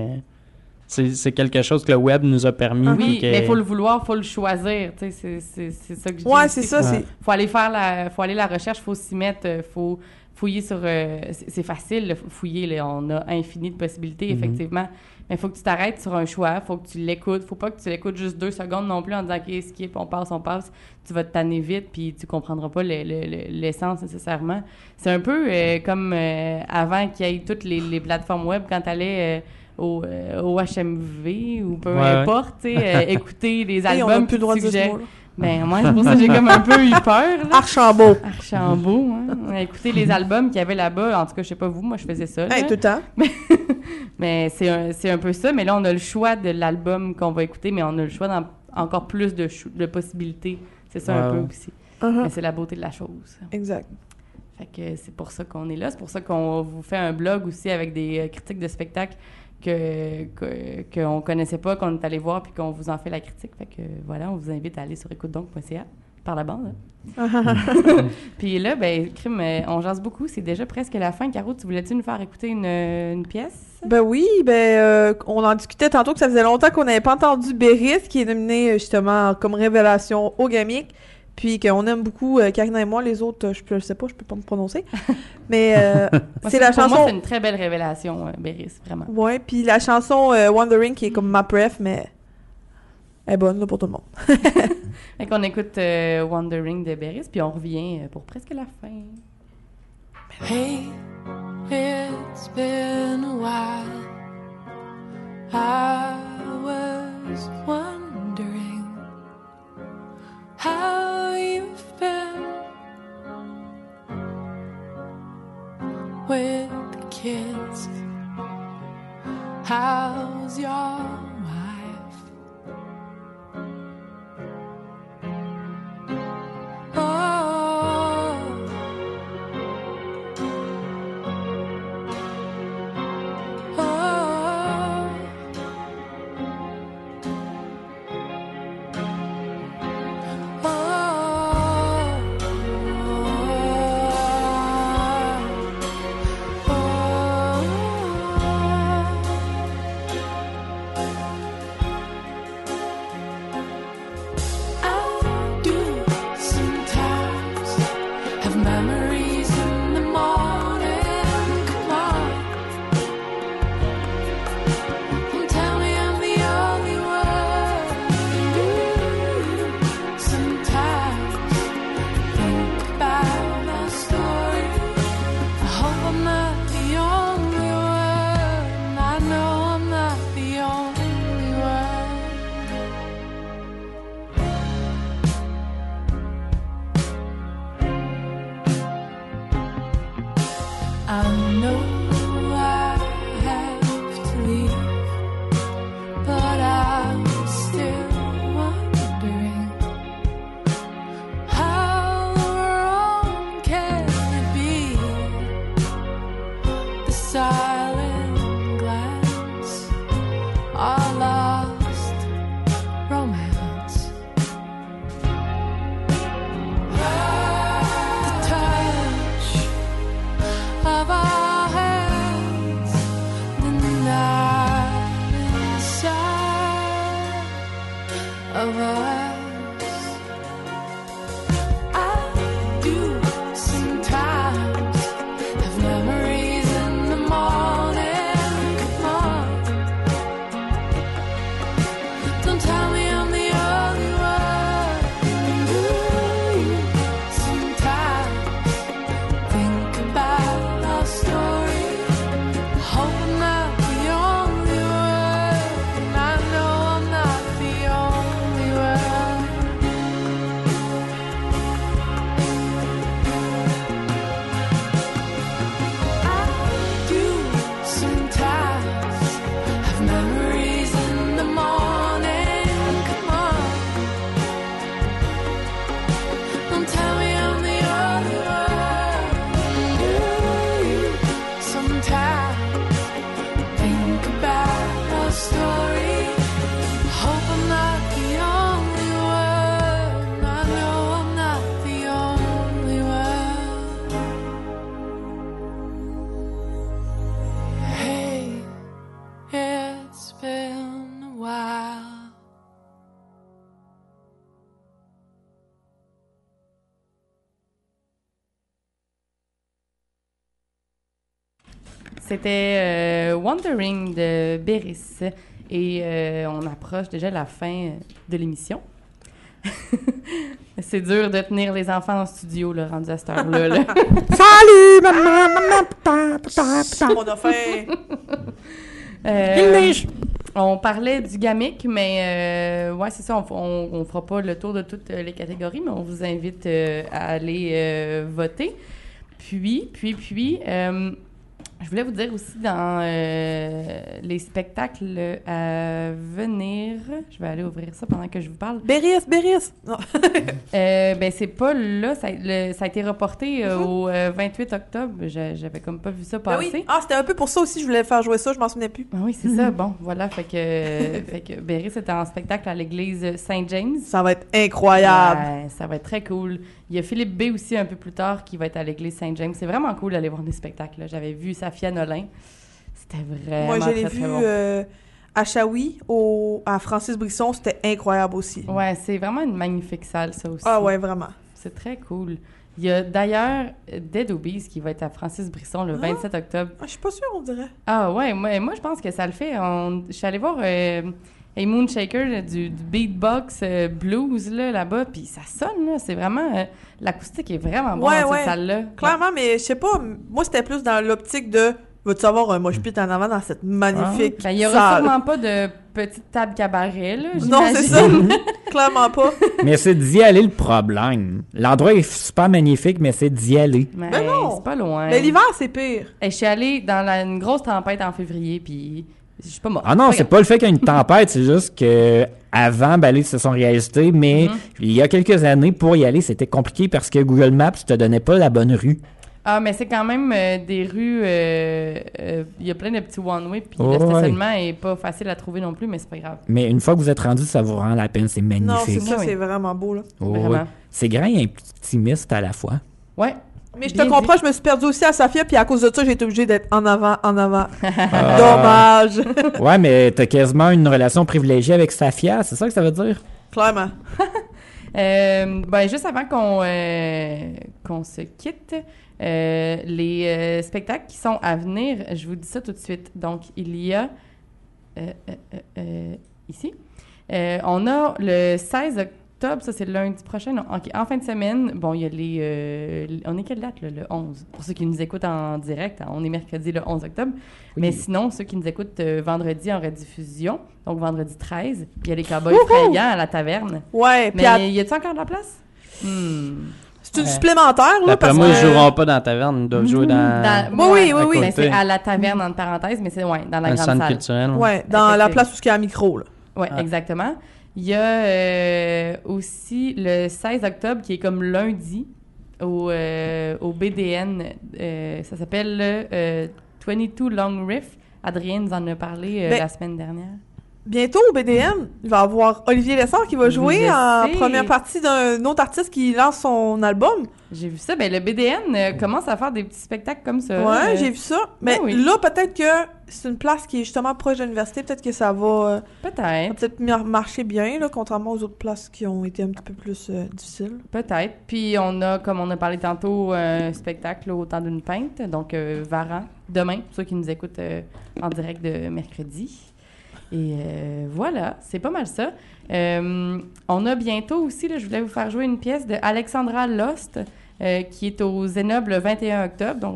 c'est quelque chose que le web nous a permis. Oui, mais il faut le vouloir, il faut le choisir, tu sais, c'est ça que je dis. Ouais, c'est ça, Faut aller la recherche, faut s'y mettre, faut fouiller sur... c'est facile de fouiller, là, on a infini de possibilités, effectivement. Mais il faut que tu t'arrêtes sur un choix, il faut que tu l'écoutes. Faut pas que tu l'écoutes juste 2 secondes non plus en disant « OK, skip, on passe ». Tu vas te tanner vite, puis tu comprendras pas l'essence nécessairement. C'est un peu comme avant qu'il y ait toutes les plateformes web, quand tu allais au HMV ou peu importe, tu sais, écouter des albums. On n'a plus le droit de dire ce mot-là. Ben, moi, c'est pour ça que j'ai comme un peu eu peur. Là. Archambault, hein. Écouter les albums qu'il y avait là-bas. En tout cas, je sais pas vous, moi, je faisais ça. Là. Tout le temps. Mais c'est un peu ça. Mais là, on a le choix de l'album qu'on va écouter, mais on a le choix dans encore plus de possibilités. C'est ça un peu aussi. Mais c'est la beauté de la chose. Exact. Fait que c'est pour ça qu'on est là. C'est pour ça qu'on vous fait un blog aussi avec des critiques de spectacles qu'on connaissait pas, qu'on est allé voir, puis qu'on vous en fait la critique. Fait que voilà, on vous invite à aller sur écoutedonc.ca par la bande. Hein. Puis là, ben, crime, on jase beaucoup. C'est déjà presque la fin. Caro, tu voulais-tu nous faire écouter une pièce? Ben oui, on en discutait tantôt que ça faisait longtemps qu'on n'avait pas entendu Béris, qui est nominé justement comme révélation au Gamic. Puis qu'on aime beaucoup Karina et moi, les autres, je sais pas, je peux pas me prononcer. Mais c'est la chanson... Pour moi, c'est une très belle révélation, Béris, vraiment. Ouais, puis la chanson Wondering, qui est comme ma préf, mais elle est bonne là, pour tout le monde. Fait qu'on écoute Wondering de Béris, puis on revient pour presque la fin. Hey, it's been a while. I was wondering how you've been with the kids. How's your wife? Oh, oh. Of our C'était Wandering de Béris. Et on approche déjà la fin de l'émission. C'est dur de tenir les enfants en studio, là, rendu à cette heure-là. Là. Salut, maman, papa. On a faim. On parlait du gamic, mais ouais, c'est ça, on fera pas le tour de toutes les catégories, mais on vous invite à aller voter. Puis, je voulais vous dire aussi dans les spectacles à venir, je vais aller ouvrir ça pendant que je vous parle. Béris! Non. Ben c'est pas là, ça a été reporté au 28 octobre. J'avais comme pas vu ça passer. Ben oui. Ah, c'était un peu pour ça aussi, je voulais faire jouer ça, je m'en souvenais plus. Ah oui, c'est ça. Bon, voilà, fait que Béris était en spectacle à l'église Saint-James. Ça va être incroyable. Ouais, ça va être très cool. Il y a Philippe B aussi un peu plus tard qui va être à l'église Saint-James. C'est vraiment cool d'aller voir des spectacles. Là. J'avais vu Safia Nolin. C'était vraiment Moi, je l'ai très, vu très bon. à Shawi, à Francis Brisson. C'était incroyable aussi. Ouais, c'est vraiment une magnifique salle, ça aussi. Ah ouais, vraiment. C'est très cool. Il y a d'ailleurs Dead Obies qui va être à Francis Brisson le 27 octobre. Ah, je suis pas sûre, on dirait. Ah ouais, moi je pense que ça le fait. Je suis allée voir A Moonshaker du beatbox blues là-bas, puis ça sonne, là. C'est vraiment... l'acoustique est vraiment bonne dans cette salle-là. Clairement, mais je sais pas, moi c'était plus dans l'optique de... Vas-tu avoir un mosh pit en avant dans cette magnifique salle? Il y aura sûrement pas de petite table cabaret, là, non, c'est ça. Clairement pas. Mais c'est d'y aller le problème. L'endroit est super magnifique, mais c'est d'y aller. Ben non! C'est pas loin. Mais l'hiver, c'est pire. Je suis allée dans une grosse tempête en février, puis je suis pas morte. Ah non, c'est pas le fait qu'il y a une tempête, c'est juste que avant, ben, ils se sont réajustés, mais il y a quelques années, pour y aller, c'était compliqué parce que Google Maps te donnait pas la bonne rue. Ah, mais c'est quand même des rues... il y a plein de petits one-way, puis le stationnement est pas facile à trouver non plus, mais c'est pas grave. Mais une fois que vous êtes rendu, ça vous rend la peine, c'est magnifique. Non, c'est ça, c'est vraiment beau, là. Vraiment. C'est grand et intimiste à la fois. Ouais. Mais je te comprends, je me suis perdue aussi à Safia, puis à cause de ça, j'ai été obligée d'être en avant. Dommage! Ouais, mais t'as quasiment une relation privilégiée avec Safia, c'est ça que ça veut dire? Clairement. Ben, juste avant qu'on se quitte, les spectacles qui sont à venir, je vous dis ça tout de suite. Donc, il y a ici, on a le 16 octobre, ça c'est le lundi prochain. Non, OK, en fin de semaine, bon, il y a on est quelle date, là? Le 11. Pour ceux qui nous écoutent en direct, on est mercredi le 11 octobre. Oui. Mais sinon, ceux qui nous écoutent vendredi en rediffusion, donc vendredi 13, il y a les Cowboys Frayants à la taverne. Ouais. Mais y a-t-il encore de la place? C'est une supplémentaire, là, parce que... moi, ils joueront pas dans la taverne, ils doivent jouer dans... Oui. Ben, c'est à la taverne, entre parenthèses, mais c'est dans la grande centre salle. Culturel. Ouais, dans la place où il y a un micro, là. Oui, exactement. Il y a aussi le 16 octobre, qui est comme lundi, au BDN. Ça s'appelle 22 Long Riff. Adrien nous en a parlé la semaine dernière. Bientôt, au BDN, il va y avoir Olivier Lessard qui va jouer en première partie d'un autre artiste qui lance son album. J'ai vu ça. Ben, le BDN commence à faire des petits spectacles comme ça. Ouais, j'ai vu ça. Mais là, peut-être que c'est une place qui est justement proche de l'université. Peut-être que ça va... peut-être marcher bien, là, contrairement aux autres places qui ont été un petit peu plus difficiles. Peut-être. Puis on a, comme on a parlé tantôt, un spectacle au temps d'une pinte. Donc, Varan, demain, pour ceux qui nous écoutent en direct de mercredi. Et voilà, c'est pas mal ça. On a bientôt aussi, là, je voulais vous faire jouer une pièce de Alexandra Lost, qui est au Zénob le 21 octobre, donc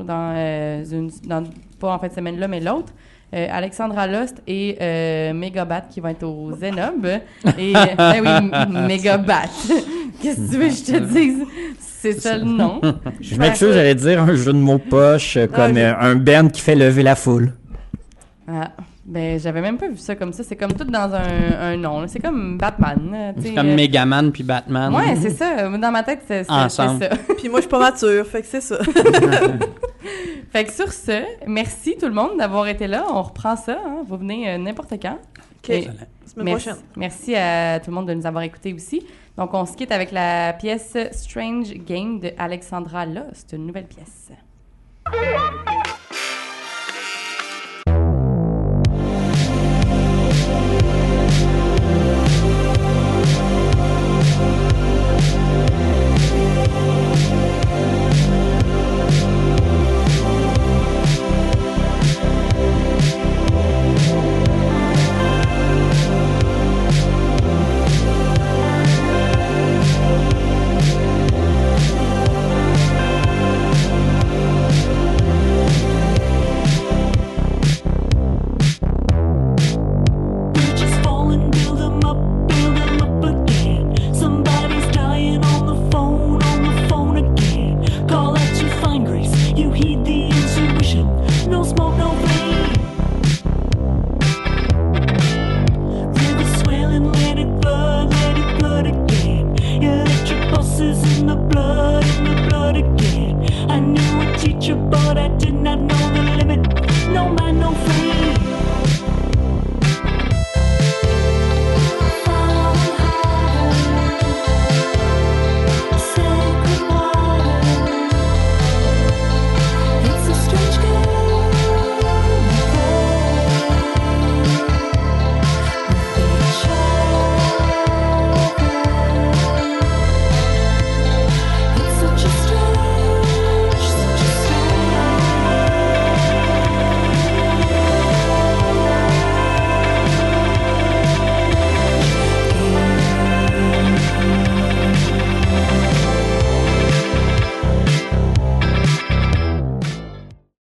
pas en fin de semaine là, mais l'autre. Alexandra Lost et Megabat qui vont être au Zénob. Et oui, Megabat. Qu'est-ce que tu veux que je te dise? C'est ça le nom. Je m'excuse, j'allais dire un jeu de mots poche, comme un band qui fait lever la foule. Ah. Ben, j'avais même pas vu ça comme ça. C'est comme tout dans un nom. Là. C'est comme Batman. C'est comme Megaman puis Batman. Ouais, c'est ça. Dans ma tête, c'est ça. Puis moi, je suis pas mature, fait que c'est ça. Fait que sur ce, merci tout le monde d'avoir été là. On reprend ça. Hein. Vous venez n'importe quand. OK. Semaine prochaine. Merci à tout le monde de nous avoir écoutés aussi. Donc, on se quitte avec la pièce Strange Game de Alexandra Lost. Une nouvelle pièce.